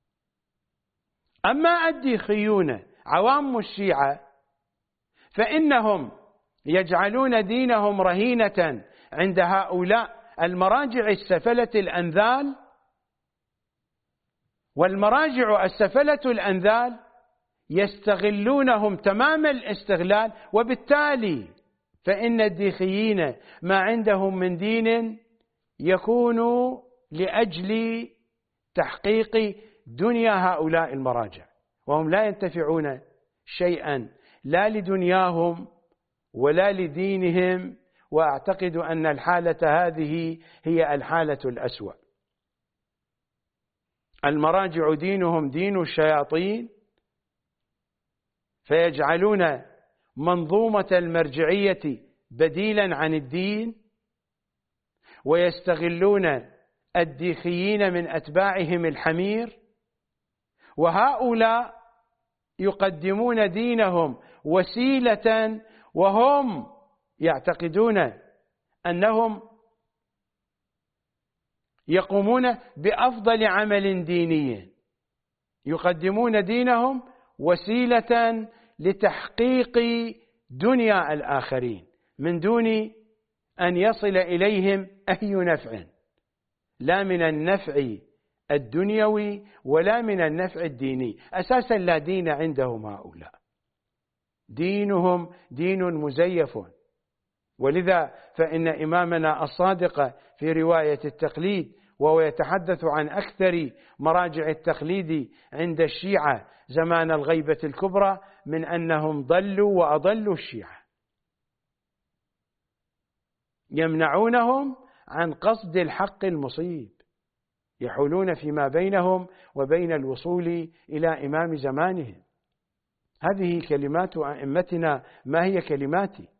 أما الديخيون عوام الشيعة فإنهم يجعلون دينهم رهينة عند هؤلاء المراجع السفلة الأنذال، والمراجع السفلة الأنذال يستغلونهم تمام الاستغلال، وبالتالي فإن الديخيين ما عندهم من دين يكون لأجل تحقيق دنيا هؤلاء المراجع، وهم لا ينتفعون شيئا لا لدنياهم ولا لدينهم. وأعتقد أن الحالة هذه هي الحالة الأسوأ. المراجع دينهم دين الشياطين، فيجعلون منظومة المرجعية بديلا عن الدين، ويستغلون الديخيين من أتباعهم الحمير، وهؤلاء يقدمون دينهم وسيلة، وهم يعتقدون أنهم يقومون بأفضل عمل ديني، يقدمون دينهم وسيلة لتحقيق دنيا الآخرين من دون أن يصل إليهم أي نفع، لا من النفع الدنيوي ولا من النفع الديني. أساسا لا دين عندهم هؤلاء، دينهم دين مزيف. ولذا فإن إمامنا الصادق في رواية التقليد وهو يتحدث عن أكثر مراجع التقليد عند الشيعة زمان الغيبة الكبرى من أنهم ضلوا وأضلوا الشيعة، يمنعونهم عن قصد الحق المصيب، يحولون فيما بينهم وبين الوصول إلى إمام زمانهم. هذه كلمات أئمتنا ما هي كلماتي.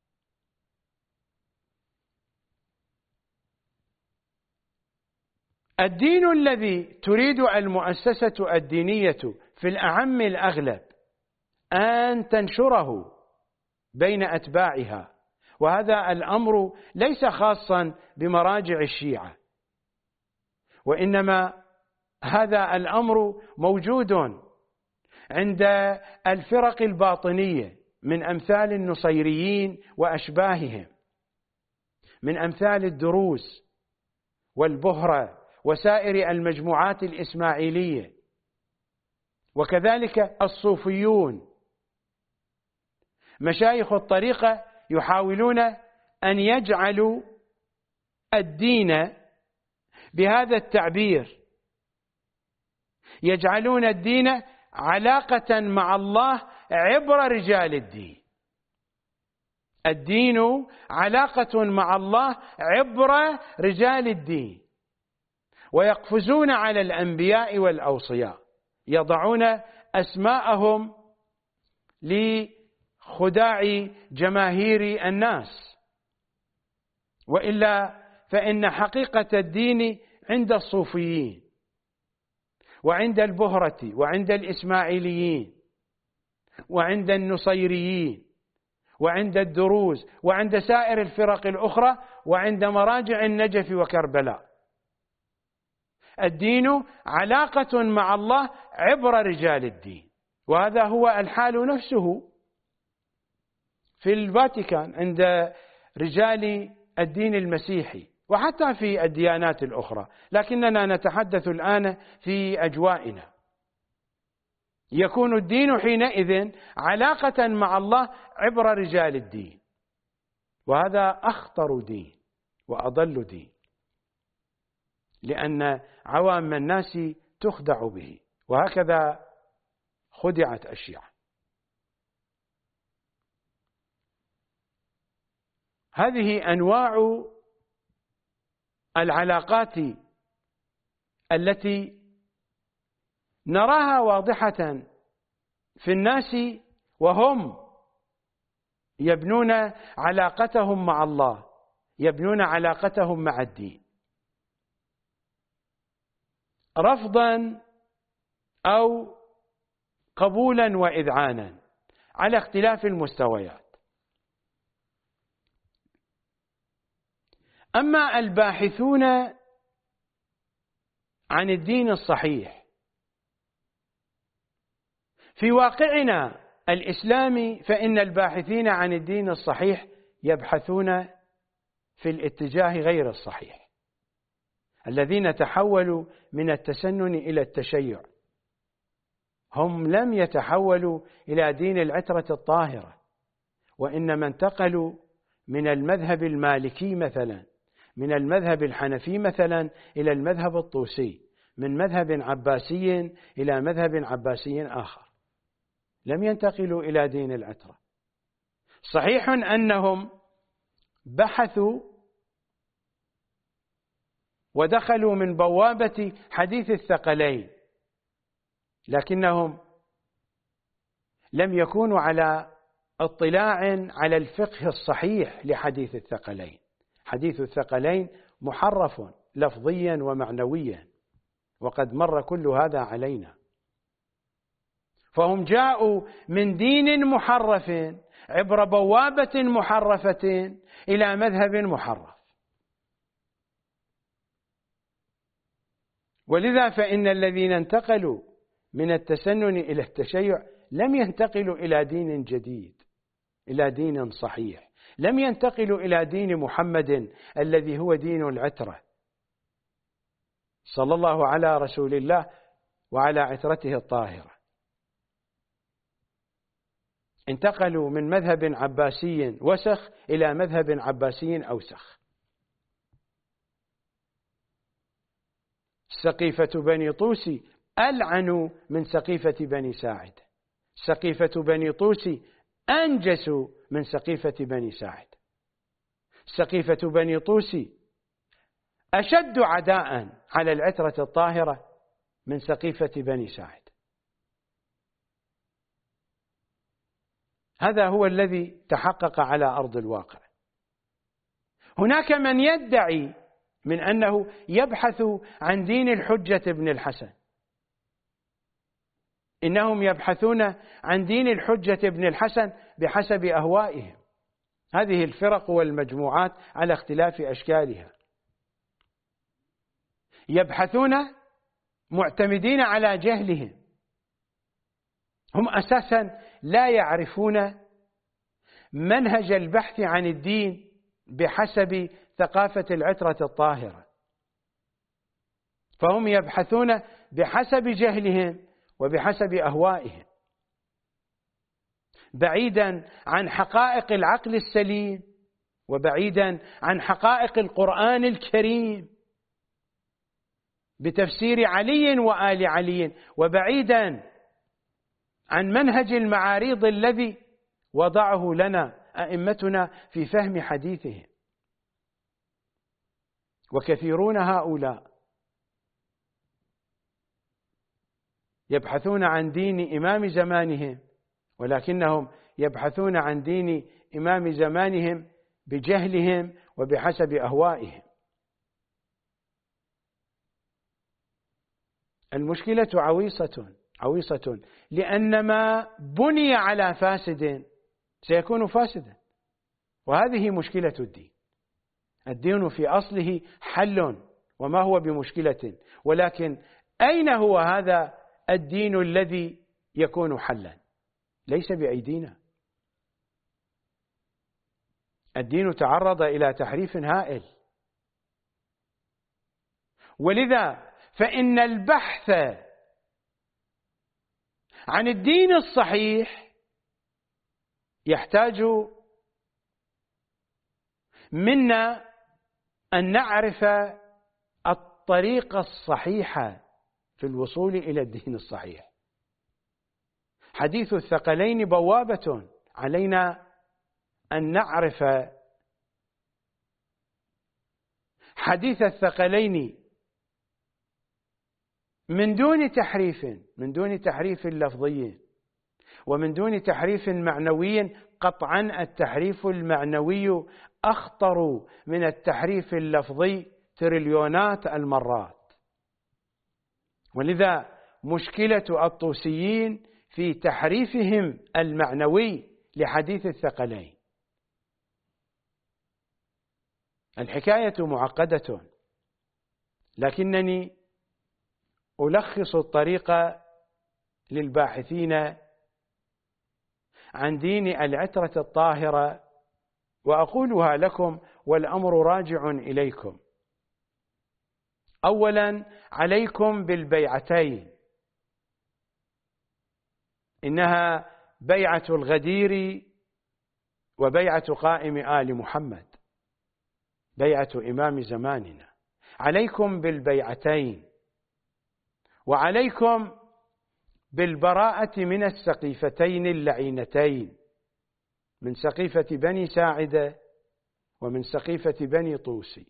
الدين الذي تريد المؤسسة الدينية في الأعم الأغلب أن تنشره بين أتباعها وهذا الأمر ليس خاصا بمراجع الشيعة، وإنما هذا الأمر موجود عند الفرق الباطنية من أمثال النصيريين وأشباههم، من أمثال الدروز والبهرة وسائر المجموعات الإسماعيلية، وكذلك الصوفيون. مشايخ الطريقة يحاولون أن يجعلوا الدين بهذا التعبير، يجعلون الدين علاقة مع الله عبر رجال الدين. الدين علاقة مع الله عبر رجال الدين، ويقفزون على الأنبياء والأوصياء، يضعون أسماءهم لخداع جماهير الناس، وإلا فإن حقيقة الدين عند الصوفيين وعند البهرة وعند الإسماعيليين وعند النصيريين وعند الدروز وعند سائر الفرق الأخرى وعند مراجع النجف وكربلاء. الدين علاقة مع الله عبر رجال الدين، وهذا هو الحال نفسه في الفاتيكان عند رجال الدين المسيحي وحتى في الديانات الأخرى، لكننا نتحدث الآن في أجوائنا. يكون الدين حينئذ علاقة مع الله عبر رجال الدين، وهذا أخطر دين وأضل دين، لأن عوام الناس تخدع به، وهكذا خدعت الشيعة. هذه أنواع العلاقات التي نراها واضحة في الناس وهم يبنون علاقتهم مع الله، يبنون علاقتهم مع الدين، رفضا أو قبولا وإذعانا على اختلاف المستويات. أما الباحثون عن الدين الصحيح في واقعنا الإسلامي، فإن الباحثين عن الدين الصحيح يبحثون في الاتجاه غير الصحيح، الذين تحولوا من التسنن إلى التشيع. هم لم يتحولوا إلى دين العترة الطاهرة، وإنما انتقلوا من المذهب المالكي مثلا، من المذهب الحنفي مثلا، إلى المذهب الطوسي، من مذهب عباسي إلى مذهب عباسي آخر، لم ينتقلوا إلى دين العترة. صحيح أنهم بحثوا ودخلوا من بوابة حديث الثقلين، لكنهم لم يكونوا على اطلاع على الفقه الصحيح لحديث الثقلين. حديث الثقلين محرف لفظيا ومعنويا، وقد مر كل هذا علينا. فهم جاءوا من دين محرف عبر بوابة محرفة إلى مذهب محرف، ولذا فإن الذين انتقلوا من التسنن إلى التشيع لم ينتقلوا إلى دين جديد، إلى دين صحيح، لم ينتقلوا إلى دين محمد الذي هو دين العترة صلى الله على رسول الله وعلى عترته الطاهرة. انتقلوا من مذهب عباسي وسخ إلى مذهب عباسي أوسخ. سقيفة بني طوسي ألعنوا من سقيفة بني ساعد، سقيفة بني طوسي أنجسوا من سقيفة بني ساعد، سقيفة بني طوسي أشد عداء على العترة الطاهرة من سقيفة بني ساعد. هذا هو الذي تحقق على أرض الواقع. هناك من يدعي من أنه يبحث عن دين الحجة بن الحسن، إنهم يبحثون عن دين الحجة بن الحسن بحسب أهوائهم، هذه الفرق والمجموعات على اختلاف أشكالها. يبحثون معتمدين على جهلهم، هم أساسا لا يعرفون منهج البحث عن الدين بحسب ثقافة العترة الطاهرة، فهم يبحثون بحسب جهلهم وبحسب أهوائهم، بعيدا عن حقائق العقل السليم وبعيدا عن حقائق القرآن الكريم بتفسير علي وآل علي، وبعيدا عن منهج المعاريض الذي وضعه لنا أئمتنا في فهم حديثهم. وكثيرون هؤلاء يبحثون عن دين إمام زمانهم، ولكنهم يبحثون عن دين إمام زمانهم بجهلهم وبحسب أهوائهم. المشكلة عويصة، لأن ما بني على فاسد سيكون فاسدا، وهذه مشكلة الدين. الدين في أصله حل وما هو بمشكلة، ولكن أين هو هذا الدين الذي يكون حلا؟ ليس بأيدينا. الدين تعرض إلى تحريف هائل، ولذا فإن البحث عن الدين الصحيح يحتاج منا أن نعرف الطريق الصحيحة في الوصول إلى الدين الصحيح. حديث الثقلين بوابة، علينا أن نعرف حديث الثقلين من دون تحريف لفظي ومن دون تحريف معنوي. قطعا التحريف المعنوي أخطر من التحريف اللفظي تريليونات المرات، ولذا مشكلة الطوسيين في تحريفهم المعنوي لحديث الثقلين. الحكاية معقدة، لكنني ألخص الطريق للباحثين عن دين العترة الطاهرة وأقولها لكم والأمر راجع إليكم. أولا، عليكم بالبيعتين، إنها بيعة الغدير وبيعة قائم آل محمد، بيعة إمام زماننا. عليكم بالبيعتين، وعليكم بالبراءة من السقيفتين اللعينتين، من سقيفة بني ساعدة ومن سقيفة بني طوسي،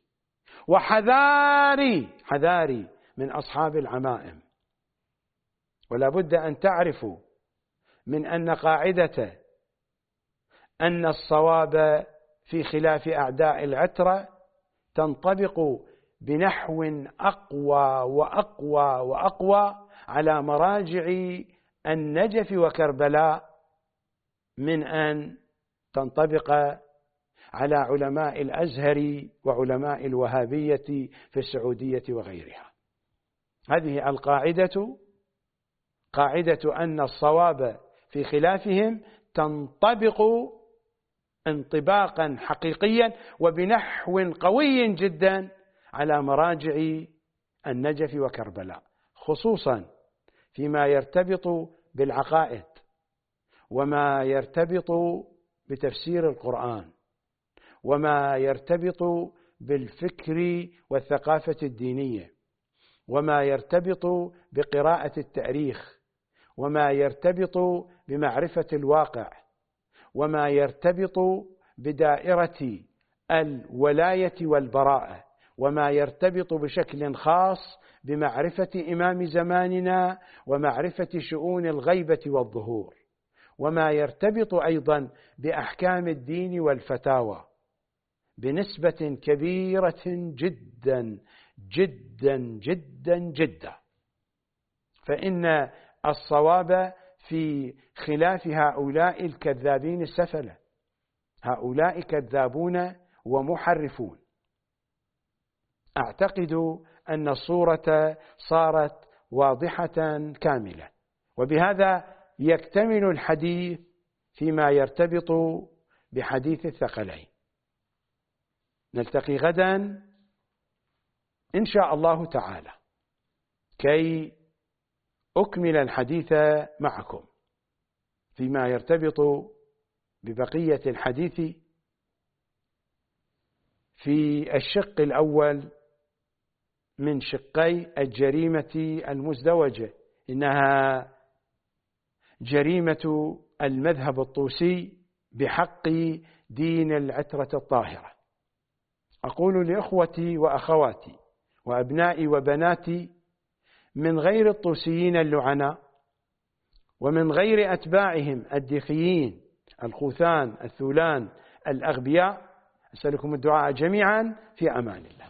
وحذاري من أصحاب العمائم. ولا بد أن تعرفوا من أن قاعدة أن الصواب في خلاف أعداء العترة تنطبق بنحو أقوى وأقوى وأقوى على مراجع النجف وكربلاء من أن تنطبق على علماء الأزهر وعلماء الوهابية في السعودية وغيرها. هذه القاعدة، قاعدة أن الصواب في خلافهم، تنطبق انطباقا حقيقيا وبنحو قوي جدا على مراجع النجف وكربلاء، خصوصا فيما يرتبط بالعقائد وما يرتبط بتفسير القرآن وما يرتبط بالفكر والثقافة الدينية وما يرتبط بقراءة التاريخ وما يرتبط بمعرفة الواقع وما يرتبط بدائرة الولاية والبراءة وما يرتبط بشكل خاص بمعرفة إمام زماننا ومعرفة شؤون الغيبة والظهور، وما يرتبط أيضا بأحكام الدين والفتاوى بنسبة كبيرة جدا جدا جدا جدا. فإن الصواب في خلاف هؤلاء الكذابين السفلة هؤلاء كذابون ومحرفون. أعتقد أن الصورة صارت واضحة كاملة، وبهذا يكتمل الحديث فيما يرتبط بحديث الثقلين. نلتقي غدا إن شاء الله تعالى كي أكمل الحديث معكم فيما يرتبط ببقية الحديث في الشق الأول من شقي الجريمة المزدوجة، إنها جريمة المذهب الطوسي بحق دين العترة الطاهرة. أقول لإخوتي وأخواتي وأبنائي وبناتي من غير الطوسيين اللعناء ومن غير أتباعهم الدخيين الخوثان الثولان الأغبياء، أسألكم الدعاء جميعا في أمان الله.